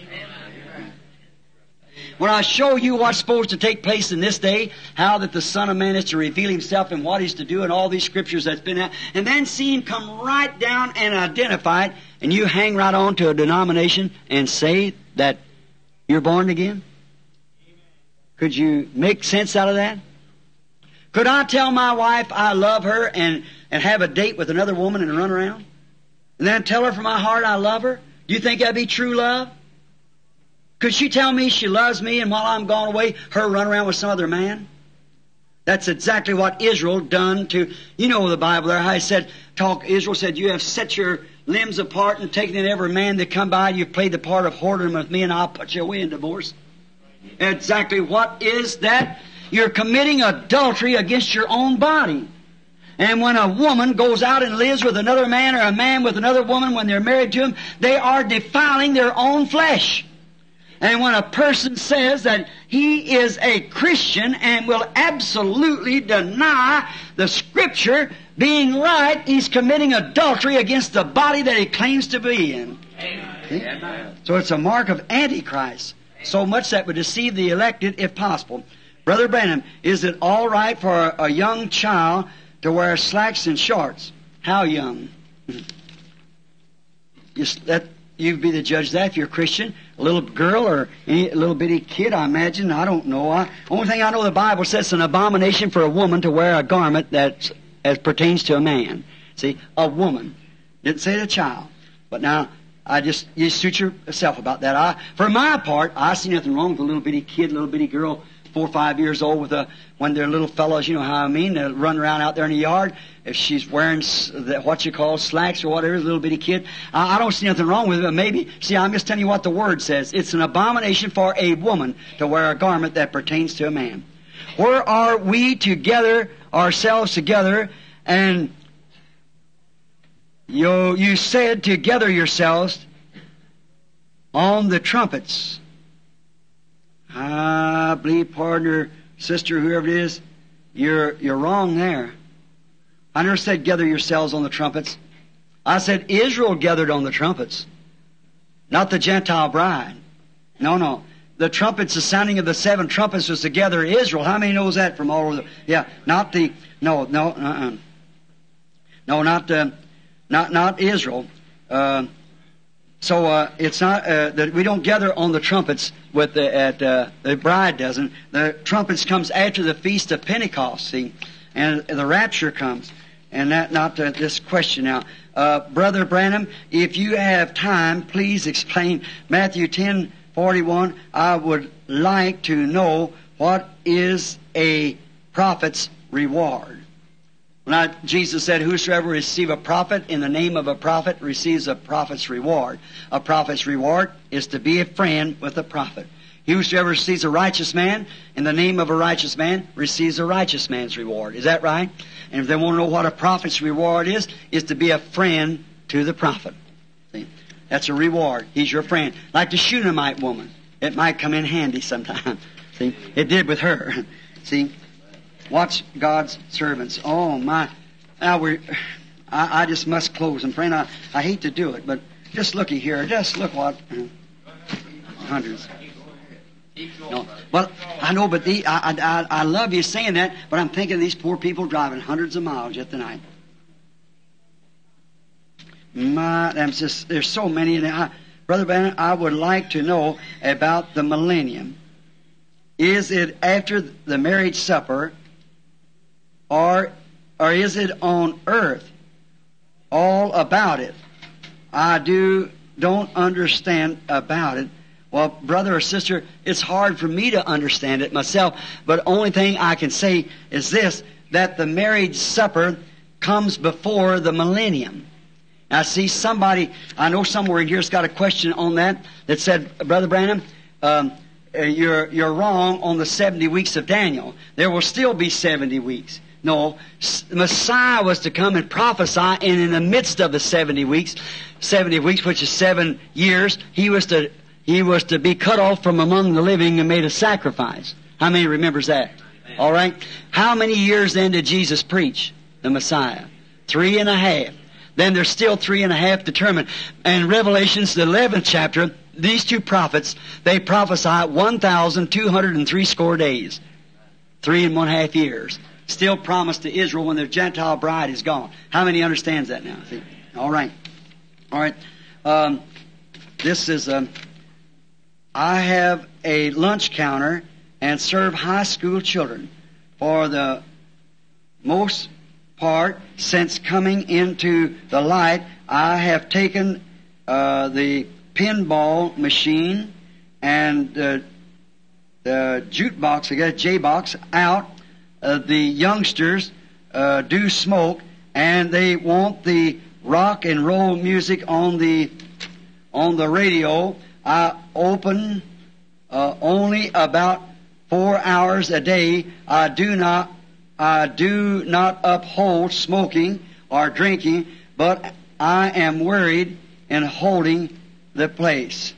When I show you what's supposed to take place in this day, how that the Son of Man is to reveal Himself and what He's to do and all these Scriptures that's been out, and then see Him come right down and identify it, and you hang right on to a denomination and say that you're born again? Could you make sense out of that? Could I tell my wife I love her and, and have a date with another woman and run around? And then tell her from my heart I love her? Do you think that'd be true love? Could she tell me she loves me and while I'm gone away, her run around with some other man? That's exactly what Israel done to, you know the Bible there, how it said, talk, Israel said, you have set your limbs apart and taken in every man that come by, you've played the part of whoredom with me and I'll put you away in divorce. Exactly what is that? You're committing adultery against your own body. And when a woman goes out and lives with another man or a man with another woman when they're married to him, they are defiling their own flesh. And when a person says that he is a Christian and will absolutely deny the Scripture being right, he's committing adultery against the body that he claims to be in. Amen. So it's a mark of Antichrist. So much that would deceive the elected if possible. Brother Branham, is it all right for a, a young child to wear slacks and shorts? How young? Just let you be the judge of that if you're a Christian. A little girl or any little bitty kid, I imagine. I don't know. I, only thing I know the Bible says it's an abomination for a woman to wear a garment that as pertains to a man. See, a woman. Didn't say a child. But now, I just, you suit yourself about that. I, for my part, I see nothing wrong with a little bitty kid, little bitty girl, four or five years old with a, when they're little fellows, you know how I mean, they run around out there in the yard. If she's wearing the, what you call slacks or whatever, little bitty kid, I, I don't see nothing wrong with it, but maybe, see, I'm just telling you what the Word says. It's an abomination for a woman to wear a garment that pertains to a man. Where are we together, ourselves together, and you, you said to gather yourselves on the trumpets. I believe, partner, sister, whoever it is, you're, you're wrong there. I never said gather yourselves on the trumpets. I said Israel gathered on the trumpets, not the Gentile bride. No, no. The trumpets, the sounding of the seven trumpets was to gather Israel. How many knows that from all over the... Yeah, not the... No, no, uh-uh. No, not the... Not, not Israel. Uh... So uh, it's not uh, that we don't gather on the trumpets with the at uh, the bride doesn't. The trumpets comes after the feast of Pentecost, see, and the rapture comes. And that not uh, this question now, uh, Brother Branham, if you have time, please explain Matthew ten forty one. I would like to know what is a prophet's reward. Now, Jesus said, whosoever receive a prophet in the name of a prophet receives a prophet's reward. A prophet's reward is to be a friend with a prophet. Whosoever receives a righteous man in the name of a righteous man receives a righteous man's reward. Is that right? And if they want to know what a prophet's reward is, is to be a friend to the prophet. See? That's a reward. He's your friend. Like the Shunammite woman. It might come in handy sometime. See? It did with her. See? Watch God's servants. Oh, my. Now, we're, I, I just must close. And, friend, I, I hate to do it, but just looky here. Just look what... Hundreds. No. Well, I know, but the, I, I, I love you saying that, but I'm thinking of these poor people driving hundreds of miles yet tonight. My, I'm just, there's so many. And I, Brother Bannon, I would like to know about the millennium. Is it after the marriage supper... Or, or is it on earth? All about it. I do, don't understand about it. Well, brother or sister, it's hard for me to understand it myself, but only thing I can say is this, that the marriage supper comes before the millennium. Now, see, somebody, I know somewhere in here has got a question on that, that said, Brother Branham, um, you're, you're wrong on the seventy weeks of Daniel. There will still be seventy weeks. No, the Messiah was to come and prophesy, and in the midst of the seventy weeks, seventy weeks, which is seven years, he was to he was to be cut off from among the living and made a sacrifice. How many remembers that? Amen. All right. How many years then did Jesus preach? The Messiah. Three and a half. Then there's still three and a half determined. And Revelations, the eleventh chapter, these two prophets, they prophesy one thousand two hundred and three score days. Three and one half years. Still promised to Israel when their Gentile bride is gone. How many understands that now? See? All right. All right. Um, this is, um, I have a lunch counter and serve high school children. For the most part, since coming into the light, I have taken uh, the pinball machine and uh, the jukebox, I guess, J-box, out. Uh, the youngsters uh, do smoke, and they want the rock and roll music on the on the radio. I open uh, only about four hours a day. I do not I do not uphold smoking or drinking, but I am worried in holding the place.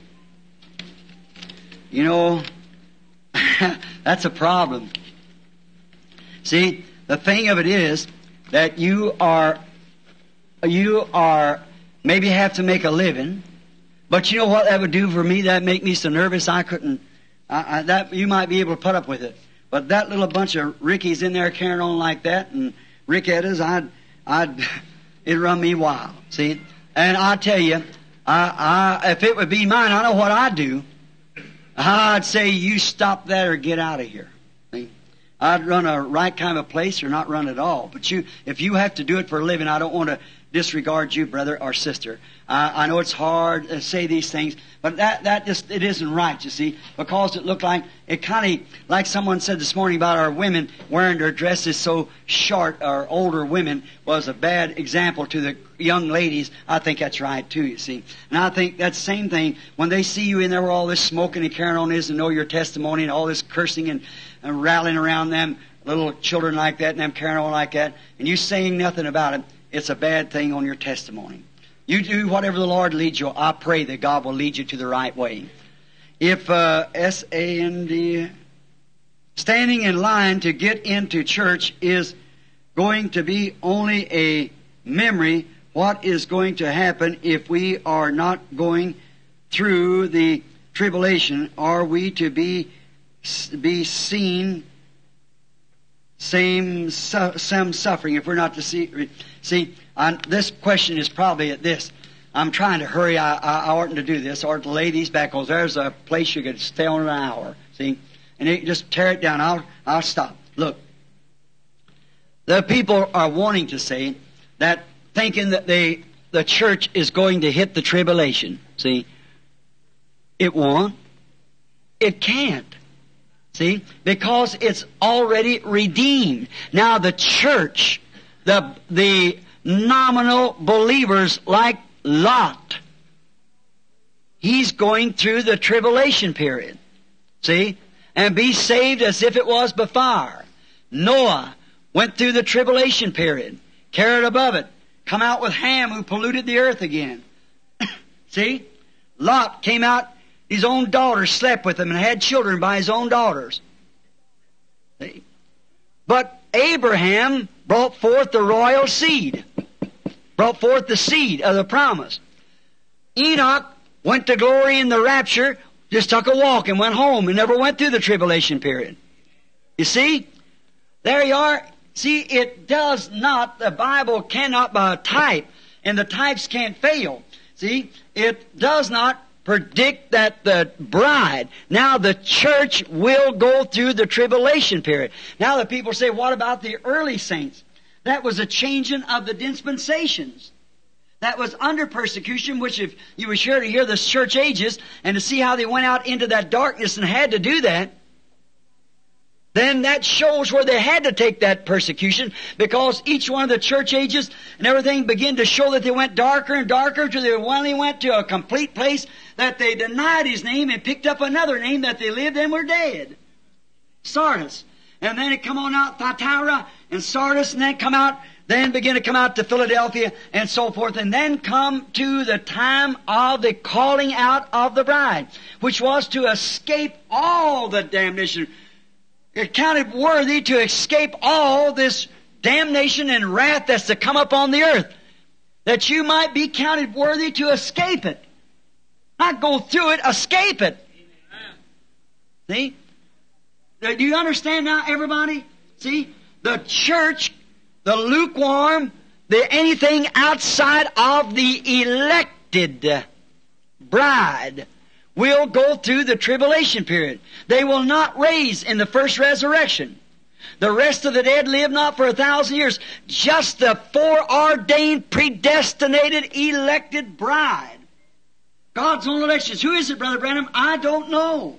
You know, that's a problem. See, the thing of it is that you are, you are, maybe have to make a living, but you know what that would do for me? That'd make me so nervous I couldn't, I, I, that, you might be able to put up with it. But that little bunch of Rickies in there carrying on like that, and Rickettas, I'd, I'd, it'd run me wild, see? And I tell you, I, I, if it would be mine, I know what I'd do. I'd say, you stop that or get out of here. See? I'd run a right kind of place or not run at all. But you, if you have to do it for a living, I don't want to disregard you, brother or sister. I, I know it's hard to say these things, but that, that just, it isn't right, you see, because it looked like, it kind of, like someone said this morning about our women wearing their dresses so short, or older women, was a bad example to the young ladies. I think that's right too, you see. And I think that same thing, when they see you in there where all this smoking and carrying on is and know your testimony and all this cursing and, and rattling around them, little children like that and them carrying on like that, and you saying nothing about it, it's a bad thing on your testimony. You do whatever the Lord leads you. I pray that God will lead you to the right way. If uh, S A N D, standing in line to get into church is going to be only a memory, what is going to happen if we are not going through the tribulation? Are we to be be seen same su- some suffering if we're not to see? See, I'm, this question is probably at this. I'm trying to hurry. I, I, I oughtn't to do this. I ought to lay these back, because there's a place you could stay on an hour. See, and you just tear it down. I'll I'll stop. Look, the people are wanting to say that, thinking that they the church is going to hit the tribulation. See, it won't. It can't. See, because it's already redeemed. Now the church, the the nominal believers like Lot, he's going through the tribulation period. See, and be saved as if it was before. Noah went through the tribulation period, carried above it, come out with Ham, who polluted the earth again. See, Lot came out. His own daughters slept with him and had children by his own daughters. See? But Abraham brought forth the royal seed, brought forth the seed of the promise. Enoch went to glory in the rapture, just took a walk and went home and never went through the tribulation period. You see? There you are. See, it does not, the Bible cannot by a type, and the types can't fail. See, it does not predict that the bride, now the church will go through the tribulation period. Now the people say, what about the early saints? That was a changing of the dispensations. That was under persecution, which if you were sure to hear the church ages and to see how they went out into that darkness and had to do that, then that shows where they had to take that persecution, because each one of the church ages and everything began to show that they went darker and darker till they finally went to a complete place that they denied His name and picked up another name that they lived and were dead. Sardis. And then it come on out Thyatira, and Sardis, and then come out, then begin to come out to Philadelphia, and so forth, and then come to the time of the calling out of the bride, which was to escape all the damnation. It counted worthy to escape all this damnation and wrath that's to come upon the earth, that you might be counted worthy to escape it. Not go through it, escape it. See? Do you understand now, everybody? See? The church, the lukewarm, the anything outside of the elected bride will go through the tribulation period. They will not raise in the first resurrection. The rest of the dead live not for a thousand years. Just the foreordained, predestinated, elected bride. God's own elections. Who is it, Brother Branham? I don't know.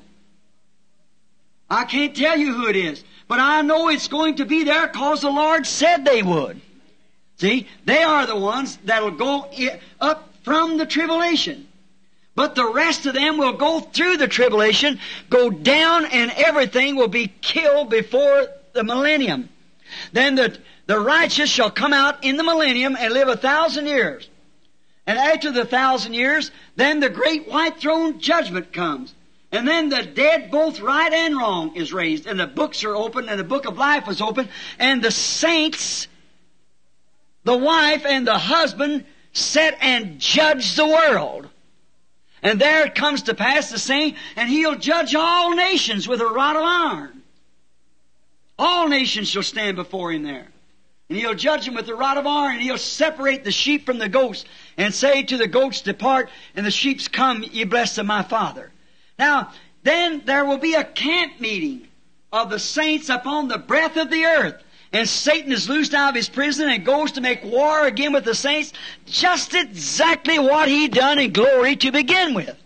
I can't tell you who it is. But I know it's going to be there because the Lord said they would. See? They are the ones that'll go up from the tribulation. But the rest of them will go through the tribulation, go down, and everything will be killed before the millennium. Then the, the righteous shall come out in the millennium and live a thousand years. And after the thousand years, then the great white throne judgment comes. And then the dead, both right and wrong, is raised. And the books are opened, and the book of life was opened. And the saints, the wife and the husband, sit and judge the world. And there it comes to pass the same, and He'll judge all nations with a rod of iron. All nations shall stand before Him there. And He'll judge them with a rod of iron, and He'll separate the sheep from the goats, and say to the goats, depart, and the sheep's come, ye blessed of my Father. Now, then there will be a camp meeting of the saints upon the breadth of the earth. And Satan is loosed out of his prison and goes to make war again with the saints. Just exactly what he done in glory to begin with.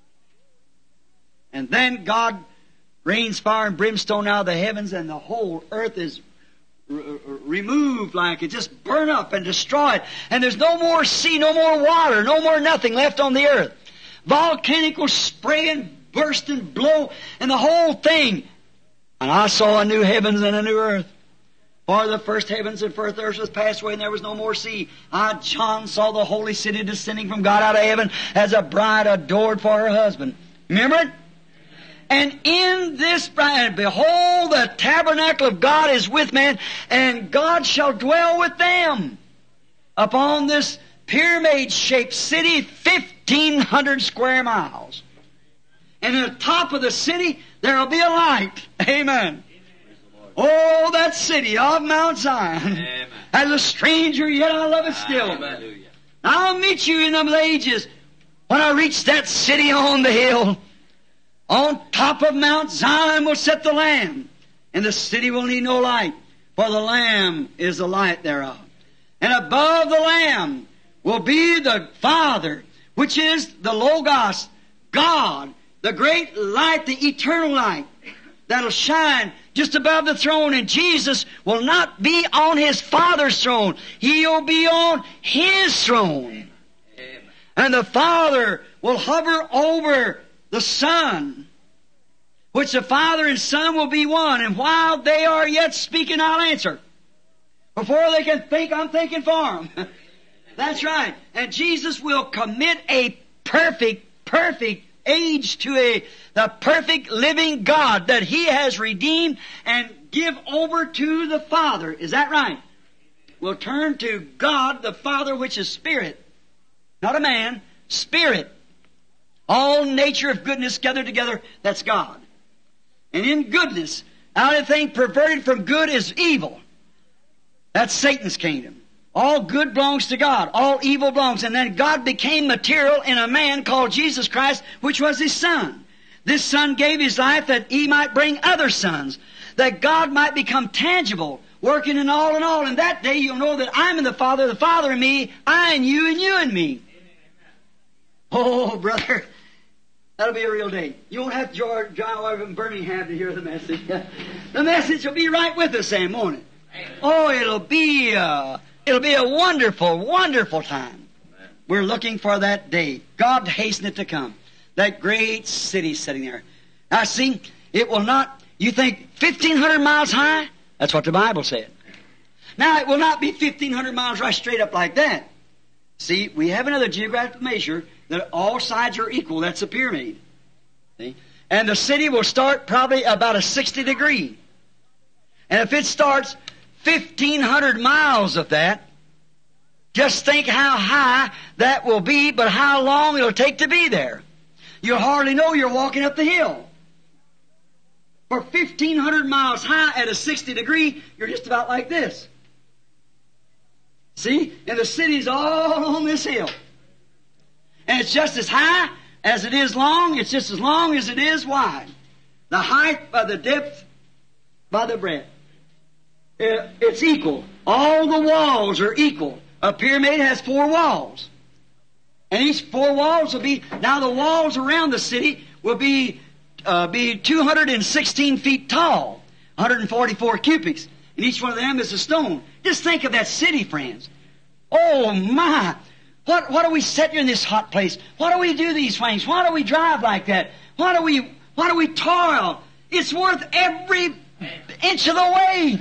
And then God rains fire and brimstone out of the heavens, and the whole earth is r- r- removed like it, just burn up and destroyed. And there's no more sea, no more water, no more nothing left on the earth. Volcanic will spray and burst and blow, and the whole thing. And I saw a new heavens and a new earth. For the first heavens and first earth was passed away, and there was no more sea. I, John, saw the holy city descending from God out of heaven as a bride adored for her husband. Remember it? And in this bride, behold, the tabernacle of God is with man, and God shall dwell with them upon this pyramid-shaped city, fifteen hundred square miles. And at the top of the city, there will be a light. Amen. Oh, that city of Mount Zion. Amen. As a stranger, yet I love it still. Amen. I'll meet you in the ages when I reach that city on the hill. On top of Mount Zion will set the Lamb, and the city will need no light, for the Lamb is the light thereof. And above the Lamb will be the Father, which is the Logos, God, the great light, the eternal light, that'll shine just above the throne. And Jesus will not be on His Father's throne. He'll be on His throne. Amen. And the Father will hover over the Son, which the Father and Son will be one. And while they are yet speaking, I'll answer. Before they can think, I'm thinking for them. That's right. And Jesus will commit a perfect, perfect age to a the perfect living God that He has redeemed and give over to the Father. Is that right? We'll turn to God the Father, which is Spirit. Not a man, Spirit. All nature of goodness gathered together, that's God. And in goodness, anything perverted from good is evil. That's Satan's kingdom. All good belongs to God. All evil belongs. And then God became material in a man called Jesus Christ, which was His Son. This Son gave His life that He might bring other sons, that God might become tangible, working in all and all. And that day you'll know that I'm in the Father, the Father in me, I in you, and you in me. Oh, brother, that'll be a real day. You won't have George, John and Birmingham to hear the message. The message will be right with us, Sam, won't it? Oh, it'll be... Uh, It'll be a wonderful, wonderful time. Amen. We're looking for that day. God hasten it to come. That great city sitting there. Now see, it will not, you think fifteen hundred miles high? That's what the Bible said. Now, it will not be fifteen hundred miles right straight up like that. See, we have another geographical measure that all sides are equal. That's a pyramid. See? And the city will start probably about a sixty degree. And if it starts fifteen hundred miles of that, just think how high that will be, but how long it'll take to be there. You'll hardly know you're walking up the hill. For fifteen hundred miles high at a sixty degree, you're just about like this. See? And the city's all on this hill. And it's just as high as it is long. It's just as long as it is wide. The height by the depth by the breadth. It's equal. All the walls are equal. A pyramid has four walls. And each four walls will be, now the walls around the city will be, uh, be two hundred sixteen feet tall, one hundred forty-four cubics. And each one of them is a stone. Just think of that city, friends. Oh my! What, what do we sit here in this hot place? Why do we do these things? Why do we drive like that? Why do we, why do we toil? It's worth every inch of the way.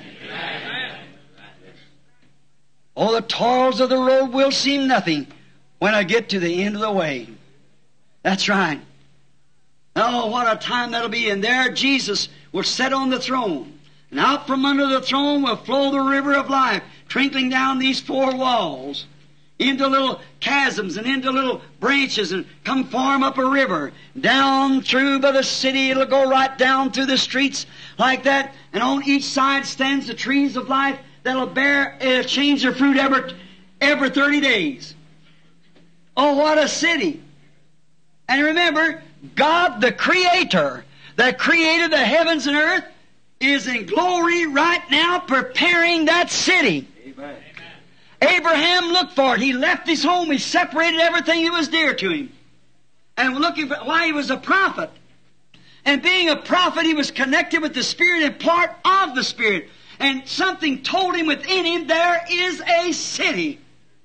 Oh, the toils of the road will seem nothing when I get to the end of the way. That's right. Oh, what a time that'll be. And there Jesus will sit on the throne. And out from under the throne will flow the river of life, trickling down these four walls into little chasms and into little branches and come form up a river. Down through by the city, it'll go right down through the streets like that. And on each side stands the trees of life that'll bear, uh, change their fruit every, every thirty days. Oh, what a city. And remember, God the Creator that created the heavens and earth is in glory right now preparing that city. Amen. Abraham looked for it. He left his home. He separated everything that was dear to him. And looking for why he was a prophet. And being a prophet, he was connected with the Spirit and part of the Spirit. And something told him within him, there is a city.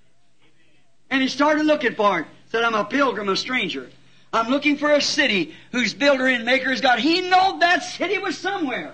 And he started looking for it. Said, I'm a pilgrim, a stranger. I'm looking for a city whose builder and maker is God. He knew that city was somewhere.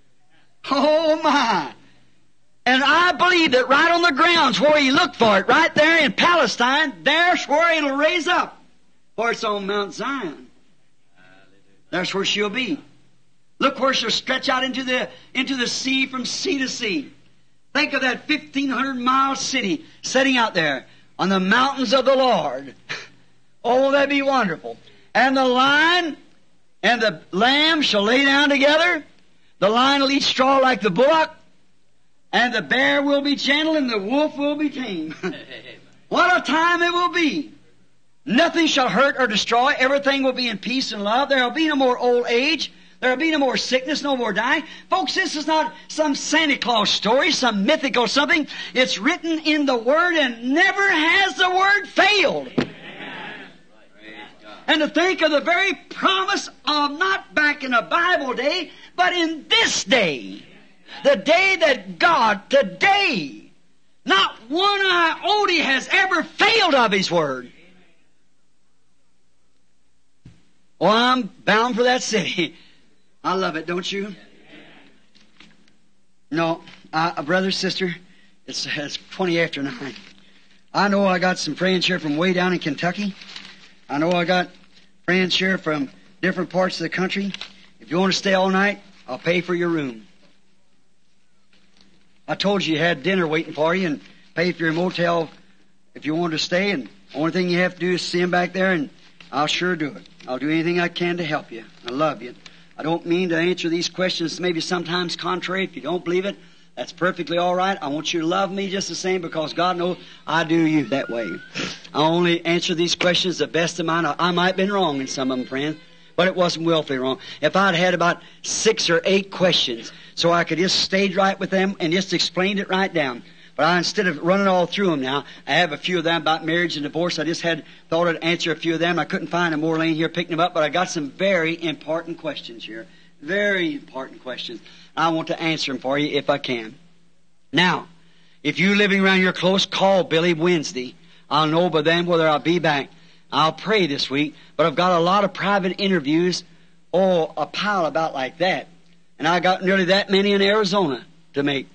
Oh my! And I believe that right on the grounds where he looked for it, right there in Palestine, there's where it'll raise up. For it's on Mount Zion. That's where she'll be. Look where she'll stretch out into the, into the sea from sea to sea. Think of that fifteen hundred mile city sitting out there on the mountains of the Lord. Oh, that'd be wonderful. And the lion and the lamb shall lay down together. The lion will eat straw like the bullock. And the bear will be gentle and the wolf will be tame. What a time it will be. Nothing shall hurt or destroy. Everything will be in peace and love. There will be no more old age. There will be no more sickness, no more dying. Folks, this is not some Santa Claus story, some mythical something. It's written in the Word and never has the Word failed. And to think of the very promise of not back in a Bible day, but in this day. The day that God, today, not one iota has ever failed of His Word. Oh, I'm bound for that city. I love it, don't you? No, uh, brother, sister, it's, it's twenty after nine. I know I got some friends here from way down in Kentucky. I know I got friends here from different parts of the country. If you want to stay all night, I'll pay for your room. I told you you had dinner waiting for you and pay for your motel if you want to stay. And the only thing you have to do is see him back there, and I'll sure do it. I'll do anything I can to help you. I love you. I don't mean to answer these questions maybe sometimes contrary. If you don't believe it, that's perfectly all right. I want you to love me just the same because God knows I do you that way. I only answer these questions the best of mine. I might have been wrong in some of them, friends, but it wasn't willfully wrong. If I'd had about six or eight questions so I could just stayed right with them and just explained it right down. But I, instead of running all through them now, I have a few of them about marriage and divorce. I just had thought I'd answer a few of them. I couldn't find them more laying here picking them up, but I got some very important questions here. Very important questions. I want to answer them for you if I can. Now, if you're living around here close, call Billy Wednesday. I'll know by then whether I'll be back. I'll pray this week, but I've got a lot of private interviews, oh, a pile about like that. And I got nearly that many in Arizona to make.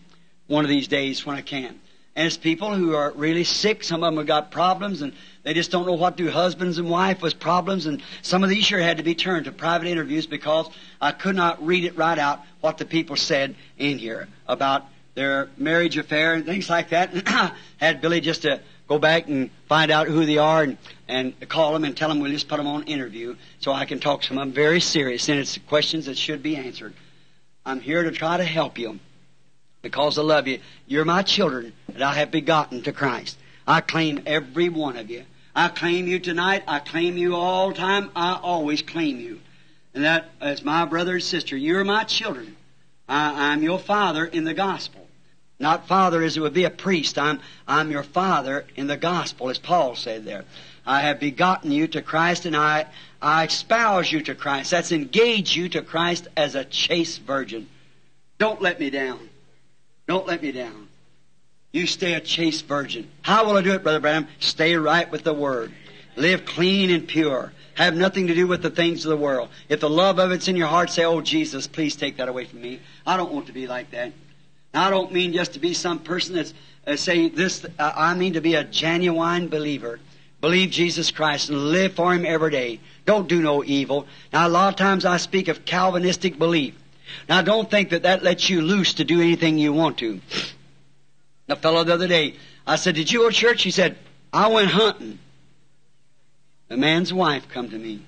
one of these days when I can. And it's people who are really sick. Some of them have got problems, and they just don't know what to do. Husbands and wife with problems, and some of these sure had to be turned to private interviews because I could not read it right out what the people said in here about their marriage affair and things like that. And I had Billy just to go back and find out who they are and, and call them and tell them we'll just put them on interview so I can talk to them. I'm very serious, and it's questions that should be answered. I'm here to try to help you because I love you. You're my children that I have begotten to Christ. I claim every one of you. I claim you tonight. I claim you all the time. I always claim you. And that as my brother and sister, you're my children. I, I'm your father in the gospel. Not father as it would be a priest. I'm, I'm your father in the gospel, as Paul said there. I have begotten you to Christ, and I, I espouse you to Christ. That's engage you to Christ as a chaste virgin. Don't let me down. Don't let me down. You stay a chaste virgin. How will I do it, Brother Branham? Stay right with the Word. Live clean and pure. Have nothing to do with the things of the world. If the love of it's in your heart, say, oh, Jesus, please take that away from me. I don't want to be like that. Now, I don't mean just to be some person that's uh, saying this. Uh, I mean to be a genuine believer. Believe Jesus Christ and live for Him every day. Don't do no evil. Now, a lot of times I speak of Calvinistic belief. Now, don't think that that lets you loose to do anything you want to. A fellow the other day, I said, did you go to church? He said, I went hunting. The man's wife come to me.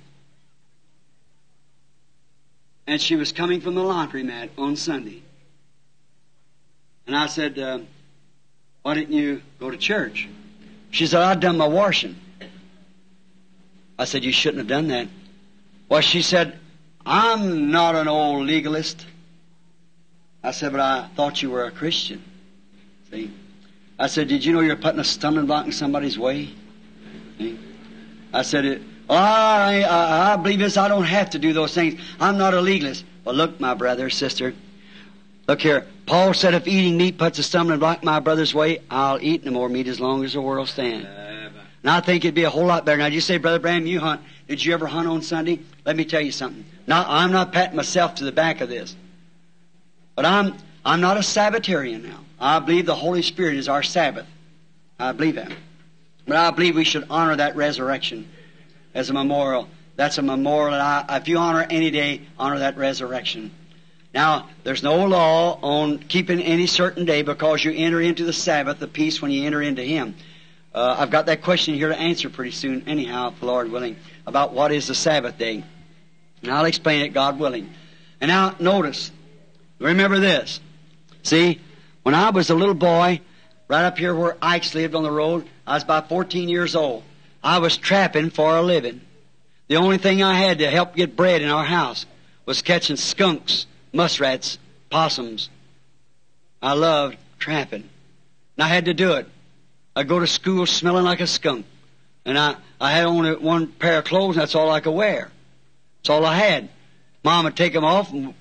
And she was coming from the laundromat on Sunday. And I said, uh, why didn't you go to church? She said, I'd done my washing. I said, you shouldn't have done that. Well, she said, I'm not an old legalist. I said, but I thought you were a Christian. See? I said, did you know you're putting a stumbling block in somebody's way? See? I said, oh, I, I, I believe this. I don't have to do those things. I'm not a legalist. Well, look, my brother, sister. Look here. Paul said, if eating meat puts a stumbling block in my brother's way, I'll eat no more meat as long as the world stands. And I think it'd be a whole lot better. Now, you say, Brother Branham, you hunt. Did you ever hunt on Sunday? Let me tell you something. Now, I'm not patting myself to the back of this. But I'm I'm not a Sabbatarian now. I believe the Holy Spirit is our Sabbath. I believe that. But I believe we should honor that resurrection as a memorial. That's a memorial. that I, if you honor any day, honor that resurrection. Now, there's no law on keeping any certain day because you enter into the Sabbath, the peace, when you enter into Him. Uh, I've got that question here to answer pretty soon, anyhow, if the Lord willing, about what is the Sabbath day. And I'll explain it, God willing. And now, notice, remember this. See, when I was a little boy, right up here where Ike's lived on the road, I was about fourteen years old. I was trapping for a living. The only thing I had to help get bread in our house was catching skunks, muskrats, possums. I loved trapping. And I had to do it. I'd go to school smelling like a skunk. And I, I had only one pair of clothes, and that's all I could wear. That's all I had. Mom would take them off and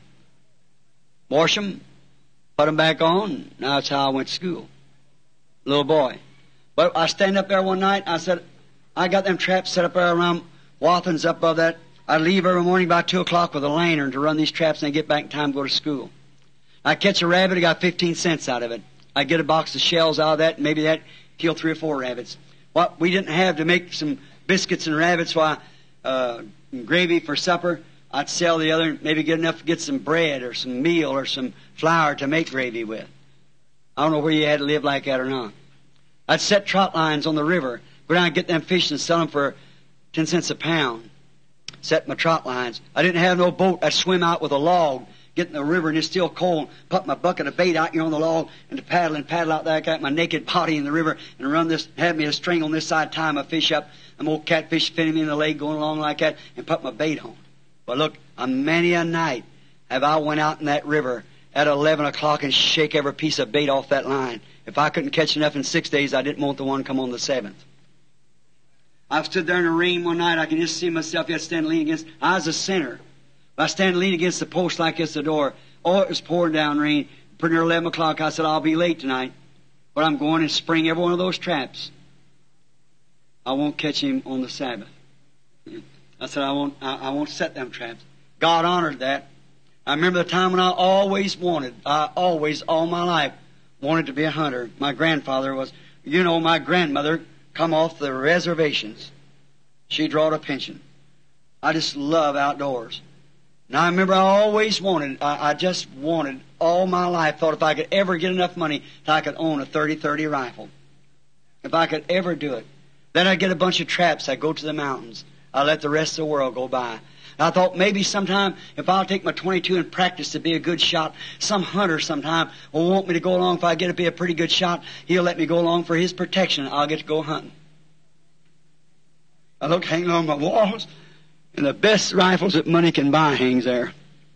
wash them, put them back on. Now that's how I went to school. Little boy. But I stand up there one night, and I said, I got them traps set up there around Wathans up above that. I'd leave every morning about two o'clock with a lantern to run these traps, and I'd get back in time to go to school. I'd catch a rabbit, I got fifteen cents out of it. I'd get a box of shells out of that, and maybe that kill three or four rabbits. What we didn't have to make some biscuits and rabbits, why, uh, gravy for supper, I'd sell the other, maybe get enough to get some bread or some meal or some flour to make gravy with. I don't know where you had to live like that or not. I'd set trot lines on the river, go down and get them fish and sell them for ten cents a pound. Set my trot lines. I didn't have no boat. I'd swim out with a log, get in the river, and it's still cold, put my bucket of bait out here on the log, and to paddle and paddle out there, I got my naked body in the river, and run this, have me a string on this side, tie my fish up, and old catfish fitting me in the leg, going along like that, and put my bait on. But look, on many a night have I went out in that river at eleven o'clock and shake every piece of bait off that line. If I couldn't catch enough in six days, I didn't want the one come on the seventh. I stood there in the rain one night. I can just see myself yet standing leaning against. I was a sinner. I stand leaning against the post like this, the door. Oh, it was pouring down rain. Pretty near eleven o'clock, I said, I'll be late tonight. But I'm going and spring every one of those traps. I won't catch him on the Sabbath. I said, I won't, I, I won't set them traps. God honored that. I remember the time when I always wanted, I always, all my life, wanted to be a hunter. My grandfather was, you know, my grandmother come off the reservations. She drawed a pension. I just love outdoors. And I remember I always wanted, I, I just wanted all my life, thought if I could ever get enough money that I could own a thirty thirty rifle. If I could ever do it. Then I'd get a bunch of traps. I'd go to the mountains. I'd let the rest of the world go by. And I thought maybe sometime if I'll take my twenty-two and practice to be a good shot, some hunter sometime will want me to go along. If I get to be a pretty good shot, he'll let me go along for his protection. I'll get to go hunting. I look hanging on my walls, and the best rifles that money can buy hangs there.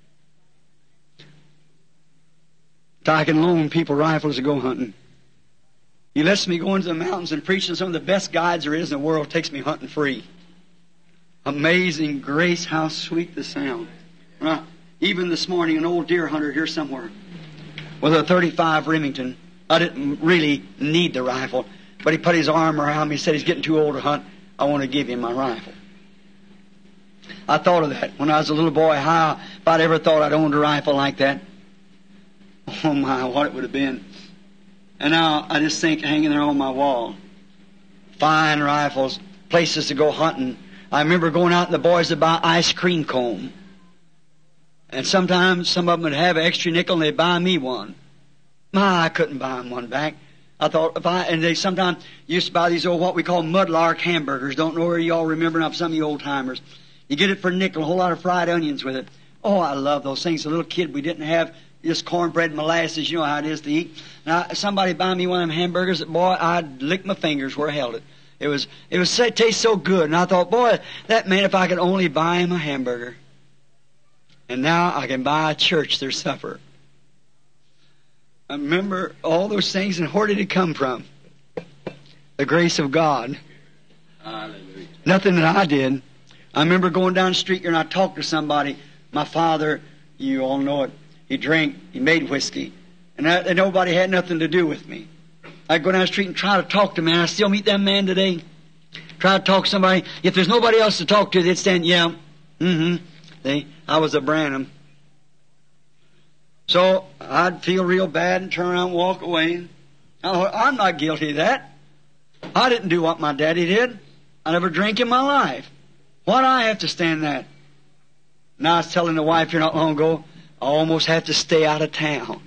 I can loan people rifles to go hunting. He lets me go into the mountains and preach to some of the best guides there is in the world. Takes me hunting free. Amazing grace, how sweet the sound. Uh, even this morning, an old deer hunter here somewhere with a thirty-five Remington. I didn't really need the rifle, but he put his arm around me. He said he's getting too old to hunt. I want to give him my rifle. I thought of that when I was a little boy. How if I'd ever thought I'd owned a rifle like that? Oh my, what it would have been. And now I just think hanging there on my wall. Fine rifles, places to go hunting. I remember going out and the boys would buy ice cream cone. And sometimes some of them would have an extra nickel and they'd buy me one. My, I couldn't buy them one back. I thought if I, and they sometimes used to buy these old, what we call mudlark hamburgers. Don't know where you all remember now, some of you old timers. You get it for a nickel, a whole lot of fried onions with it. Oh, I love those things. As a little kid, we didn't have just cornbread and molasses. You know how it is to eat. Now, somebody buy me one of them hamburgers, boy, I'd lick my fingers where I held it. It was, it was, it tastes so good. And I thought, boy, that man, if I could only buy him a hamburger. And now I can buy a church their supper. I remember all those things, and where did it come from? The grace of God. Hallelujah. Nothing that I did. I remember going down the street here and I talked to somebody. My father, you all know it, he drank, he made whiskey. And, I, and nobody had nothing to do with me. I'd go down the street and try to talk to man. I still meet that man today. Try to talk to somebody. If there's nobody else to talk to, they'd stand, yeah, mm-hmm. They, I was a Branham. So I'd feel real bad and turn around and walk away. I thought, I'm not guilty of that. I didn't do what my daddy did. I never drank in my life. Why do I have to stand that? Now I was telling the wife here not long ago, I almost have to stay out of town.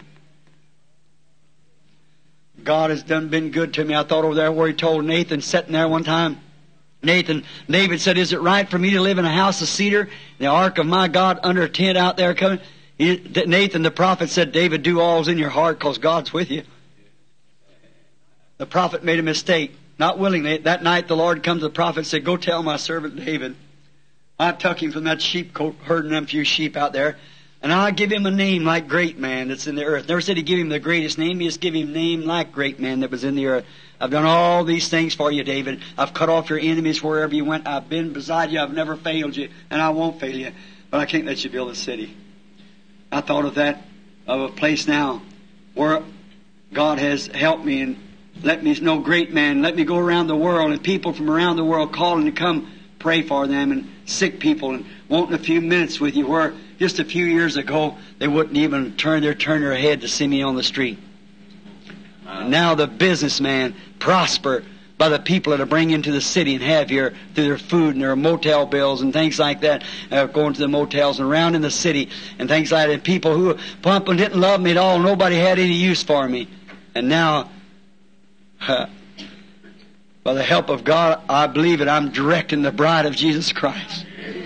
God has done been good to me. I thought over there where he told Nathan, sitting there one time, Nathan, David said, is it right for me to live in a house of cedar, the ark of my God under a tent out there coming? He, Nathan, the prophet, said, David, do all's in your heart because God's with you. The prophet made a mistake. Not willingly. That night the Lord come to the prophet and said, go tell my servant David. I took him from that sheep coat, herding them few sheep out there, and I give him a name like great man that's in the earth. Never said he give him the greatest name. He just give him a name like great man that was in the earth. I've done all these things for you, David. I've cut off your enemies wherever you went. I've been beside you. I've never failed you, and I won't fail you. But I can't let you build a city. I thought of that, of a place now where God has helped me and let me know great man. Let me go around the world and people from around the world calling to come pray for them and sick people and wanting a few minutes with you where just a few years ago they wouldn't even turn their turn their head to see me on the street. Wow. And now the businessman prosper by the people that are bring into the city and have here through their food and their motel bills and things like that, uh, going to the motels and around in the city and things like that. And people who pump and didn't love me at all, nobody had any use for me. And now, uh, by the help of God, I believe it, I'm directing the bride of Jesus Christ.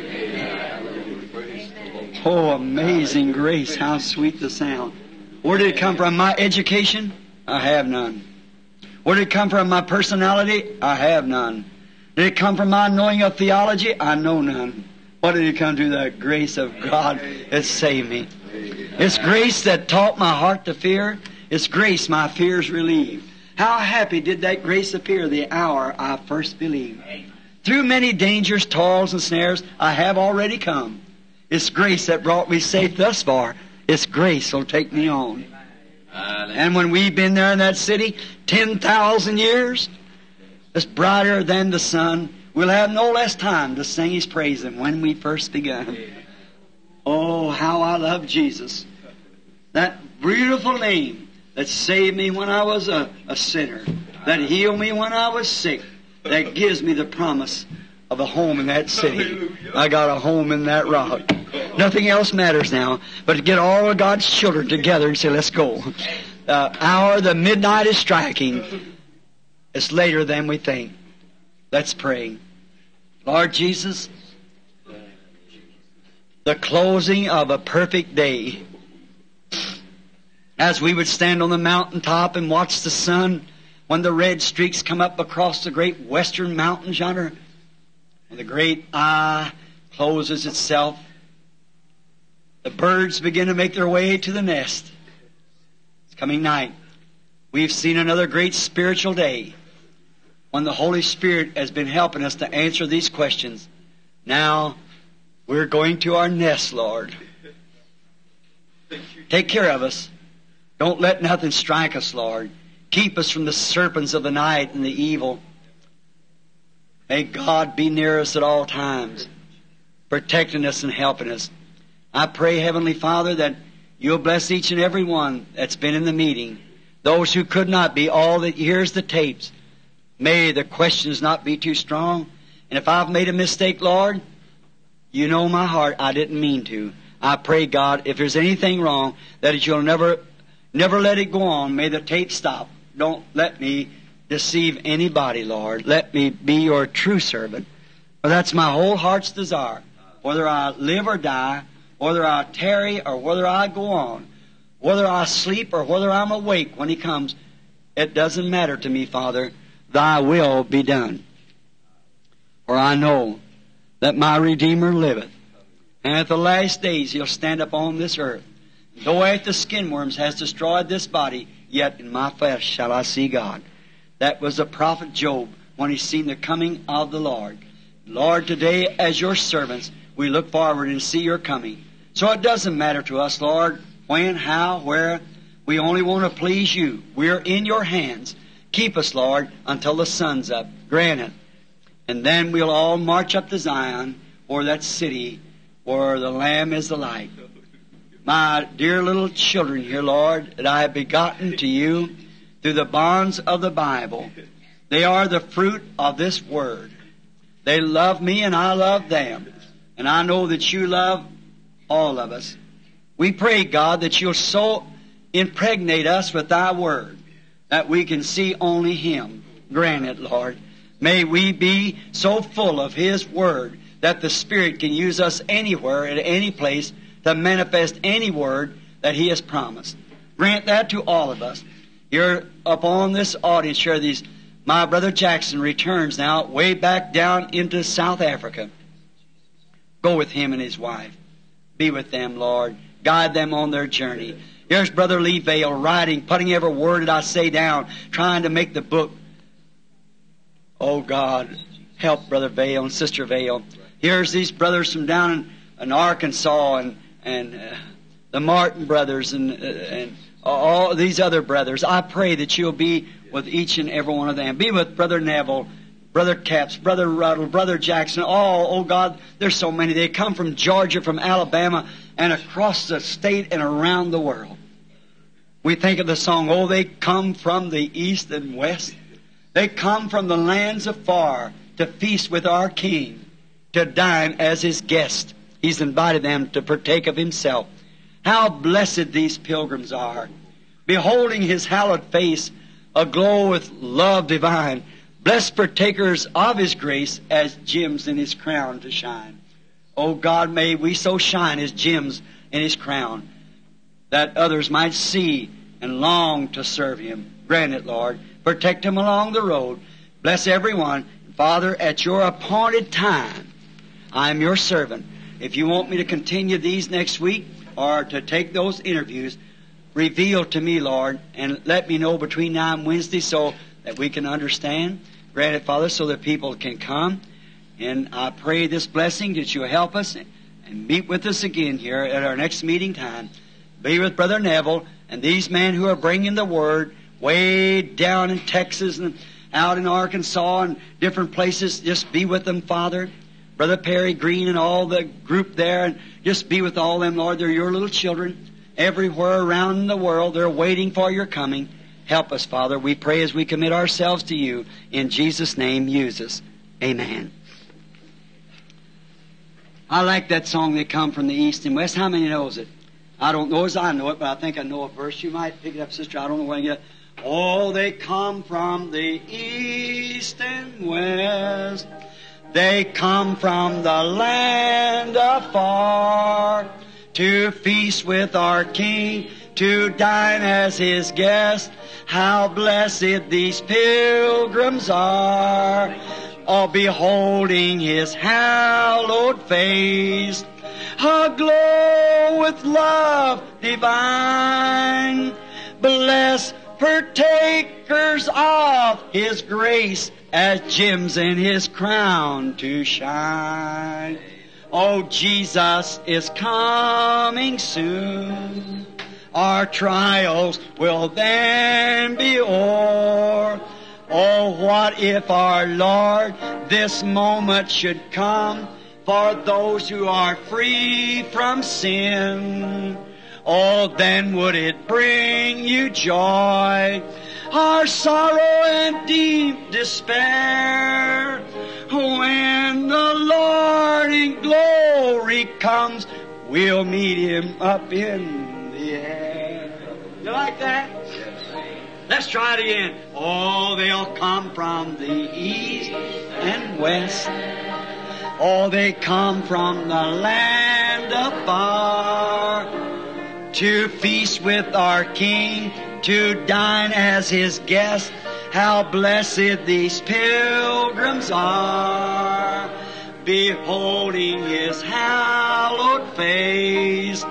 Oh, amazing grace, how sweet the sound. Where did it come from? My education? I have none. Where did it come from? My personality? I have none. Did it come from my knowing of theology? I know none. What did it come to? The grace of God that saved me. It's grace that taught my heart to fear. It's grace my fears relieved. How happy did that grace appear the hour I first believed. Through many dangers, toils, and snares, I have already come. It's grace that brought me safe thus far. It's grace that'll take me on. And when we've been there in that city, ten thousand years, it's brighter than the sun. We'll have no less time to sing His praise than when we first begun. Oh, how I love Jesus. That beautiful name that saved me when I was a, a sinner, that healed me when I was sick, that gives me the promise of a home in that city. I got a home in that rock. Nothing else matters now but to get all of God's children together and say, let's go. The hour, the midnight is striking. It's later than we think. Let's pray. Lord Jesus, the closing of a perfect day. As we would stand on the mountaintop and watch the sun when the red streaks come up across the great western mountains yonder, when the great eye closes itself, the birds begin to make their way to the nest. It's coming night. We've seen another great spiritual day when the Holy Spirit has been helping us to answer these questions. Now, we're going to our nest, Lord. Take care of us. Don't let nothing strike us, Lord. Keep us from the serpents of the night and the evil. May God be near us at all times, protecting us and helping us. I pray, Heavenly Father, that You'll bless each and every one that's been in the meeting. Those who could not be, all that hears the tapes. May the questions not be too strong. And if I've made a mistake, Lord, You know my heart. I didn't mean to. I pray, God, if there's anything wrong, that You'll never, never let it go on. May the tape stop. Don't let me deceive anybody, Lord. Let me be Your true servant. For that's my whole heart's desire. Whether I live or die, whether I tarry or whether I go on, whether I sleep or whether I'm awake when He comes, it doesn't matter to me, Father. Thy will be done. For I know that my Redeemer liveth, and at the last days He'll stand upon this earth. Though after the skin worms has destroyed this body, yet in my flesh shall I see God. That was the prophet Job when he seen the coming of the Lord. Lord, today as Your servants, we look forward and see Your coming. So it doesn't matter to us, Lord, when, how, where. We only want to please You. We're in Your hands. Keep us, Lord, until the sun's up. Grant it. And then we'll all march up to Zion, or that city where the Lamb is the light. My dear little children here, Lord, that I have begotten to You through the bonds of the Bible, they are the fruit of this Word. They love Me and I love them. And I know that You love all of us. We pray, God, that You'll so impregnate us with Thy Word that we can see only Him. Grant it, Lord. May we be so full of His Word that the Spirit can use us anywhere, at any place, to manifest any word that He has promised. Grant that to all of us. Here upon this audience here, these, my brother Jackson returns now way back down into South Africa. Go with him and his wife. Be with them, Lord. Guide them on their journey. Here's Brother Lee Vale writing, putting every word that I say down, trying to make the book. Oh, God, help Brother Vale and Sister Vale. Here's these brothers from down in, in Arkansas and, and uh, the Martin brothers and, uh, and all these other brothers. I pray that You'll be with each and every one of them. Be with Brother Neville, Brother Capps, Brother Ruddle, Brother Jackson. All, oh God, there's so many. They come from Georgia, from Alabama, and across the state and around the world. We think of the song, oh, they come from the east and west. They come from the lands afar to feast with our King, to dine as His guest. He's invited them to partake of Himself. How blessed these pilgrims are, beholding His hallowed face, aglow with love divine, blessed partakers of His grace as gems in His crown to shine. Oh God, may we so shine as gems in His crown, that others might see and long to serve Him. Grant it, Lord. Protect Him along the road. Bless everyone. Father, at Your appointed time, I am Your servant. If You want me to continue these next week or to take those interviews, reveal to me, Lord, and let me know between now and Wednesday so that we can understand. Grant it, Father, so that people can come. And I pray this blessing that You'll help us and meet with us again here at our next meeting time. Be with Brother Neville and these men who are bringing the Word way down in Texas and out in Arkansas and different places. Just be with them, Father. Brother Perry Green and all the group there, and just be with all them, Lord. They're Your little children. everywhere around the world. They're waiting for your coming. Help us, Father. We pray as we commit ourselves to you. In Jesus' name, use us. Amen. I like that song, They Come from the East and West. How many knows it? I don't know as I know it, but I think I know a verse. You might pick it up, sister. I don't know when I get it. Oh, they come from the east and west. They come from the land afar to feast with our King, to dine as His guest. How blessed these pilgrims are, all beholding His hallowed face, aglow with love divine. Blessed partakers of His grace, as gems in His crown to shine. Oh, Jesus is coming soon. Our trials will then be o'er. Oh, what if our Lord this moment should come for those who are free from sin? Oh, then would it bring you joy, our sorrow and deep despair, when the Lord in glory comes, we'll meet Him up in the air. You like that? Let's try it again. Oh, they'll come from the east and west. Oh, they come from the land afar to feast with our King, to dine as His guest. How blessed these pilgrims are, beholding His hallowed face,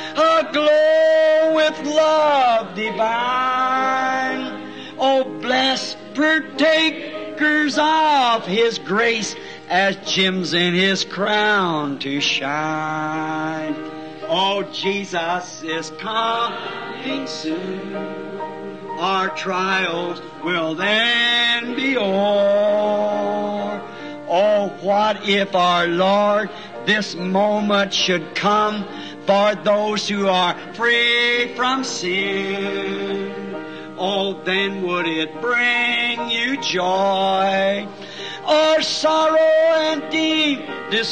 aglow with love divine. Oh, blessed partakers of His grace, as gems in His crown to shine. Oh, Jesus is coming soon. Our trials will then be o'er. Oh, what if our Lord this moment should come for those who are free from sin? Oh, then would it bring you joy, or sorrow and deep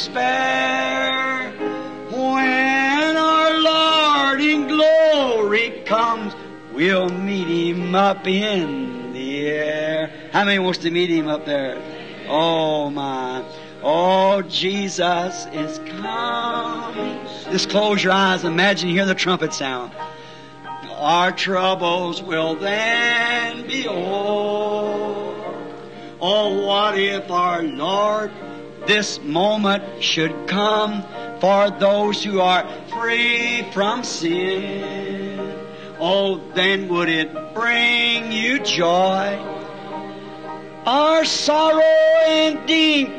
despair, when our Lord in glory comes, we'll meet Him up in the air. How many wants to meet Him up there? Oh, my. Oh, Jesus is coming. Just close your eyes. Imagine you hear the trumpet sound. Our troubles will then be o'er. Oh, what if our Lord this moment should come for those who are free from sin? Oh, then would it bring you joy, our sorrow and deep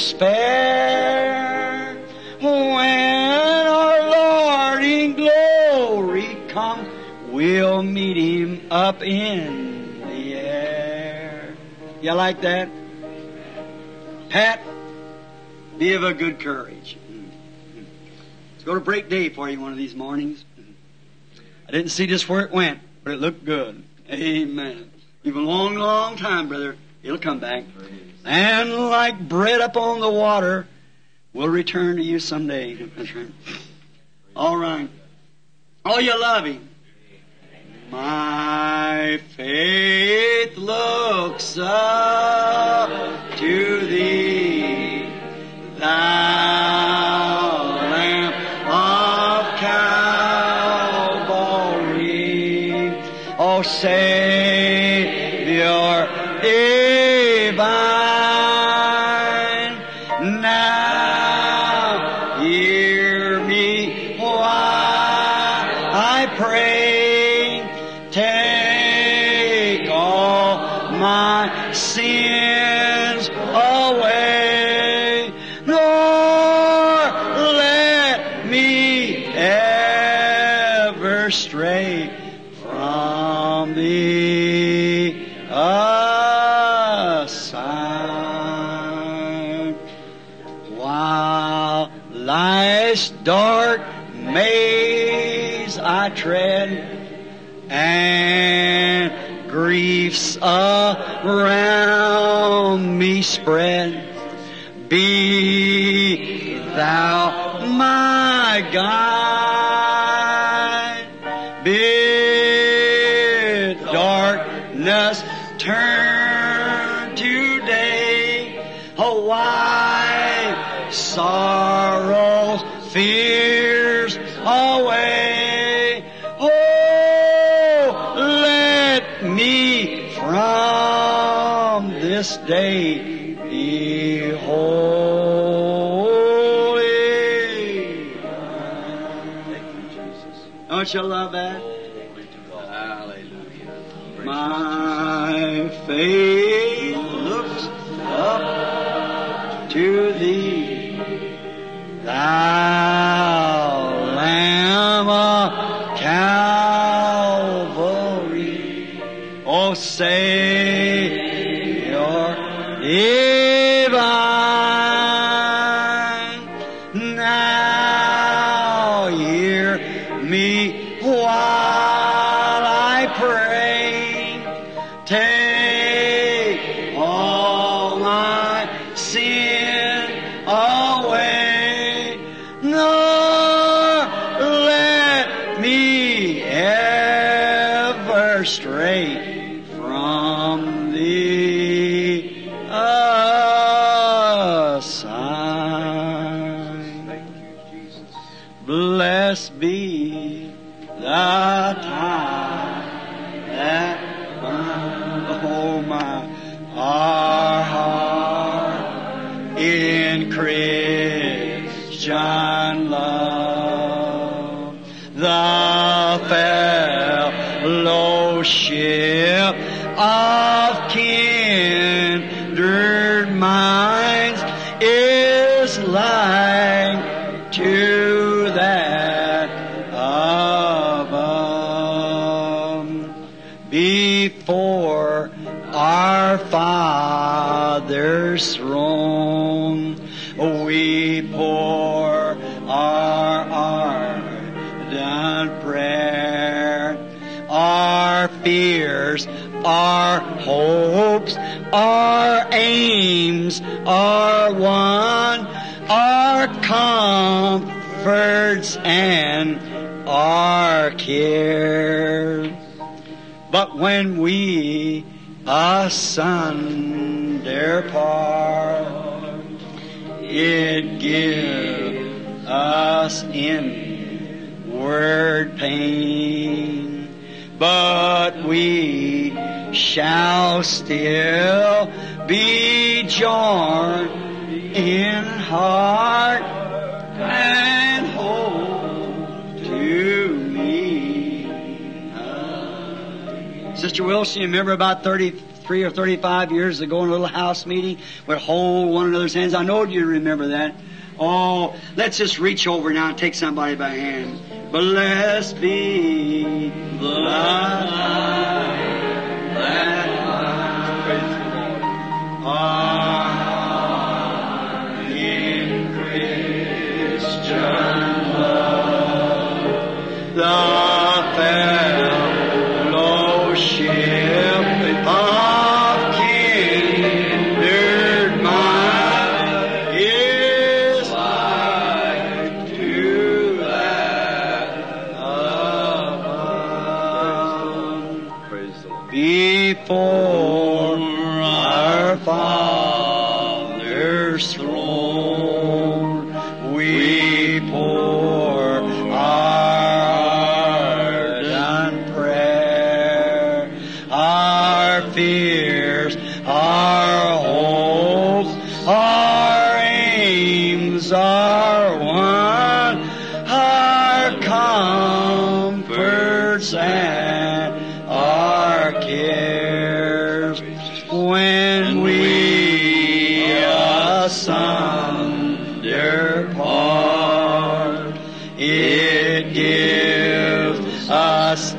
despair, when our Lord in glory comes, we'll meet Him up in the air. You like that? Pat, be of a good courage. It's going to break day for you one of these mornings. I didn't see just where it went, but it looked good. Amen. Even a long, long time, brother, it'll come back. And like bread upon the water, we'll return to you someday. All right. Oh, you love Him. My faith looks up to Thee, Thou Lamb of Calvary, O Savior divine. Now hear me while I pray. Take all my sins away, nor let me ever stray from Thee aside. While life's dark maze ways I tread, and griefs around me spread, be Thou my guide. Bid darkness turn to day, oh, wipe sorrow, fears away. Oh, let me from this day be holy. Don't you love that? Hallelujah. My faith looks up to Thee, Thou Lamb of Calvary, O Savior divine. Now hear me while I pray. Take all my sin away, nor let me ever stray from Thee aside. Blessed be the time that oh my, our heart in Christian love, the fellowship of kindred minds is like to that above. Before our Father's throne, we pour our ardent prayer, our fears, our hopes, our aims are one, our comforts and our cares. But when we asunder part, it gives us inward pain, but we shall still be joined in heart and hold to me. Sister Wilson, you remember about thirty-three or thirty-five years ago in a little house meeting, we'd hold one another's hands. I know you remember that. Oh, let's just reach over now and take somebody by hand. Blessed be the light that our heart in Christian love, the fellowship of kindred mind is like to that above. Praise the Lord. Before our Father's throne, we pour our ardent prayer, our fears, our hopes, our aims are one, our comforts and our cares. When we asunder part, it gives us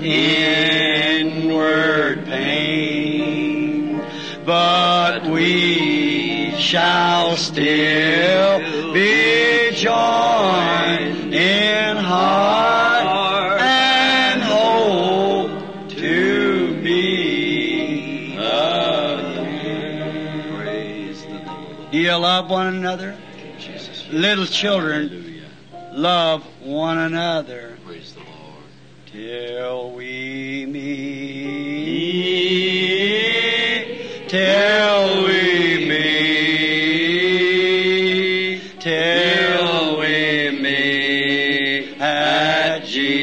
inward pain, but we shall still be joined in heart you love one another? Jesus. Little children, Hallelujah. love one another Praise the Lord. till we meet, till we meet, till we meet at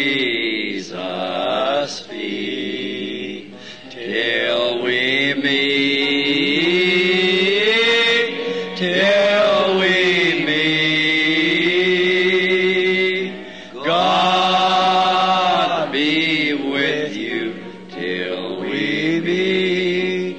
Jesus' feet, till we meet, till we meet. God be with you till we meet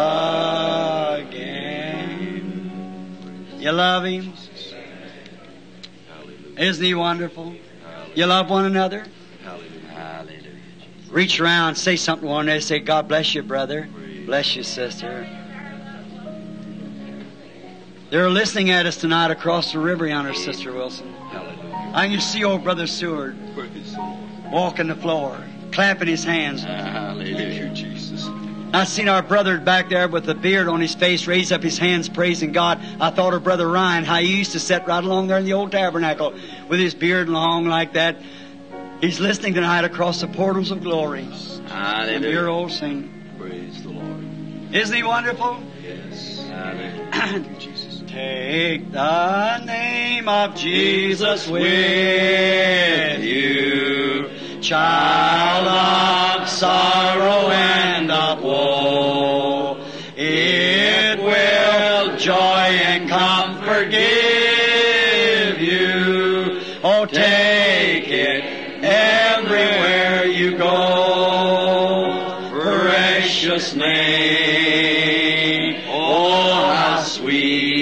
again. You love Him? Hallelujah. Isn't He wonderful? You love one another? Hallelujah. Hallelujah. Reach around, say something to one another, say, God bless you, brother. Bless you, sister. They're listening at us tonight across the river yonder, Sister Wilson. Hallelujah. I can see old Brother Seward Praise the Lord. walking the floor, clapping his hands. Hallelujah. Thank you, Jesus. I seen our brother back there with the beard on his face raise up his hands praising God. I thought of Brother Ryan, how he used to sit right along there in the old tabernacle with his beard long like that. He's listening tonight across the portals of glory. And dear Hallelujah. old saint. Praise the Lord. Isn't he wonderful? Yes. Hallelujah. Thank you, Jesus. Take the name of Jesus with you, child of sorrow and of woe. It will joy and comfort give you. Oh, take it everywhere you go. Precious name, oh, how sweet.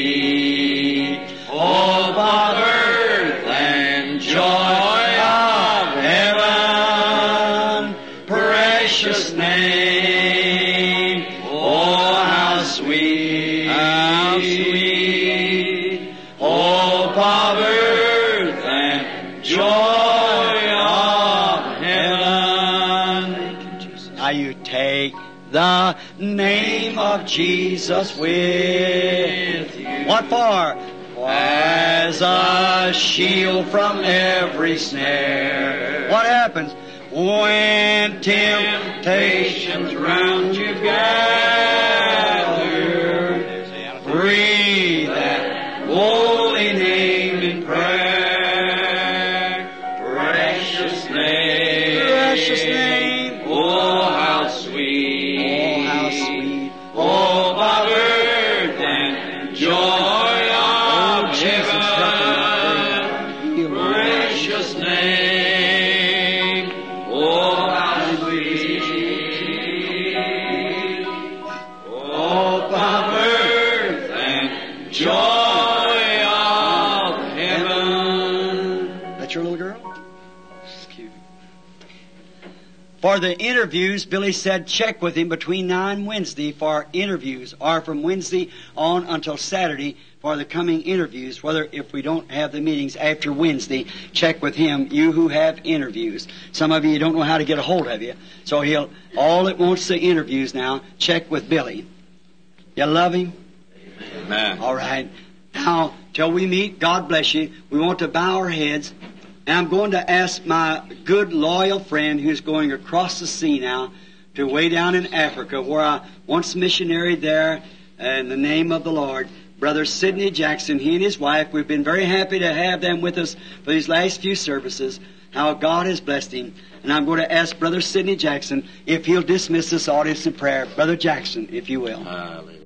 Oh, Father, and joy of heaven, precious name, oh, how sweet, how sweet, oh, Father, and joy of heaven. Now you take the name of Jesus with you. What for? As a shield from every snare. What happens? When temptations round you gather, breathe that holy name in prayer. Precious name. Precious name. Oh, how sweet. Oh, how sweet. Oh, Father, and joy. Precious name, oh, how sweet, oh, Father, and joy of heaven. That's your little girl? She's cute. For the interviews, Billy said check with him between now and Wednesday for interviews, or from Wednesday on until Saturday for the coming interviews, whether if we don't have the meetings after Wednesday, check with him, you who have interviews. Some of you don't know how to get a hold of you. So he'll, all that wants the interviews now, check with Billy. You love him? Amen. All right. Now, till we meet, God bless you. We want to bow our heads. And I'm going to ask my good, loyal friend who's going across the sea now to way down in Africa, where I once missionaried there in the name of the Lord. Brother Sidney Jackson, he and his wife, we've been very happy to have them with us for these last few services, how God has blessed him. And I'm going to ask Brother Sidney Jackson if he'll dismiss this audience in prayer. Brother Jackson, if you will. Hallelujah.